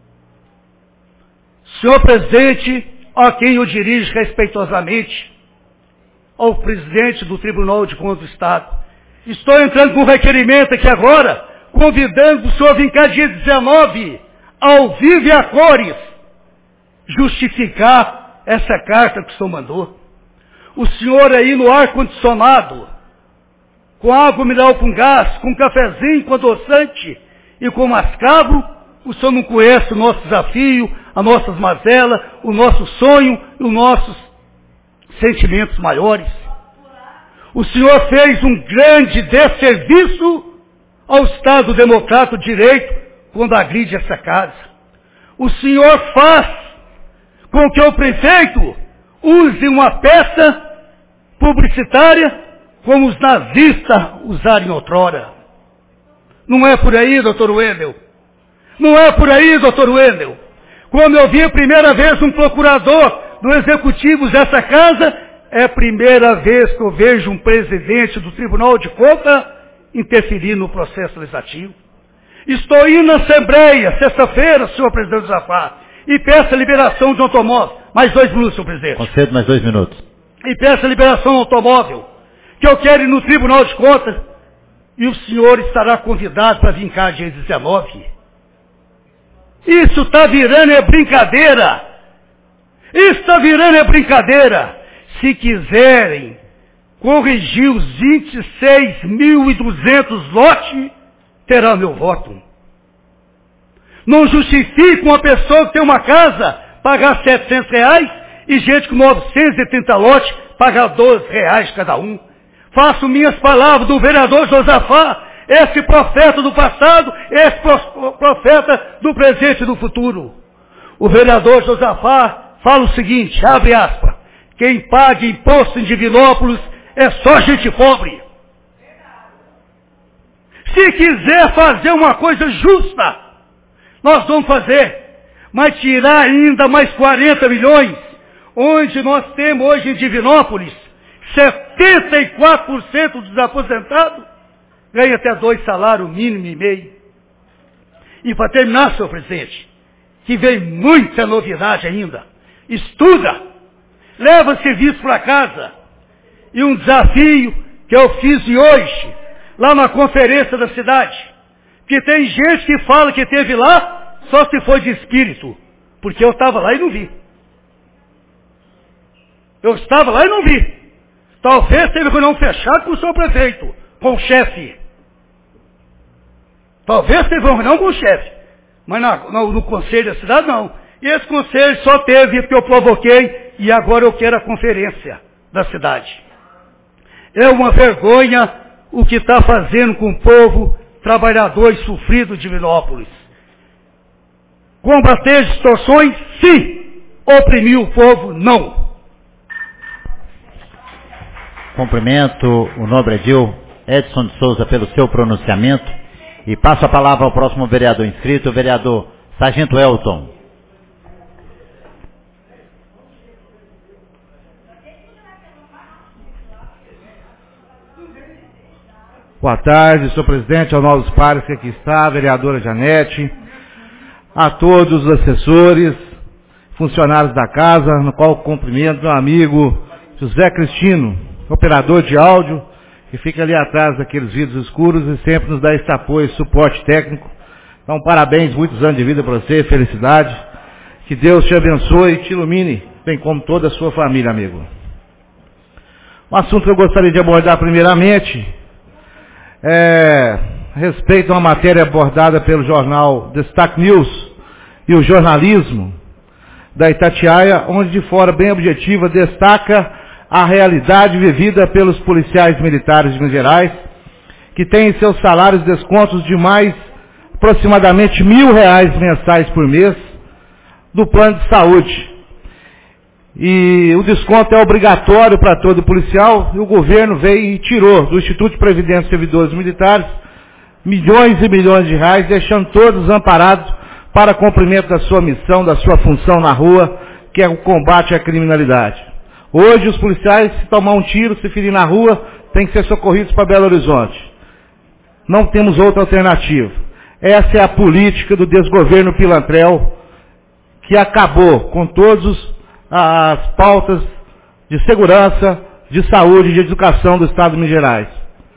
S6: Senhor presidente, a quem eu dirijo respeitosamente, ao presidente do Tribunal de Contas do Estado, estou entrando com um requerimento aqui agora, convidando o senhor a vir cá dia 19, ao vivo e a cores, justificar essa carta que o senhor mandou. O senhor aí no ar-condicionado, com água mineral com gás, com cafezinho, com adoçante e com mascavo, o senhor não conhece o nosso desafio, as nossas mazelas, o nosso sonho e os nossos sentimentos maiores. O senhor fez um grande desserviço ao Estado Democrático de Direito quando agride essa casa. O senhor faz com que o prefeito use uma peça publicitária como os nazistas usaram outrora. Não é por aí, doutor Wendel. Não é por aí, doutor Wendel. Quando eu vi a primeira vez um procurador do executivo dessa casa, é a primeira vez que eu vejo um presidente do Tribunal de Contas interferir no processo legislativo. Estou indo na Assembleia, sexta-feira, senhor presidente Zafar, e peço a liberação de um automóvel. Mais 2 minutos, senhor presidente.
S13: Concedo mais 2 minutos.
S6: E peço a liberação do automóvel, que eu quero ir no Tribunal de Contas, e o senhor estará convidado para vir cá dia 19. Isso está virando é brincadeira. Isso está virando é brincadeira. Se quiserem corrigir os 26.200 lotes, terá meu voto. Não justifica uma pessoa que tem uma casa pagar R$700 e gente com 930 lotes pagar R$12 cada um. Faço minhas palavras do vereador Josafá, esse profeta do passado, esse profeta do presente e do futuro. O vereador Josafá fala o seguinte, abre aspas, quem paga imposto em Divinópolis é só gente pobre. Se quiser fazer uma coisa justa, nós vamos fazer, mas tirar ainda mais 40 milhões, onde nós temos hoje em Divinópolis, 74% dos aposentados ganha até 2 salários mínimo e meio. E para terminar, senhor presidente, que vem muita novidade ainda, estuda, leva serviço para casa, e um desafio que eu fiz hoje, lá na conferência da cidade, que tem gente que fala que esteve lá, só se foi de espírito, porque eu estava lá e não vi. Eu estava lá e não vi. Talvez teve reunião fechada com o senhor prefeito, com o chefe. Talvez teve uma reunião com o chefe, mas no conselho da cidade não. E esse conselho só teve porque eu provoquei e agora eu quero a conferência da cidade. É uma vergonha o que está fazendo com o povo trabalhador e sofrido de Divinópolis. Combater as distorções, sim. Oprimir o povo, não.
S13: Cumprimento o nobre edil Edson de Souza pelo seu pronunciamento e passo a palavra ao próximo vereador inscrito, o vereador Sargento Elton.
S16: Boa tarde, senhor presidente, aos novos pares que aqui está, a vereadora Janete, a todos os assessores, funcionários da casa, no qual cumprimento meu amigo José Cristino, operador de áudio, que fica ali atrás daqueles vidros escuros e sempre nos dá esse apoio, suporte técnico. Então, parabéns, muitos anos de vida para você, felicidade. Que Deus te abençoe e te ilumine, bem como toda a sua família, amigo. Um assunto que eu gostaria de abordar primeiramente a respeito a uma matéria abordada pelo jornal Destaque News e o jornalismo da Itatiaia, onde de forma bem objetiva destaca a realidade vivida pelos policiais militares de Minas Gerais, que têm seus salários descontos de mais aproximadamente R$1.000 mensais por mês do plano de saúde. E o desconto é obrigatório para todo policial, e o governo veio e tirou do Instituto de Previdência dos Servidores Militares milhões e milhões de reais, deixando todos desamparados para cumprimento da sua missão, da sua função na rua, que é o combate à criminalidade. Hoje os policiais, se tomar um tiro, se ferir na rua, têm que ser socorridos para Belo Horizonte. Não temos outra alternativa. Essa é a política do desgoverno pilantrel, que acabou com todas as pautas de segurança, de saúde e de educação do Estado de Minas Gerais.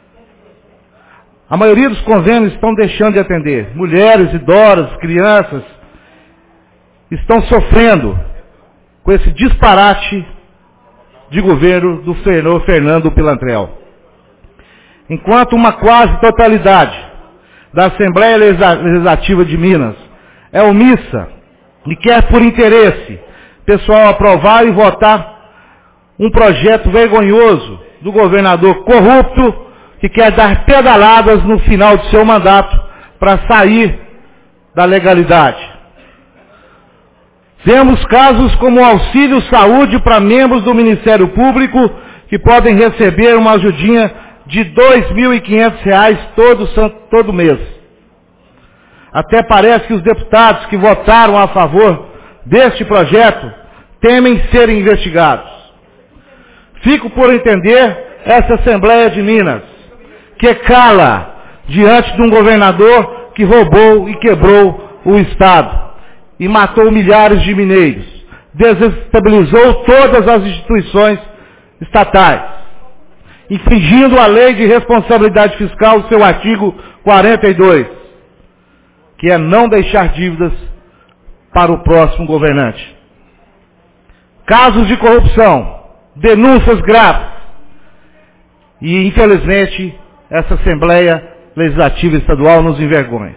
S16: A maioria dos convênios estão deixando de atender. Mulheres, idosos, crianças estão sofrendo com esse disparate de governo do senhor Fernando Pilantrel. Enquanto uma quase totalidade da Assembleia Legislativa de Minas é omissa e quer por interesse pessoal aprovar e votar um projeto vergonhoso do governador corrupto que quer dar pedaladas no final de seu mandato para sair da legalidade. Temos casos como o auxílio saúde para membros do Ministério Público que podem receber uma ajudinha de R$2.500 todo mês. Até parece que os deputados que votaram a favor deste projeto temem serem investigados. Fico por entender essa Assembleia de Minas, que cala diante de um governador que roubou e quebrou o Estado e matou milhares de mineiros, desestabilizou todas as instituições estatais, infringindo a lei de responsabilidade fiscal, seu artigo 42, que é não deixar dívidas para o próximo governante. Casos de corrupção, denúncias graves, e infelizmente essa Assembleia Legislativa Estadual nos envergonha.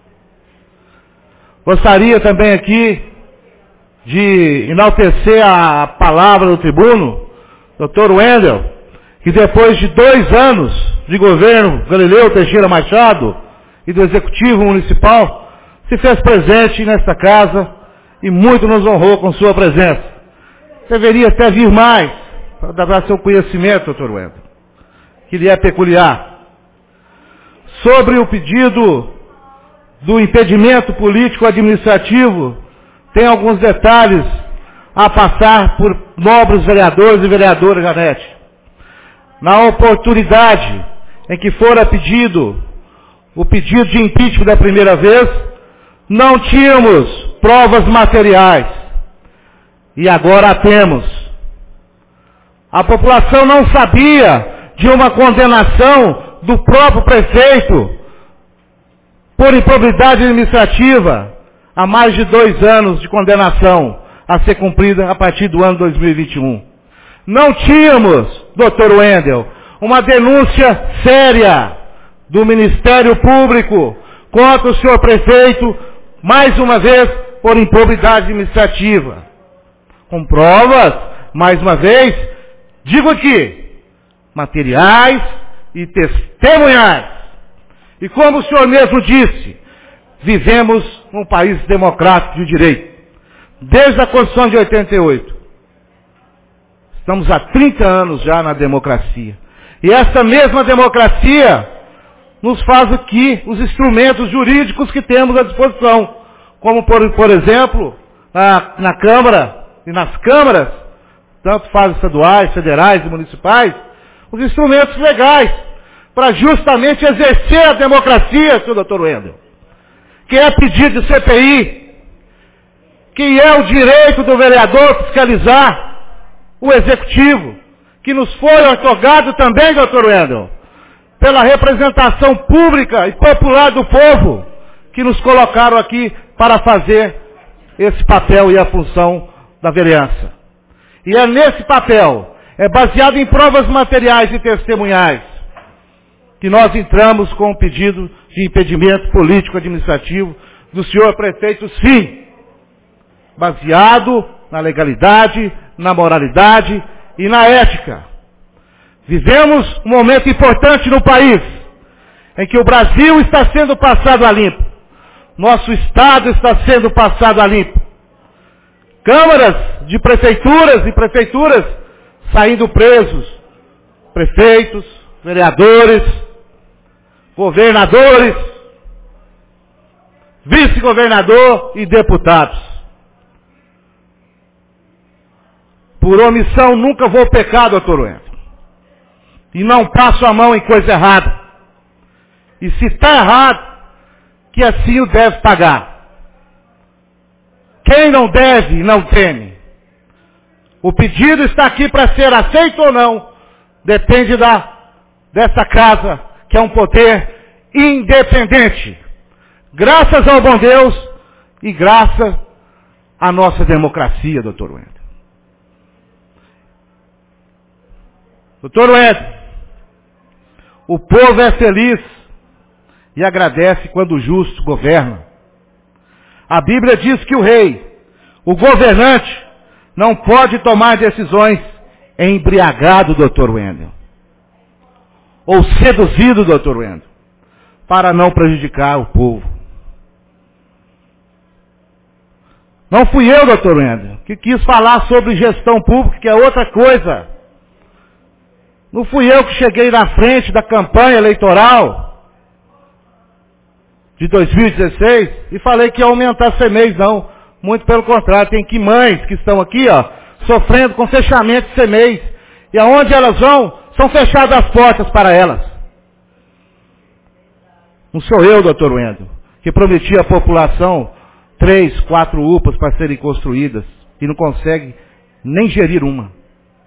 S16: Gostaria também aqui de enaltecer a palavra do tribuno, Dr. Wendel, que depois de 2 anos de governo Galileu Teixeira Machado e do Executivo Municipal, se fez presente nesta casa e muito nos honrou com sua presença. Deveria até vir mais para dar seu conhecimento, Dr. Wendel, que lhe é peculiar. Sobre o pedido do impedimento político-administrativo, tem alguns detalhes a passar por nobres vereadores e vereadoras, Janete. Na oportunidade em que fora pedido o pedido de impeachment da primeira vez, não tínhamos provas materiais. E agora a temos. A população não sabia de uma condenação do próprio prefeito por improbidade administrativa há mais de 2 anos de condenação a ser cumprida a partir do ano 2021. Não tínhamos, Dr. Wendel, uma denúncia séria do Ministério Público contra o senhor prefeito, mais uma vez, por improbidade administrativa. Com provas, mais uma vez, digo aqui, materiais e testemunhais. E como o senhor mesmo disse, vivemos num país democrático de direito. Desde a Constituição de 88. Estamos há 30 anos já na democracia. E essa mesma democracia nos faz aqui os instrumentos jurídicos que temos à disposição. Como, por exemplo, na Câmara e nas câmaras, tanto fases estaduais, federais e municipais, os instrumentos legais para justamente exercer a democracia, senhor doutor Wendel, que é pedido de CPI, que é o direito do vereador fiscalizar o executivo, que nos foi otorgado também, doutor Wendel, pela representação pública e popular do povo, que nos colocaram aqui para fazer esse papel e a função da vereança. E é nesse papel, é baseado em provas materiais e testemunhais, que nós entramos com um pedido de impedimento político-administrativo do senhor prefeito, sim, baseado na legalidade, na moralidade e na ética. Vivemos um momento importante no país, em que o Brasil está sendo passado a limpo. Nosso Estado está sendo passado a limpo. Câmaras de prefeituras e prefeituras saindo presos. Prefeitos, vereadores, governadores, vice-governador e deputados. Por omissão nunca vou pecar, doutor Wendel. E não passo a mão em coisa errada. E se está errado, que assim o deve pagar. Quem não deve, não teme. O pedido está aqui para ser aceito ou não, depende dessa casa, que é um poder independente. Graças ao bom Deus e graças à nossa democracia, doutor Wendel. Doutor Wendel, o povo é feliz e agradece quando o justo governa. A Bíblia diz que o rei, o governante, não pode tomar decisões embriagado, doutor Wendel, ou seduzido, doutor Wendel, para não prejudicar o povo. Não fui eu, doutor Wendel, que quis falar sobre gestão pública, que é outra coisa. Não fui eu que cheguei na frente da campanha eleitoral de 2016 e falei que ia aumentar esse mês, não. Muito pelo contrário, tem que mães que estão aqui, sofrendo com fechamento de CMEs. E aonde elas vão, são fechadas as portas para elas. Não sou eu, doutor Wendel, que prometi à população 3, 4 UPAs para serem construídas e não consegue nem gerir uma.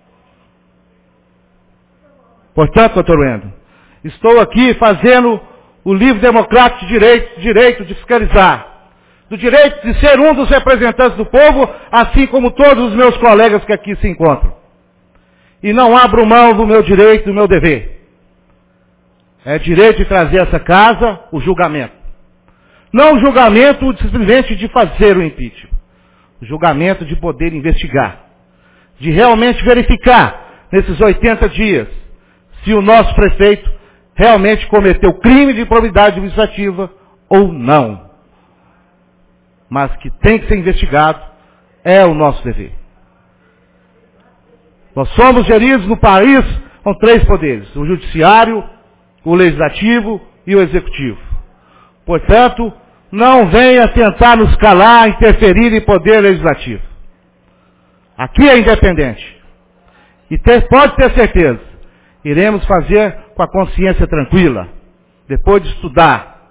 S16: Portanto, doutor Wendel, estou aqui fazendo o livre democrático de direito de fiscalizar, do direito de ser um dos representantes do povo, assim como todos os meus colegas que aqui se encontram. E não abro mão do meu direito, do meu dever. É direito de trazer essa casa o julgamento. Não o julgamento simplesmente de fazer o impeachment. O julgamento de poder investigar. De realmente verificar, nesses 80 dias, se o nosso prefeito realmente cometeu crime de improbidade administrativa ou não. Mas que tem que ser investigado, é o nosso dever. Nós somos geridos no país com 3 poderes: o judiciário, o legislativo e o executivo. Portanto, não venha tentar nos calar, interferir em poder legislativo. Aqui é independente. E pode ter certeza, iremos fazer com a consciência tranquila, depois de estudar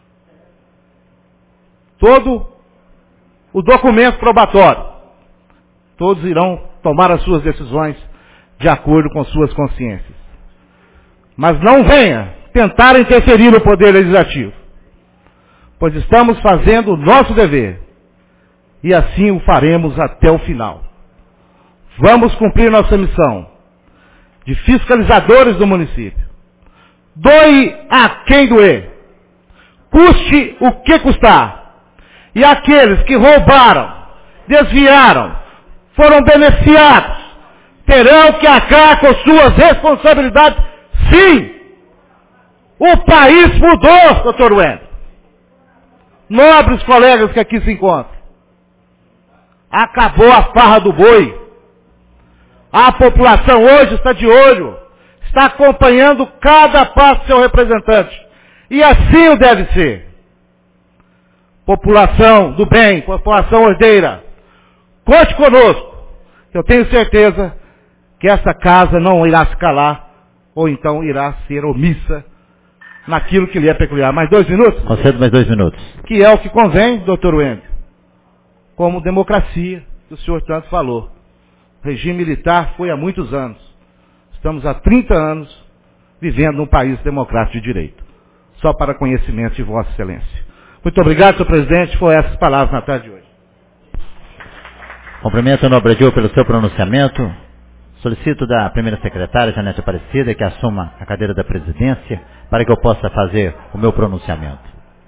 S16: todo o documento probatório. Todos irão tomar as suas decisões de acordo com suas consciências. Mas não venha tentar interferir no poder legislativo, pois estamos fazendo o nosso dever, e assim o faremos até o final. Vamos cumprir nossa missão de fiscalizadores do município. Doe a quem doer. Custe o que custar. E aqueles que roubaram, desviaram, foram beneficiados terão que arcar com suas responsabilidades, sim. O país mudou, doutor Wendel. Nobres colegas que aqui se encontram. Acabou a farra do boi. A população hoje está de olho, está acompanhando cada passo do seu representante. E assim o deve ser. População do bem, população ordeira, conte conosco. Eu tenho certeza que essa casa não irá se calar, ou então irá ser omissa naquilo que lhe é peculiar. Mais 2 minutos?
S13: Concedo mais 2 minutos.
S16: Que é o que convém, doutor Wendel, como democracia, que o senhor tanto falou. O regime militar foi há muitos anos. Estamos há 30 anos vivendo num país democrático de direito. Só para conhecimento de Vossa Excelência. Muito obrigado, senhor presidente. Foram essas palavras na tarde de hoje.
S13: Cumprimento o nobre Gil pelo seu pronunciamento. Solicito da primeira secretária, Janete Aparecida, que assuma a cadeira da presidência para que eu possa fazer o meu pronunciamento.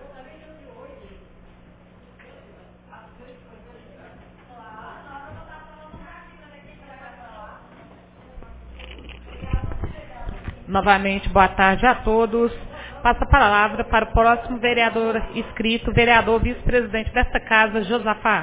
S10: Novamente, boa tarde a todos. Passo a palavra para o próximo vereador inscrito, vereador vice-presidente desta casa, Josafá.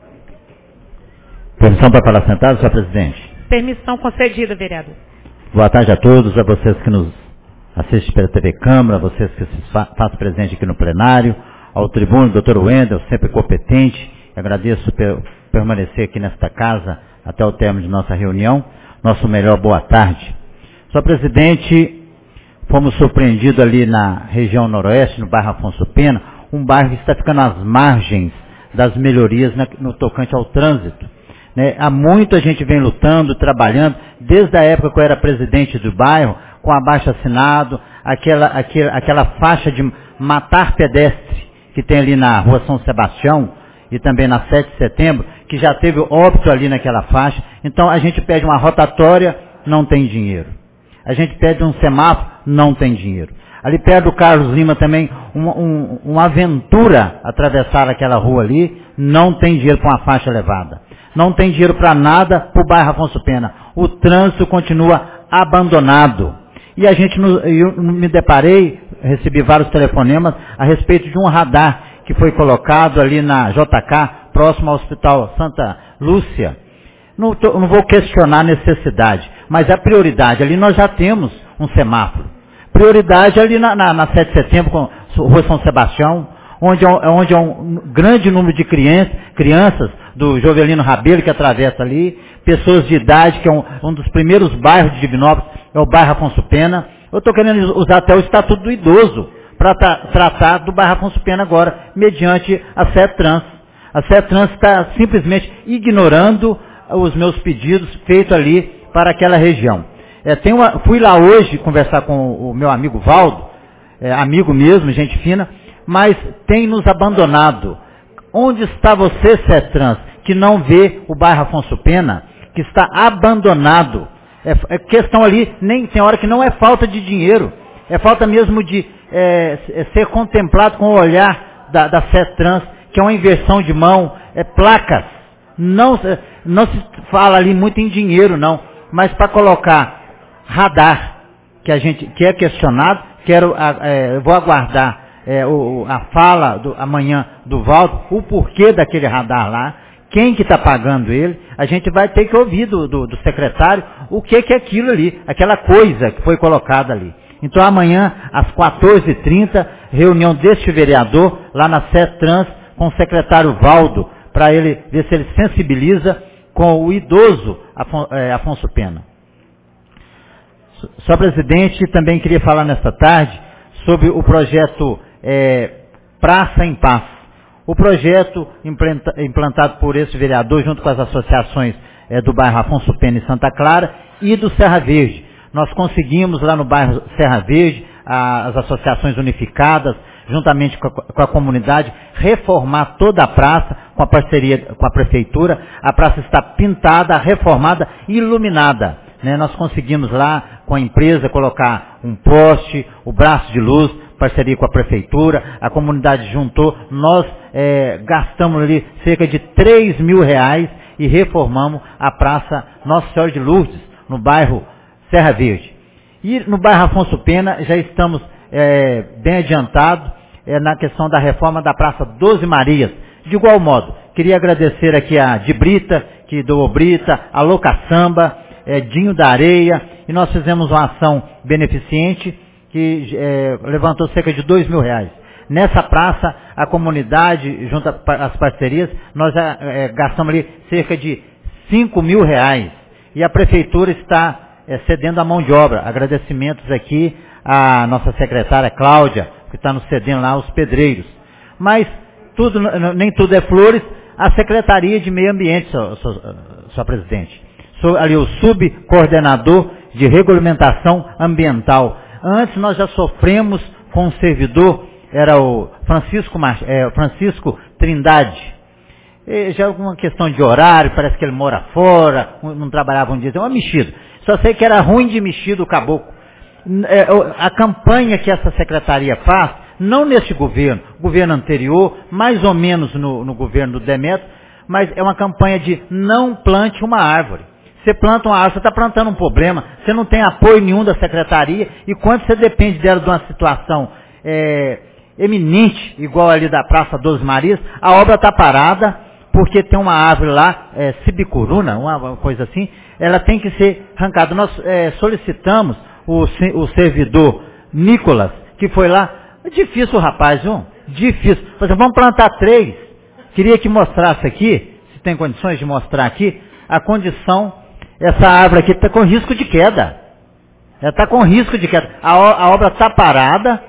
S13: Permissão para falar sentado, senhor presidente?
S10: Permissão concedida, vereador.
S13: Boa tarde a todos, a vocês que nos assistem pela TV Câmara, a vocês que se fazem presente aqui no plenário, ao tribuno, doutor Wendel, sempre competente. Agradeço por permanecer aqui nesta casa até o término de nossa reunião. Nosso melhor boa tarde. Senhor presidente, fomos surpreendidos ali na região noroeste, no bairro Afonso Pena, um bairro que está ficando às margens das melhorias no tocante ao trânsito. Né? Há muito a gente vem lutando, trabalhando, desde a época que eu era presidente do bairro, com abaixo-assinado, aquela faixa de matar pedestre que tem ali na rua São Sebastião e também na 7 de setembro, que já teve óbito ali naquela faixa. Então a gente pede uma rotatória, não tem dinheiro. A gente pede um semáforo, não tem dinheiro. Ali perto do Carlos Lima também, uma aventura atravessar aquela rua ali, não tem dinheiro para uma faixa elevada. Não tem dinheiro para nada para o bairro Afonso Pena. O trânsito continua abandonado. E eu me deparei, recebi vários telefonemas a respeito de um radar que foi colocado ali na JK, próximo ao Hospital Santa Lúcia. Não vou questionar a necessidade, mas a prioridade, ali nós já temos um semáforo. Prioridade ali na 7 de setembro, com Rua São Sebastião, onde é um grande número de crianças do Jovelino Rabelo que atravessa ali, pessoas de idade, que é um dos primeiros bairros de Divinópolis, é o bairro Afonso Pena. Eu estou querendo usar até o Estatuto do Idoso para tratar do bairro Afonso Pena agora, mediante a CETRANS. A CETRANS está simplesmente ignorando os meus pedidos feitos ali para aquela região. Fui lá hoje conversar com o meu amigo Valdo, amigo mesmo, gente fina, mas tem nos abandonado. Onde está você, CETRANS, que não vê o bairro Afonso Pena, que está abandonado? É questão ali, tem hora que não é falta de dinheiro, é falta mesmo de ser contemplado com o olhar da CETRANS, que é uma inversão de mão, placas. Não se fala ali muito em dinheiro, não, mas para colocar radar, que é questionado, vou aguardar a fala amanhã do Valdo, o porquê daquele radar lá, quem que está pagando ele, a gente vai ter que ouvir do secretário o que é aquilo ali, aquela coisa que foi colocada ali. Então amanhã, às 14h30, reunião deste vereador, lá na CETRANS, com o secretário Valdo, para ele ver se ele sensibiliza com o idoso Afonso Pena. Senhor presidente, também queria falar nesta tarde sobre o projeto Praça em Paz. O projeto implantado por esse vereador, junto com as associações do bairro Afonso Pena e Santa Clara e do Serra Verde. Nós conseguimos lá no bairro Serra Verde, as associações unificadas, juntamente com a comunidade, reformar toda a praça, com a parceria com a prefeitura. A praça está pintada, reformada e iluminada. Né? Nós conseguimos lá, com a empresa, colocar um poste, o braço de luz, parceria com a prefeitura, a comunidade juntou, nós gastamos ali cerca de R$3.000 e reformamos a Praça Nossa Senhora de Lourdes, no bairro Serra Verde. E no bairro Afonso Pena já estamos bem adiantados na questão da reforma da Praça 12 Marias. De igual modo, queria agradecer aqui a Dibrita, que doou brita, a Louca Samba, Dinho da Areia, e nós fizemos uma ação beneficente que levantou cerca de R$2.000. Nessa praça, a comunidade, junto às parcerias, nós gastamos ali cerca de R$5.000. E a prefeitura está cedendo a mão de obra. Agradecimentos aqui à nossa secretária Cláudia, que está nos cedendo lá os pedreiros. Mas nem tudo é flores. A Secretaria de Meio Ambiente, sua presidente. Sou ali o subcoordenador de regulamentação ambiental. Antes nós já sofremos com um servidor, era o Francisco Trindade. Já alguma questão de horário, parece que ele mora fora, não trabalhava um dia, é uma mexida. Só sei que era ruim de mexido o caboclo. A campanha que essa secretaria faz, não neste governo anterior, mais ou menos no governo do Demetrio, mas é uma campanha de não plante uma árvore. Você planta uma árvore, você está plantando um problema, você não tem apoio nenhum da secretaria, e quando você depende dela de uma situação eminente, igual ali da Praça 12 Marias, a obra está parada, porque tem uma árvore lá, sibicuruna, uma coisa assim, ela tem que ser arrancada. Nós solicitamos o servidor Nicolas, que foi lá, difícil rapaz, viu? Difícil. Por exemplo, vamos plantar 3. Queria que mostrasse aqui, se tem condições de mostrar aqui, a condição, essa árvore aqui está com risco de queda. Ela está com risco de queda. A obra está parada,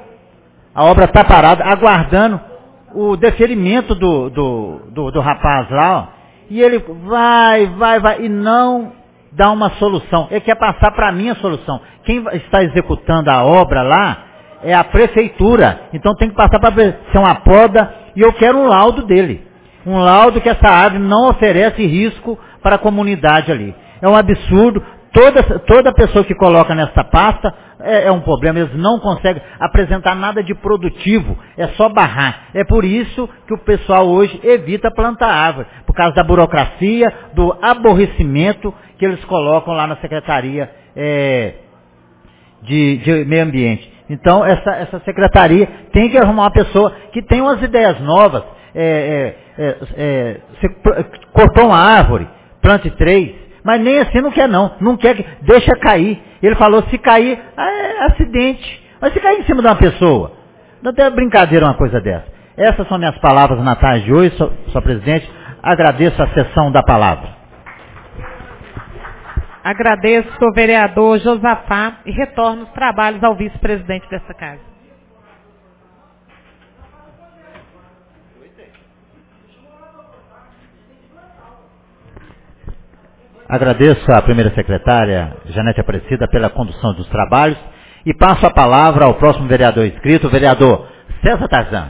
S13: aguardando o deferimento do rapaz lá, ó, e ele vai, e não dá uma solução. Ele quer passar para mim a solução. Quem está executando a obra lá é a prefeitura. Então tem que passar para ser uma poda, e eu quero um laudo dele. Um laudo que essa árvore não oferece risco para a comunidade ali. É um absurdo. Toda pessoa que coloca nessa pasta é um problema, eles não conseguem apresentar nada de produtivo, é só barrar. É por isso que o pessoal hoje evita plantar árvore, por causa da burocracia, do aborrecimento que eles colocam lá na Secretaria de Meio Ambiente. Então, essa secretaria tem que arrumar uma pessoa que tem umas ideias novas. Você cortou uma árvore, plante 3. Mas nem assim não quer não. Não quer que deixa cair. Ele falou, se cair, é acidente. Mas se cair em cima de uma pessoa, não tem brincadeira uma coisa dessa. Essas são minhas palavras na tarde de hoje, sua presidente. Agradeço a sessão da palavra.
S3: Agradeço ao vereador Josafá e retorno os trabalhos ao vice-presidente dessa casa.
S13: Agradeço à primeira secretária, Janete Aparecida, pela condução dos trabalhos e passo a palavra ao próximo vereador inscrito, o vereador César Tarzan.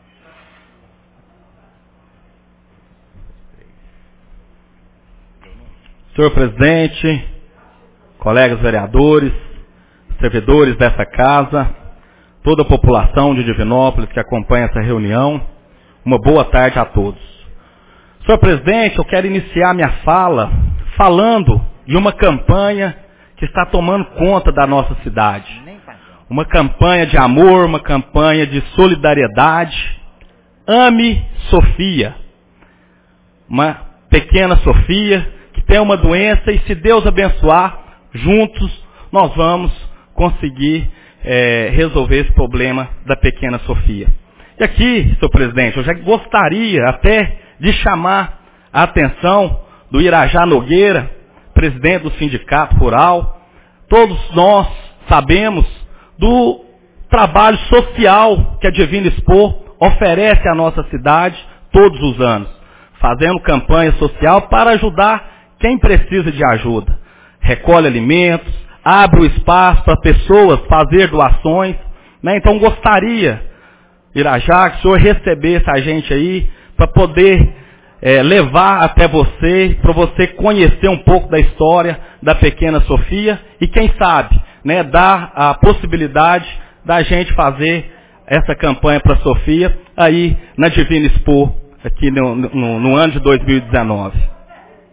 S9: Senhor presidente, colegas vereadores, servidores dessa casa, toda a população de Divinópolis que acompanha essa reunião, uma boa tarde a todos. Senhor presidente, eu quero iniciar minha fala falando de uma campanha que está tomando conta da nossa cidade. Uma campanha de amor, uma campanha de solidariedade. Ame Sofia. Uma pequena Sofia que tem uma doença e, se Deus abençoar, juntos nós vamos conseguir resolver esse problema da pequena Sofia. E aqui, senhor presidente, eu já gostaria até de chamar a atenção do Irajá Nogueira, presidente do Sindicato Rural. Todos nós sabemos do trabalho social que a Divina Expor oferece à nossa cidade todos os anos, fazendo campanha social para ajudar quem precisa de ajuda. Recolhe alimentos, abre o espaço para pessoas fazer doações, né? Então gostaria, Irajá, que o senhor recebesse a gente aí para poder levar até você, para você conhecer um pouco da história da pequena Sofia e, quem sabe, né, dar a possibilidade da gente fazer essa campanha para Sofia aí na Divina Expor, aqui no ano de 2019.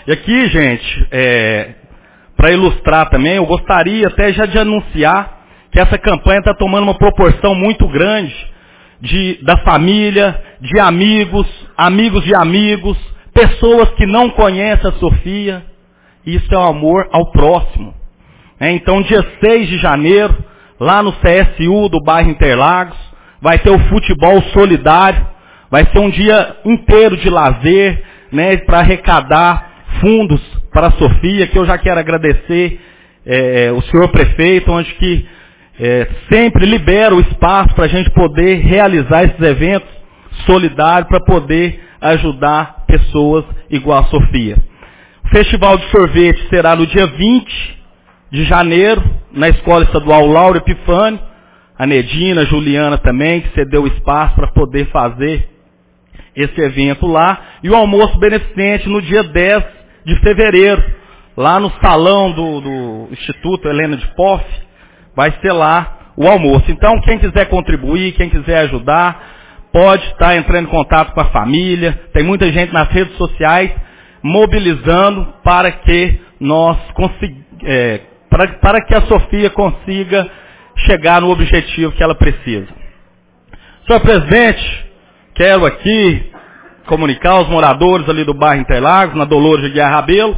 S9: E aqui, gente, para ilustrar também, eu gostaria até já de anunciar que essa campanha está tomando uma proporção muito grande da família, de amigos, amigos de amigos, pessoas que não conhecem a Sofia. Isso é o amor ao próximo. Então, dia 6 de janeiro, lá no CSU do bairro Interlagos, vai ter o futebol solidário, vai ser um dia inteiro de lazer, né, para arrecadar fundos para a Sofia, que eu já quero agradecer o senhor prefeito, onde que sempre libera o espaço para a gente poder realizar esses eventos solidários para poder ajudar pessoas igual a Sofia. O Festival de Sorvete será no dia 20 de janeiro, na Escola Estadual Lauro Epifânio, a Nedina, a Juliana também, que cedeu espaço para poder fazer esse evento lá, e o almoço beneficente no dia 10 de fevereiro, lá no salão do Instituto Helena de Poff, vai ser lá o almoço. Então, quem quiser contribuir, quem quiser ajudar, pode estar entrando em contato com a família. Tem muita gente nas redes sociais mobilizando para que para que a Sofia consiga chegar no objetivo que ela precisa. Senhor presidente, quero aqui comunicar aos moradores ali do bairro Interlagos, na Dolores de Guiar Rabelo,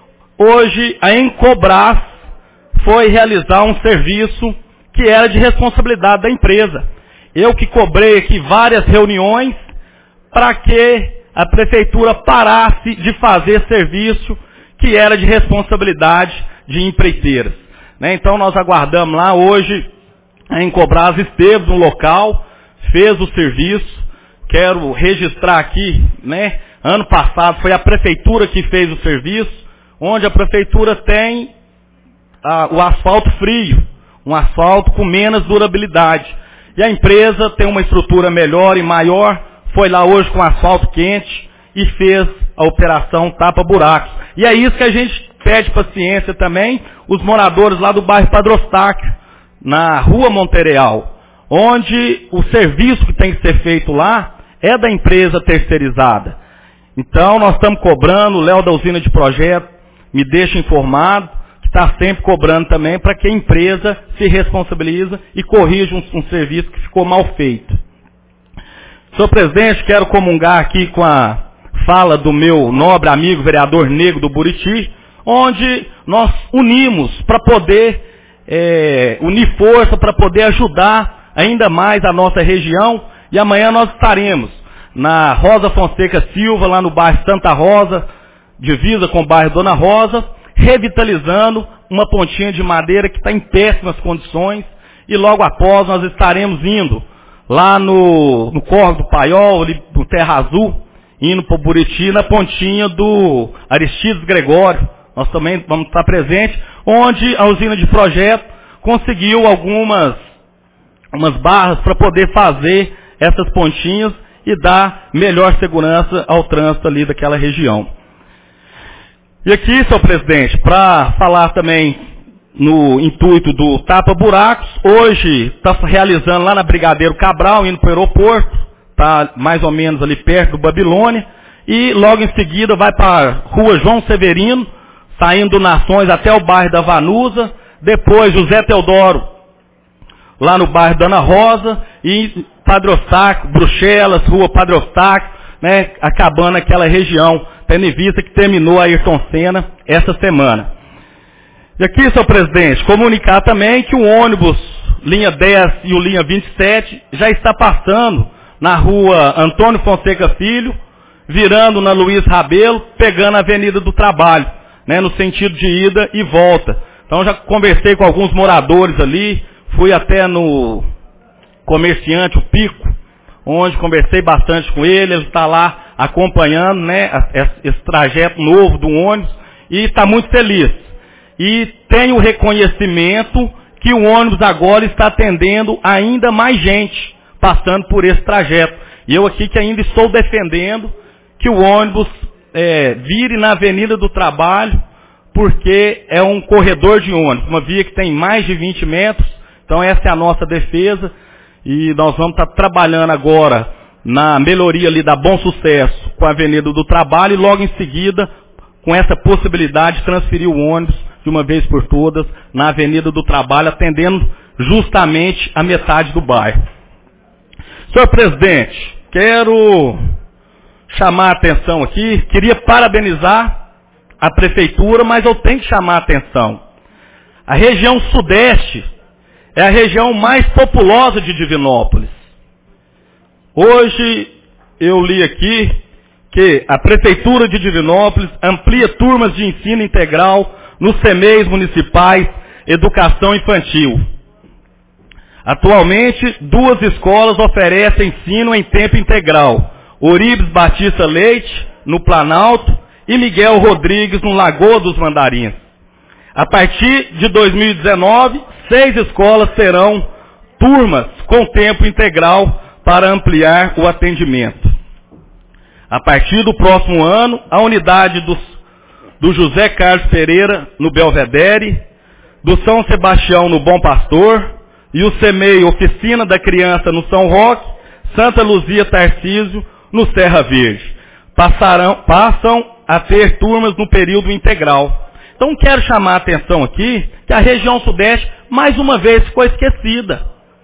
S9: hoje a Encobras foi realizar um serviço que era de responsabilidade da empresa. Eu que cobrei aqui várias reuniões para que a prefeitura parasse de fazer serviço que era de responsabilidade de empreiteiras. Então nós aguardamos lá, hoje a Encobras esteve no local, fez o serviço. Quero registrar aqui, ano passado foi a prefeitura que fez o serviço, onde a prefeitura tem o asfalto frio, um asfalto com menos durabilidade. E a empresa tem uma estrutura melhor e maior, foi lá hoje com asfalto quente e fez a operação tapa-buracos. E é isso que a gente pede paciência também, os moradores lá do bairro Padre Eustáquio, na Rua Montereal, onde o serviço que tem que ser feito lá é da empresa terceirizada. Então, nós estamos cobrando, o Léo da usina de projeto me deixa informado, que está sempre cobrando também para que a empresa se responsabilize e corrija um serviço que ficou mal feito. Senhor presidente, quero comungar aqui com a fala do meu nobre amigo vereador Negro do Buriti, onde nós unimos para poder unir força, para poder ajudar ainda mais a nossa região. E amanhã nós estaremos na Rosa Fonseca Silva, lá no bairro Santa Rosa, divisa com o bairro Dona Rosa, revitalizando uma pontinha de madeira que está em péssimas condições. E logo após nós estaremos indo lá no Córrego do Paiol, ali no Terra Azul, indo para o Buriti, na pontinha do Aristides Gregório. Nós também vamos estar presentes, onde a usina de projeto conseguiu umas barras para poder fazer essas pontinhas e dar melhor segurança ao trânsito ali daquela região. E aqui, senhor presidente, para falar também no intuito do tapa-buracos, hoje está realizando lá na Brigadeiro Cabral, indo para o aeroporto, está mais ou menos ali perto do Babilônia, e logo em seguida vai para a Rua João Severino, saindo do Nações até o bairro da Vanusa, depois José Teodoro, lá no bairro da Ana Rosa, e Padre Eustáquio, Bruxelas, Rua Padre Eustáquio, acabando aquela região, tendo em vista que terminou a Ayrton Senna essa semana. E aqui, senhor presidente, comunicar também que o ônibus linha 10 e o linha 27 já está passando na Rua Antônio Fonseca Filho, virando na Luiz Rabelo, pegando a Avenida do Trabalho, no sentido de ida e volta. Então já conversei com alguns moradores ali, fui até no comerciante, o Pico, onde conversei bastante com ele está lá acompanhando esse trajeto novo do ônibus e está muito feliz. E tem o reconhecimento que o ônibus agora está atendendo ainda mais gente passando por esse trajeto. E eu aqui que ainda estou defendendo que o ônibus vire na Avenida do Trabalho, porque é um corredor de ônibus, uma via que tem mais de 20 metros, então essa é a nossa defesa, e nós vamos estar trabalhando agora na melhoria ali da Bom Sucesso com a Avenida do Trabalho, e logo em seguida com essa possibilidade de transferir o ônibus de uma vez por todas na Avenida do Trabalho, atendendo justamente a metade do bairro. Senhor presidente, quero chamar a atenção aqui, queria parabenizar a prefeitura, mas eu tenho que chamar a atenção. A região sudeste é a região mais populosa de Divinópolis. Hoje eu li aqui que a prefeitura de Divinópolis amplia turmas de ensino integral nos CMEIs municipais, educação infantil. Atualmente, 2 escolas oferecem ensino em tempo integral. Oribes Batista Leite, no Planalto, e Miguel Rodrigues, no Lagoa dos Mandarins. A partir de 2019, 6 escolas terão turmas com tempo integral para ampliar o atendimento. A partir do próximo ano, a unidade do José Carlos Pereira, no Belvedere, do São Sebastião, no Bom Pastor, e o CEMEI Oficina da Criança, no São Roque, Santa Luzia Tarcísio, no Serra Verde. Passam a ter turmas no período integral. Então quero chamar a atenção aqui que a região sudeste, mais uma vez, ficou esquecida.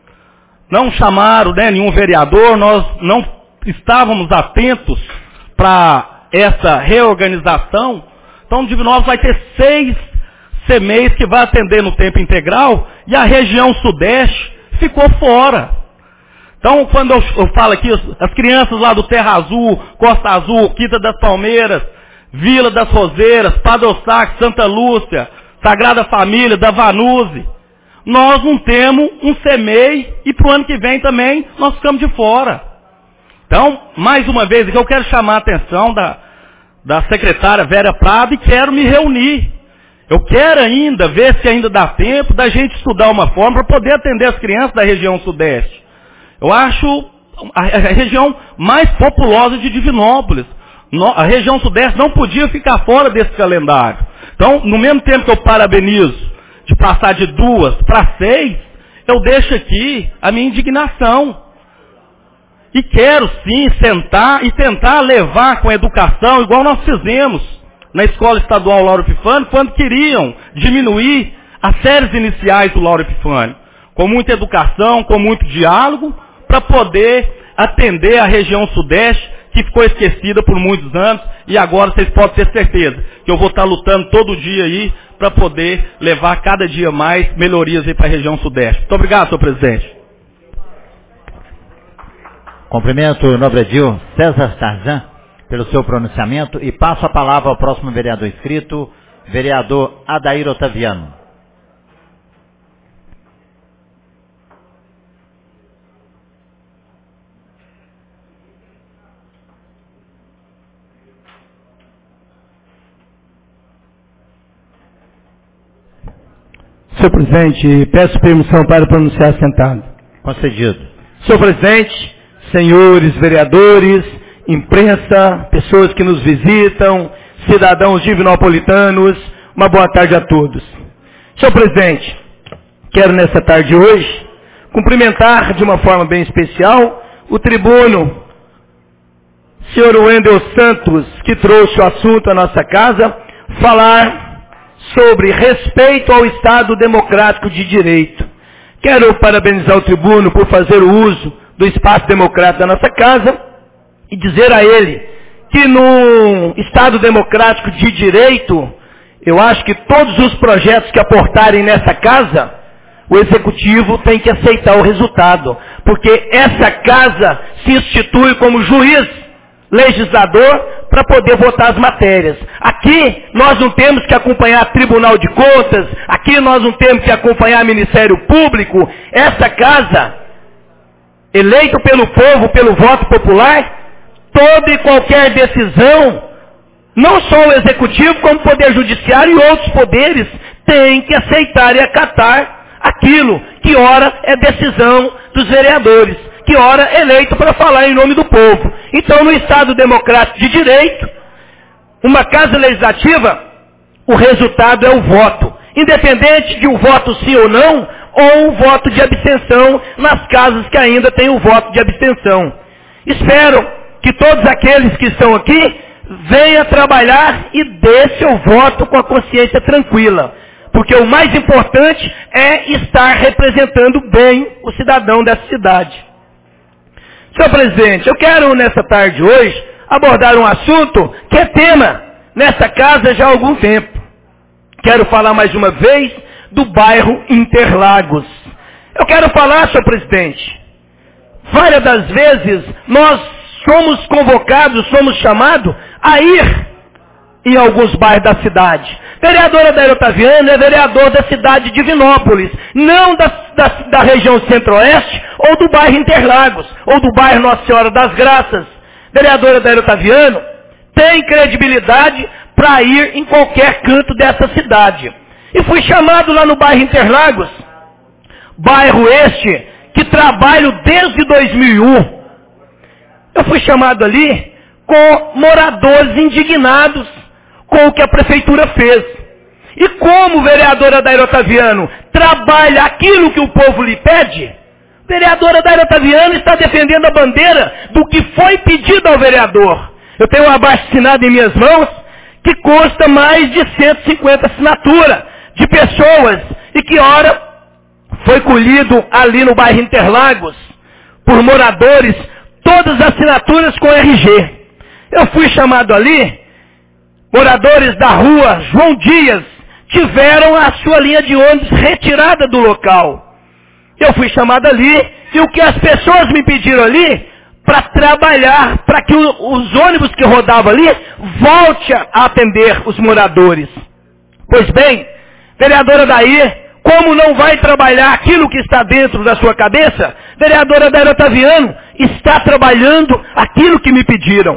S9: Não chamaram nenhum vereador, nós não estávamos atentos para essa reorganização. Então Divinópolis vai ter 6 CMEIs que vai atender no tempo integral e a região sudeste ficou fora. Então, quando eu falo aqui, as crianças lá do Terra Azul, Costa Azul, Quinta das Palmeiras, Vila das Roseiras, Padossac, Santa Lúcia, Sagrada Família, da Vanuse, nós não temos um CMEI e para o ano que vem também nós ficamos de fora. Então, mais uma vez, eu quero chamar a atenção da secretária Vera Prado e quero me reunir. Eu quero ainda ver se ainda dá tempo da gente estudar uma forma para poder atender as crianças da região sudeste. Eu acho a região mais populosa de Divinópolis. A região sudeste não podia ficar fora desse calendário. Então, no mesmo tempo que eu parabenizo de passar de 2 para 6, eu deixo aqui a minha indignação. E quero sim sentar e tentar levar com a educação, igual nós fizemos na Escola Estadual Lauro Epifânio, quando queriam diminuir as séries iniciais do Lauro Epifânio. Com muita educação, com muito diálogo, para poder atender a região sudeste, que ficou esquecida por muitos anos, e agora vocês podem ter certeza que eu vou estar lutando todo dia aí para poder levar cada dia mais melhorias aí para a região sudeste. Muito obrigado, senhor presidente.
S13: Cumprimento o nobre edil César Tarzan pelo seu pronunciamento e passo a palavra ao próximo vereador inscrito, vereador Adair Otaviano.
S6: Senhor presidente, peço permissão para pronunciar sentado.
S13: Concedido.
S6: Senhor presidente, senhores vereadores, imprensa, pessoas que nos visitam, cidadãos divinopolitanos, uma boa tarde a todos. Senhor presidente, quero nessa tarde de hoje cumprimentar de uma forma bem especial o tribuno, senhor Wendel Santos, que trouxe o assunto à nossa casa, falar sobre respeito ao Estado Democrático de Direito. Quero parabenizar o tribuno por fazer o uso do espaço democrático da nossa casa e dizer a ele que no Estado Democrático de Direito, eu acho que todos os projetos que aportarem nessa casa, o Executivo tem que aceitar o resultado, porque essa casa se institui como juiz, legislador, para poder votar as matérias. Aqui nós não temos que acompanhar Tribunal de Contas, aqui nós não temos que acompanhar Ministério Público. Essa casa, eleito pelo povo, pelo voto popular, toda e qualquer decisão, não só o Executivo, como o Poder Judiciário e outros poderes, tem que aceitar e acatar aquilo que ora é decisão dos vereadores, que ora é eleito para falar em nome do povo. Então, no Estado Democrático de Direito, uma casa legislativa, o resultado é o voto, independente de um voto sim ou não, ou um voto de abstenção nas casas que ainda têm o voto de abstenção. Espero que todos aqueles que estão aqui
S17: venha trabalhar e dê seu voto com a consciência tranquila. Porque o mais importante é estar representando bem o cidadão dessa cidade. Senhor presidente, eu quero nessa tarde hoje abordar um assunto que é tema nessa casa já há algum tempo. Quero falar mais uma vez do bairro Interlagos. Eu quero falar, senhor presidente, várias das vezes nós somos convocados, somos chamados a ir em alguns bairros da cidade. Vereadora Daíra Otaviano é vereador da cidade de Divinópolis, não da região centro-oeste ou do bairro Interlagos, ou do bairro Nossa Senhora das Graças. Vereadora Daíra Otaviano tem credibilidade para ir em qualquer canto dessa cidade. E fui chamado lá no bairro Interlagos, bairro este que trabalho desde 2001. Eu fui chamado ali com moradores indignados com o que a prefeitura fez. E como vereadora Daíra Otaviano trabalha aquilo que o povo lhe pede, vereadora Daíra Otaviano está defendendo a bandeira do que foi pedido ao vereador. Eu tenho um abaixo-assinado em minhas mãos que consta mais de 150 assinaturas de pessoas e que ora foi colhido ali no bairro Interlagos por moradores, todas as assinaturas com RG. Eu fui chamado ali, moradores da rua João Dias tiveram a sua linha de ônibus retirada do local. Eu fui chamado ali e o que as pessoas me pediram ali para trabalhar, para que os ônibus que rodavam ali volte a atender os moradores. Pois bem, vereadora Daíra, como não vai trabalhar aquilo que está dentro da sua cabeça, vereadora Daíra Otaviano está trabalhando aquilo que me pediram.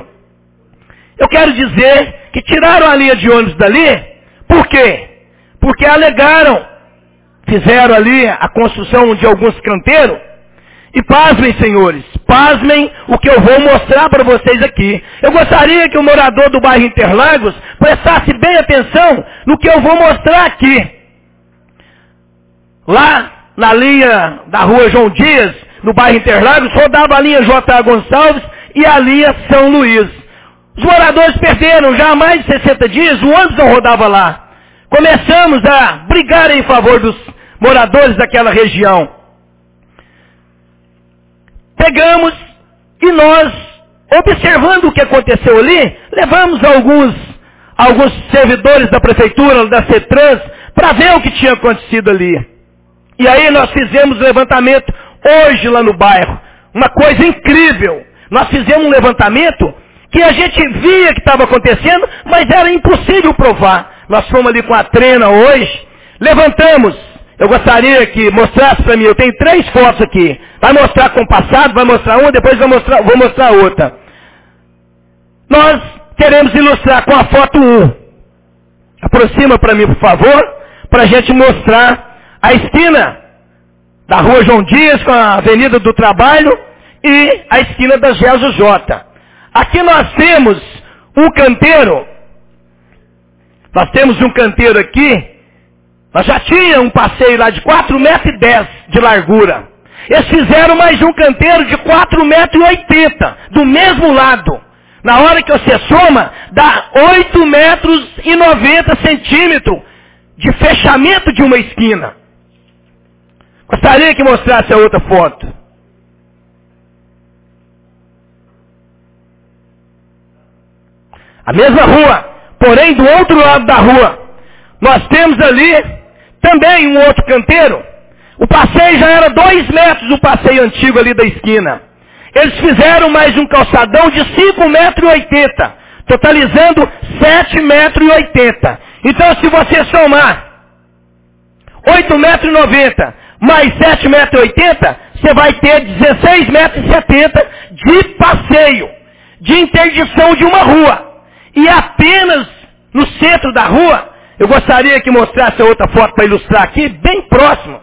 S17: Eu quero dizer que tiraram a linha de ônibus dali, por quê? Porque alegaram, fizeram ali a construção de alguns canteiros, e pasmem, senhores, pasmem o que eu vou mostrar para vocês aqui. Eu gostaria que o morador do bairro Interlagos prestasse bem atenção no que eu vou mostrar aqui. Lá na linha da rua João Dias, no bairro Interlagos, rodava a linha J.A. Gonçalves e a linha São Luís. Os moradores perderam já há mais de 60 dias, o ônibus não rodava lá. Começamos a brigar em favor dos moradores daquela região. Pegamos e nós, observando o que aconteceu ali, levamos alguns servidores da prefeitura, da CETRANS, para ver o que tinha acontecido ali. E aí nós fizemos levantamento hoje lá no bairro. Uma coisa incrível. Nós fizemos um levantamento que a gente via que estava acontecendo, mas era impossível provar. Nós fomos ali com a trena hoje, levantamos. Eu gostaria que mostrasse para mim, eu tenho 3 fotos aqui. Vai mostrar com o passado, vai mostrar uma, depois vou mostrar outra. Nós queremos ilustrar com a foto 1. Aproxima para mim, por favor, para a gente mostrar a esquina da rua João Dias com a Avenida do Trabalho e a esquina da Gelso J. Aqui nós temos um canteiro. Nós temos um canteiro aqui. Nós já tinha um passeio lá de 4,10 metros de largura. Eles fizeram mais um canteiro de 4,80 metros, do mesmo lado. Na hora que você soma, dá 8,90 metros de fechamento de uma esquina. Gostaria que mostrasse a outra foto. A mesma rua, porém do outro lado da rua, nós temos ali também um outro canteiro. O passeio já era 2 metros, o passeio antigo ali da esquina. Eles fizeram mais um calçadão de 5,80 metros, totalizando 7,80 metros. Então se você somar 8,90 metros mais 7,80 metros, você vai ter 16,70 metros de passeio, de interdição de uma rua. E apenas no centro da rua, eu gostaria que mostrasse a outra foto para ilustrar aqui, bem próximo.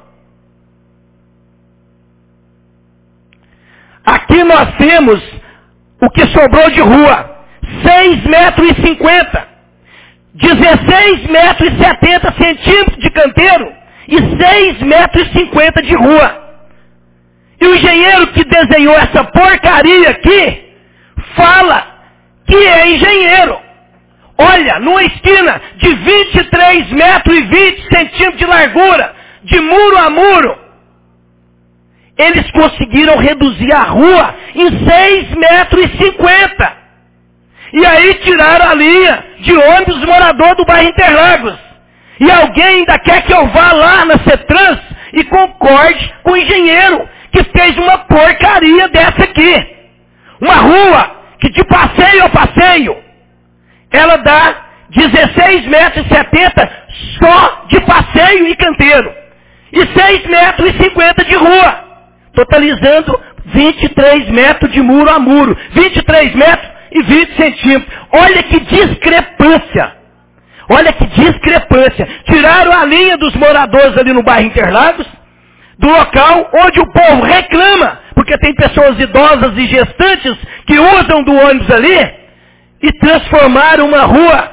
S17: Aqui nós temos o que sobrou de rua, 6,50 metros, 16,70 metros de canteiro e 6,50 metros de rua. E o engenheiro que desenhou essa porcaria aqui, fala que é engenheiro. Olha, numa esquina de 23 metros e 20 centímetros de largura, de muro a muro, eles conseguiram reduzir a rua em 6,50 metros. E aí tiraram a linha de ônibus dos moradores do bairro Interlagos. E alguém ainda quer que eu vá lá na CETRANS e concorde com o engenheiro que fez uma porcaria dessa aqui. Uma rua que de passeio a passeio, ela dá 16,70 metros só de passeio e canteiro. E 6,50 metros de rua. Totalizando 23 metros de muro a muro. 23 metros e 20 centímetros. Olha que discrepância. Olha que discrepância. Tiraram a linha dos moradores ali no bairro Interlagos, do local onde o povo reclama, porque tem pessoas idosas e gestantes que usam do ônibus ali, e transformaram uma rua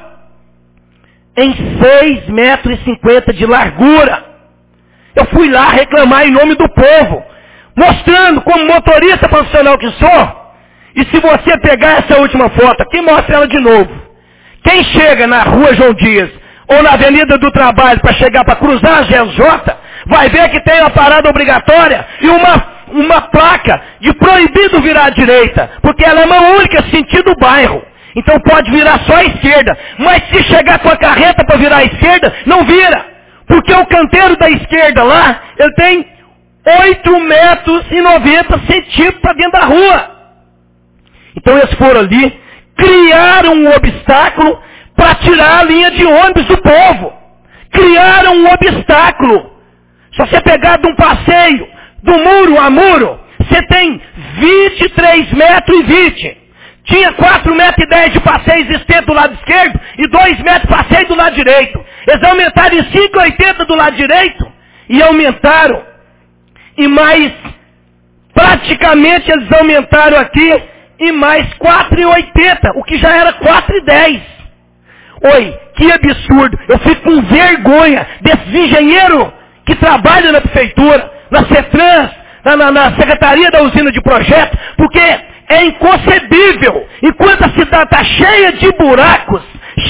S17: em 6,50 metros de largura. Eu fui lá reclamar em nome do povo, mostrando como motorista profissional que sou. E se você pegar essa última foto aqui, mostra ela de novo. Quem chega na rua João Dias ou na Avenida do Trabalho para chegar para cruzar a GJ, vai ver que tem uma parada obrigatória e uma placa de proibido virar à direita, porque ela é uma única sentido bairro. Então pode virar só à esquerda. Mas se chegar com a carreta para virar à esquerda, não vira. Porque o canteiro da esquerda lá, ele tem 8,90 metros para dentro da rua. Então eles foram ali, criaram um obstáculo para tirar a linha de ônibus do povo. Criaram um obstáculo. Se você pegar de um passeio, do muro a muro, você tem 23 metros e 20. Tinha 4,10 metros de passeio existente do lado esquerdo e 2 metros de passeio do lado direito. Eles aumentaram em 5,80 do lado direito e aumentaram e mais, praticamente eles aumentaram aqui e mais 4,80, o que já era 4,10. Oi, que absurdo. Eu fico com vergonha desses engenheiros que trabalham na prefeitura, na CETRANS, na Secretaria da Usina de Projeto, porque é inconcebível. Enquanto a cidade está cheia de buracos,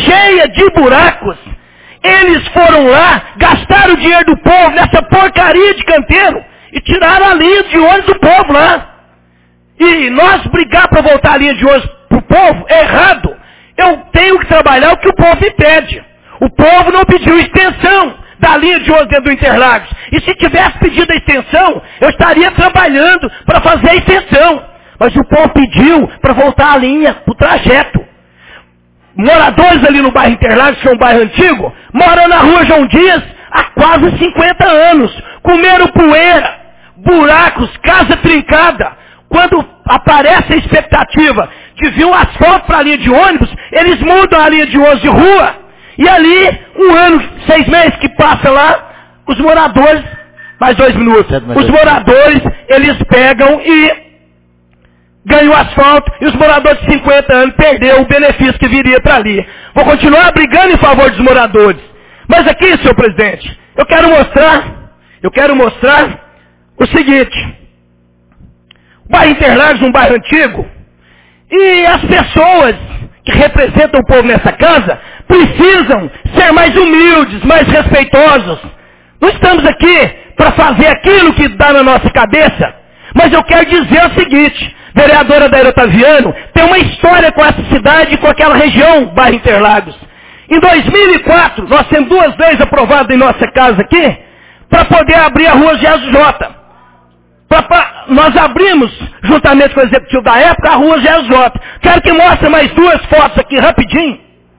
S17: eles foram lá, gastaram o dinheiro do povo nessa porcaria de canteiro e tiraram a linha de ônibus do povo lá. E nós brigar para voltar a linha de ônibus para o povo é errado. Eu tenho que trabalhar o que o povo me pede. O povo não pediu extensão da linha de ônibus dentro do Interlagos. E se tivesse pedido a extensão, eu estaria trabalhando para fazer a extensão. Mas o povo pediu para voltar a linha, para o trajeto. Moradores ali no bairro Interlagos, que é um bairro antigo, moram na rua João Dias há quase 50 anos. Comeram poeira, buracos, casa trincada. Quando aparece a expectativa de vir um asfalto para a linha de ônibus, eles mudam a linha de ônibus de rua. E ali, 1 ano, 6 meses que passa lá, os moradores, mais 2 minutos, os moradores, eles pegam e ganham o asfalto, e os moradores de 50 anos perderam o benefício que viria para ali. Vou continuar brigando em favor dos moradores. Mas aqui, senhor presidente, eu quero mostrar o seguinte. O bairro Interlagos é um bairro antigo, e as pessoas que representam o povo nessa casa precisam ser mais humildes, mais respeitosos. Não estamos aqui para fazer aquilo que dá na nossa cabeça, mas eu quero dizer o seguinte, vereadora Daíra Otaviano tem uma história com essa cidade e com aquela região, bairro Interlagos. Em 2004, nós temos 2 leis aprovadas em nossa casa aqui, para poder abrir a rua GJ. Nós abrimos, juntamente com o executivo da época, a rua GJ. Quero que mostre mais 2 fotos aqui, rapidinho.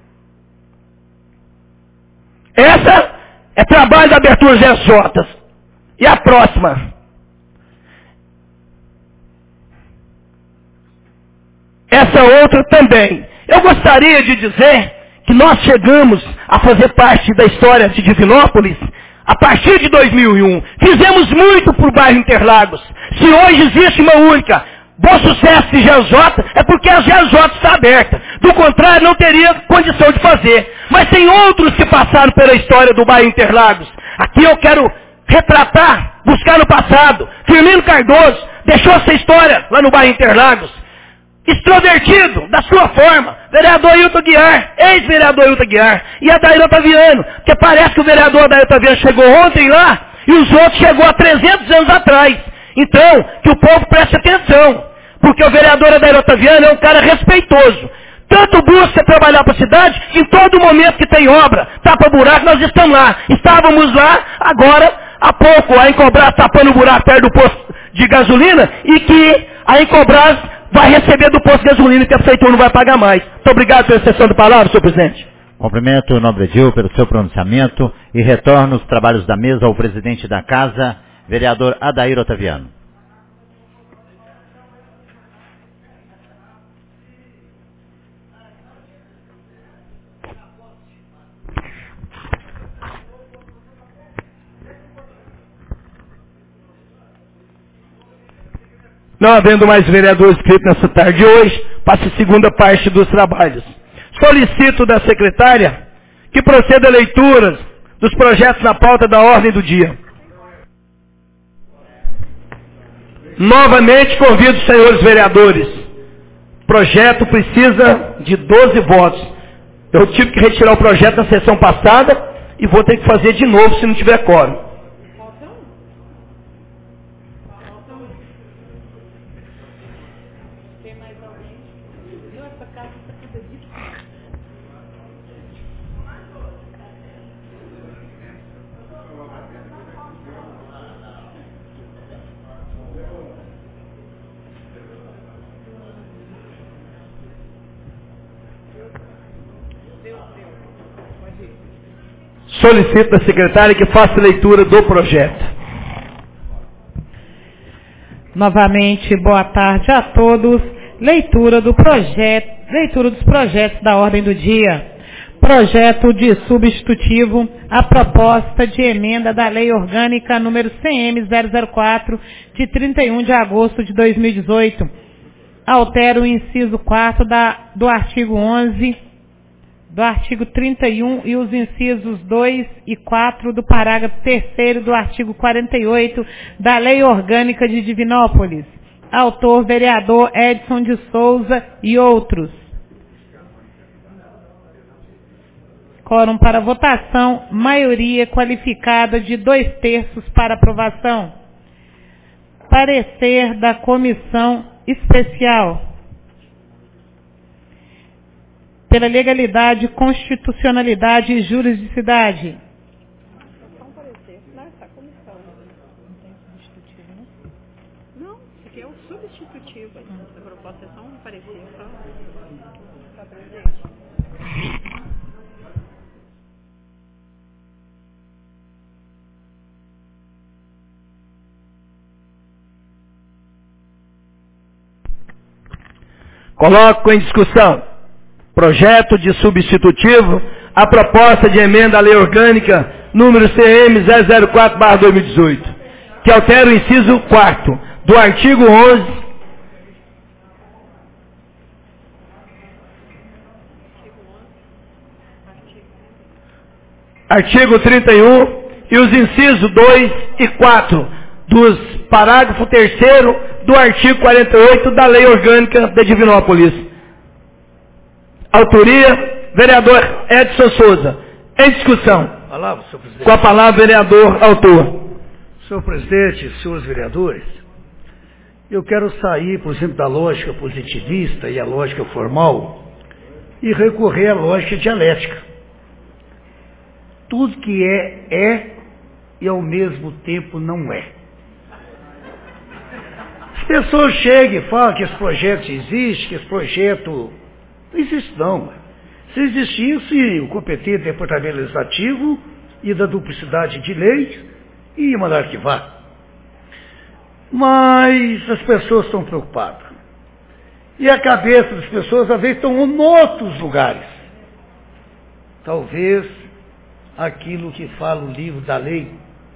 S17: Essa é trabalho da abertura GJ. E a próxima. Essa outra também. Eu gostaria de dizer que nós chegamos a fazer parte da história de Divinópolis a partir de 2001. Fizemos muito para o bairro Interlagos. Se hoje existe uma única Bom Sucesso de GJ, é porque a GJ está aberta. Do contrário, não teria condição de fazer. Mas tem outros que passaram pela história do bairro Interlagos. Aqui eu quero retratar, buscar no passado. Firmino Cardoso deixou essa história lá no bairro Interlagos. extrovertido, da sua forma. Vereador Hilton Guiar, ex-vereador Hilton Guiar, e Adair Otaviano, porque parece que o vereador Adair Otaviano chegou ontem lá, e os outros chegou há 300 anos atrás. Então, que o povo preste atenção, porque o vereador Adair Otaviano é um cara respeitoso. Tanto busca trabalhar para a cidade, que em todo momento que tem obra, tapa buraco, nós estamos lá. Estávamos lá, agora, há pouco, a Incobrás tapando o buraco perto do posto de gasolina, e que a Incobrás vai receber do posto de gasolina, que a prefeitura não vai pagar mais. Muito obrigado pela exceção de palavras, senhor presidente.
S13: Cumprimento o nobre Edil pelo seu pronunciamento e retorno os trabalhos da mesa ao presidente da casa, vereador Adair Otaviano.
S17: Não havendo mais vereador inscrito nessa tarde de hoje, passa a segunda parte dos trabalhos. Solicito da secretária que proceda a leituras dos projetos na pauta da ordem do dia. Novamente convido os senhores vereadores. O projeto precisa de 12 votos. Eu tive que retirar o projeto na sessão passada e vou ter que fazer de novo se não tiver quórum. Solicito da secretária que faça leitura do projeto.
S3: Novamente, boa tarde a todos. Leitura dos projetos da ordem do dia. Projeto de substitutivo à proposta de emenda da Lei Orgânica número CM 004, de 31 de agosto de 2018. Altera o inciso 4 do artigo 11, do artigo 31 e os incisos 2 e 4 do parágrafo 3º do artigo 48 da Lei Orgânica de Divinópolis. Autor, vereador Edson de Souza e outros. Quórum para votação, maioria qualificada de 2/3 para aprovação. Parecer da Comissão Especial pela legalidade, constitucionalidade e juridicidade.
S18: Não, porque é o substitutivo. A proposta é só um parecer, só presente.
S17: Coloco em discussão projeto de substitutivo à proposta de emenda à Lei Orgânica número CM 004/2018, que altera o inciso 4º do artigo 11, artigo 31 e os incisos 2 e 4 dos parágrafo 3º do artigo 48 da Lei Orgânica de Divinópolis. Autoria, vereador Edson Souza. Em discussão.
S6: Palavra, senhor presidente.
S17: Com a palavra, vereador autor.
S6: Senhor presidente, senhores vereadores, eu quero sair, por exemplo, da lógica positivista e a lógica formal e recorrer à lógica dialética. Tudo que é e ao mesmo tempo não é. As pessoas chegam e falam que esse projeto existe, que esse projeto não existe não. Se existisse, o competente departamento legislativo e da duplicidade de leis ia mandar arquivar. Mas as pessoas estão preocupadas. E a cabeça das pessoas, às vezes, estão em outros lugares. Talvez aquilo que fala o livro da lei,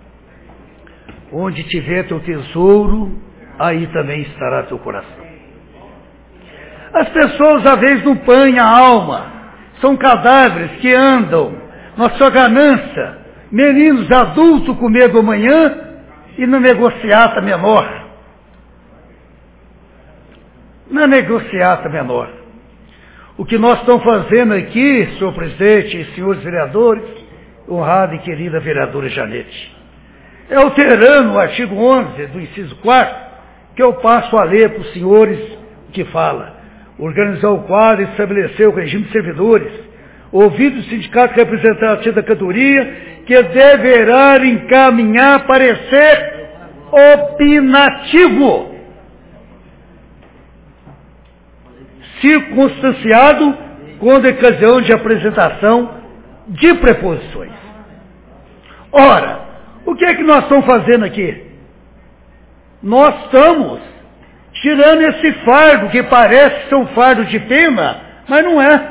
S6: onde tiver teu tesouro, aí também estará teu coração. As pessoas, às vezes, não põem a alma. São cadáveres que andam na sua ganância. Meninos adultos com medo amanhã e na negociata menor. na negociata menor. O que nós estamos fazendo aqui, senhor presidente e senhores vereadores, honrada e querida vereadora Janete, é alterando o artigo 11 do inciso 4, que eu passo a ler para os senhores, que fala: organizar o quadro e estabelecer o regime de servidores, ouvido o sindicato representativo da categoria, que deverá encaminhar parecer opinativo, circunstanciado com ocasião de apresentação de preposições. Ora, o que é que nós estamos fazendo aqui? Nós estamos tirando esse fardo que parece ser um fardo de pena, mas não é.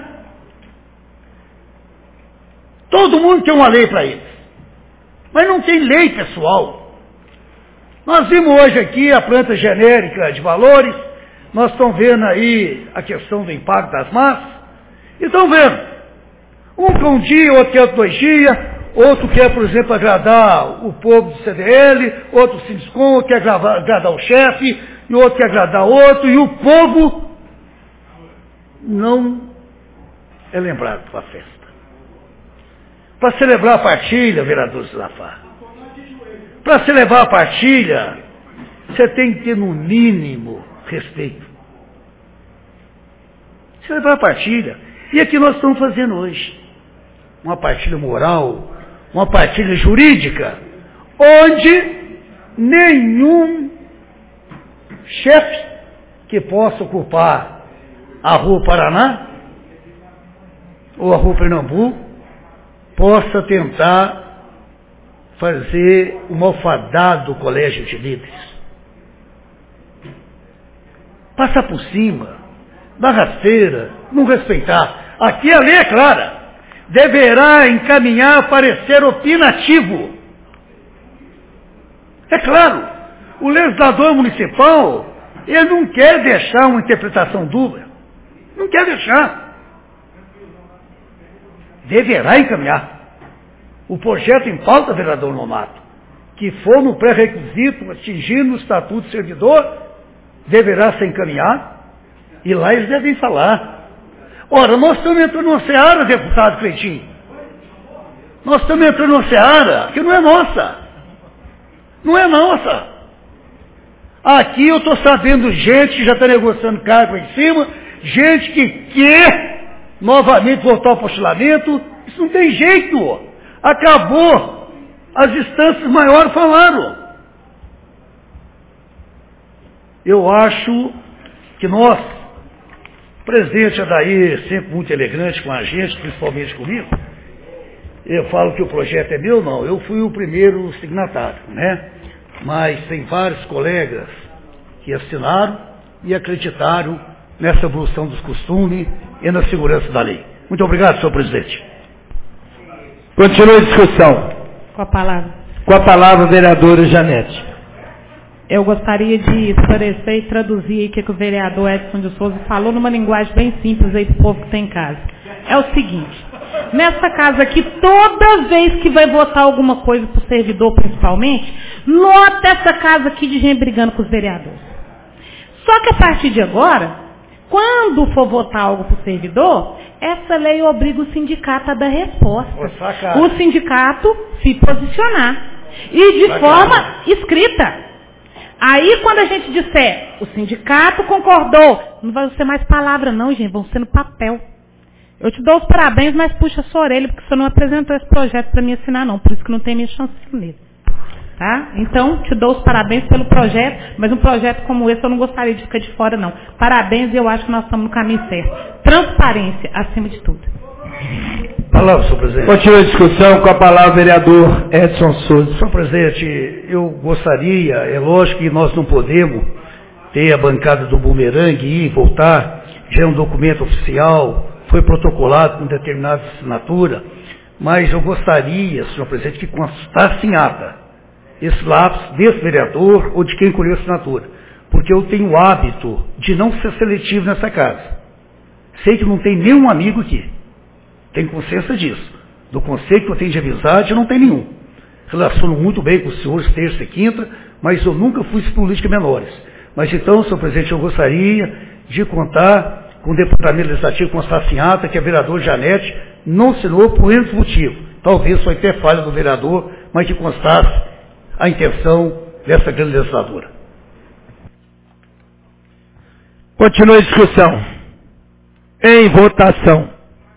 S6: Todo mundo tem uma lei para eles, mas não tem lei pessoal. Nós vimos hoje aqui a planta genérica de valores, nós estamos vendo aí a questão do impacto das massas, e estão vendo, um quer um dia, outro quer 2 dias, outro quer, por exemplo, agradar o povo do CDL, outro se Sindicom, quer agradar o chefe, e outro quer agradar outro, e o povo não é lembrado para a festa. Para celebrar a partilha, vereador Zilafá, para celebrar a partilha, você tem que ter no mínimo respeito. Celebrar a partilha. E é que nós estamos fazendo hoje. Uma partilha moral, uma partilha jurídica, onde nenhum chefe que possa ocupar a Rua Paraná ou a Rua Pernambuco possa tentar fazer o malfadado colégio de líderes. Passar por cima, dar rasteira, não respeitar. Aqui a lei é clara. Deverá encaminhar parecer opinativo. É claro, o legislador municipal, ele não quer deixar uma interpretação dúbia. Não quer deixar. Deverá encaminhar. O projeto em pauta, vereador Nomato, que for no pré-requisito atingindo o estatuto do servidor, deverá ser encaminhado, e lá eles devem falar. Ora, nós estamos entrando numa seara, deputado Cleitinho. Nós estamos entrando numa seara que não é nossa. Não é nossa. Aqui eu estou sabendo gente que já está negociando cargo em cima, gente que quer novamente voltar ao postulamento. Isso não tem jeito. Acabou. As instâncias maiores falaram. Eu acho que nós, o presidente Adair, sempre muito elegante com a gente, principalmente comigo, eu falo que o projeto é meu, não, eu fui o primeiro signatário, né? Mas tem vários colegas que assinaram e acreditaram nessa evolução dos costumes e na segurança da lei. Muito obrigado, senhor presidente.
S2: Continua a discussão.
S3: Com a palavra.
S2: Com a palavra, vereadora Janete.
S3: Eu gostaria de esclarecer e traduzir aí o que o vereador Edson de Souza falou numa linguagem bem simples aí para o povo que tem em casa. É o seguinte, nessa casa aqui, toda vez que vai votar alguma coisa para o servidor principalmente, nota essa casa aqui de gente brigando com os vereadores. Só que a partir de agora, quando for votar algo para o servidor, essa lei obriga o sindicato a dar resposta. O sindicato se posicionar. E de forma escrita. Aí quando a gente disser, o sindicato concordou, não vai ser mais palavra não, gente, vão ser no papel. Eu te dou os parabéns, mas puxa a sua orelha, porque você não apresentou esse projeto para mim assinar não, por isso que não tem minha chance nele. Tá? Então, te dou os parabéns pelo projeto, mas um projeto como esse eu não gostaria de ficar de fora não. Parabéns e eu acho que nós estamos no caminho certo. Transparência, acima de tudo.
S6: Palavra, senhor presidente.
S2: Continua a discussão com a palavra, vereador Edson Souza.
S6: Senhor presidente, eu gostaria, é lógico que nós não podemos ter a bancada do bumerangue e voltar, já é um documento oficial, foi protocolado com determinada assinatura, mas eu gostaria, senhor presidente, que constasse em ata esse lápis desse vereador ou de quem colheu a assinatura, porque eu tenho o hábito de não ser seletivo nessa casa. Sei que não tem nenhum amigo aqui. Tenho consciência disso. Do conceito que eu tenho de amizade, eu não tenho nenhum. Relaciono muito bem com os senhores terça e quinta, mas eu nunca fui política menores. Mas então, senhor presidente, eu gostaria de contar com o Departamento Legislativo constasse em ata que a vereadora Janete não assinou por N motivo. Talvez foi até falha do vereador, mas que constasse a intenção dessa grande legisladora.
S2: Continua a discussão. Em votação.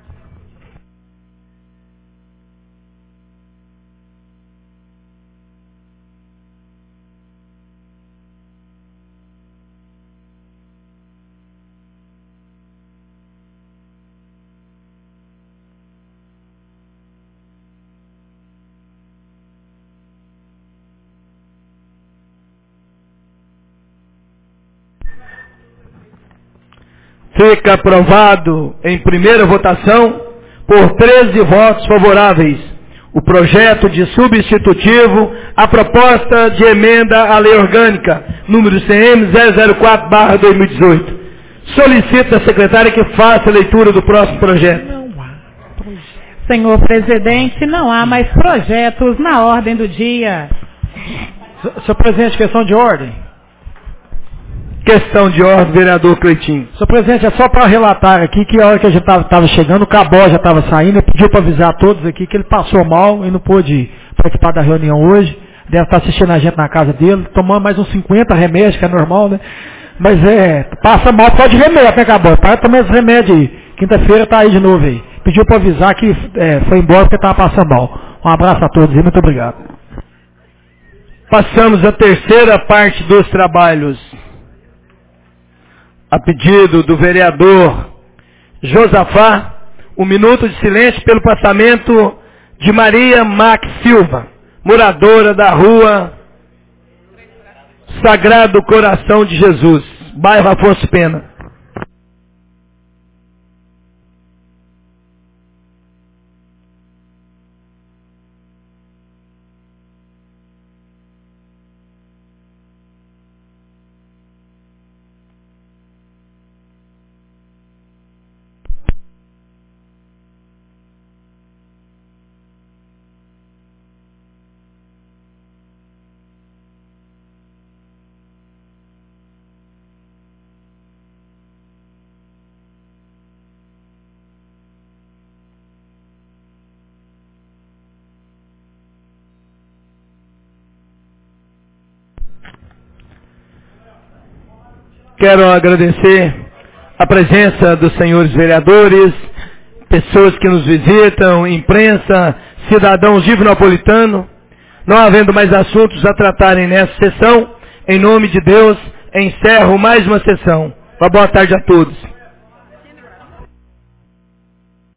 S2: Fica aprovado em primeira votação por 13 votos favoráveis o projeto de substitutivo à proposta de emenda à Lei Orgânica número CM 004/2018. Solicito à secretária que faça a leitura do próximo projeto.
S10: Senhor presidente, não há mais projetos na ordem do dia.
S12: Senhor presidente, questão de ordem.
S2: Questão de ordem, vereador Cleitinho.
S12: Senhor presidente, é só para relatar aqui que a hora que a gente estava chegando, o Cabó já estava saindo, pediu para avisar a todos aqui que ele passou mal e não pôde participar da reunião hoje. Deve estar assistindo a gente na casa dele, tomando mais uns 50 remédios, que é normal, né? Mas passa mal por causa de remédio, né, Cabó? Para tomar esse remédio aí. Quinta-feira está aí de novo aí. Pediu para avisar que foi embora porque estava passando mal. Um abraço a todos e muito obrigado.
S2: Passamos à terceira parte dos trabalhos. A pedido do vereador Josafá, 1 minuto de silêncio pelo passamento de Maria Max Silva, moradora da rua Sagrado Coração de Jesus, bairro Afonso Pena. Quero agradecer a presença dos senhores vereadores, pessoas que nos visitam, imprensa, cidadãos divinopolitanos. Não havendo mais assuntos a tratarem nessa sessão, em nome de Deus, encerro mais uma sessão. Uma boa tarde a todos.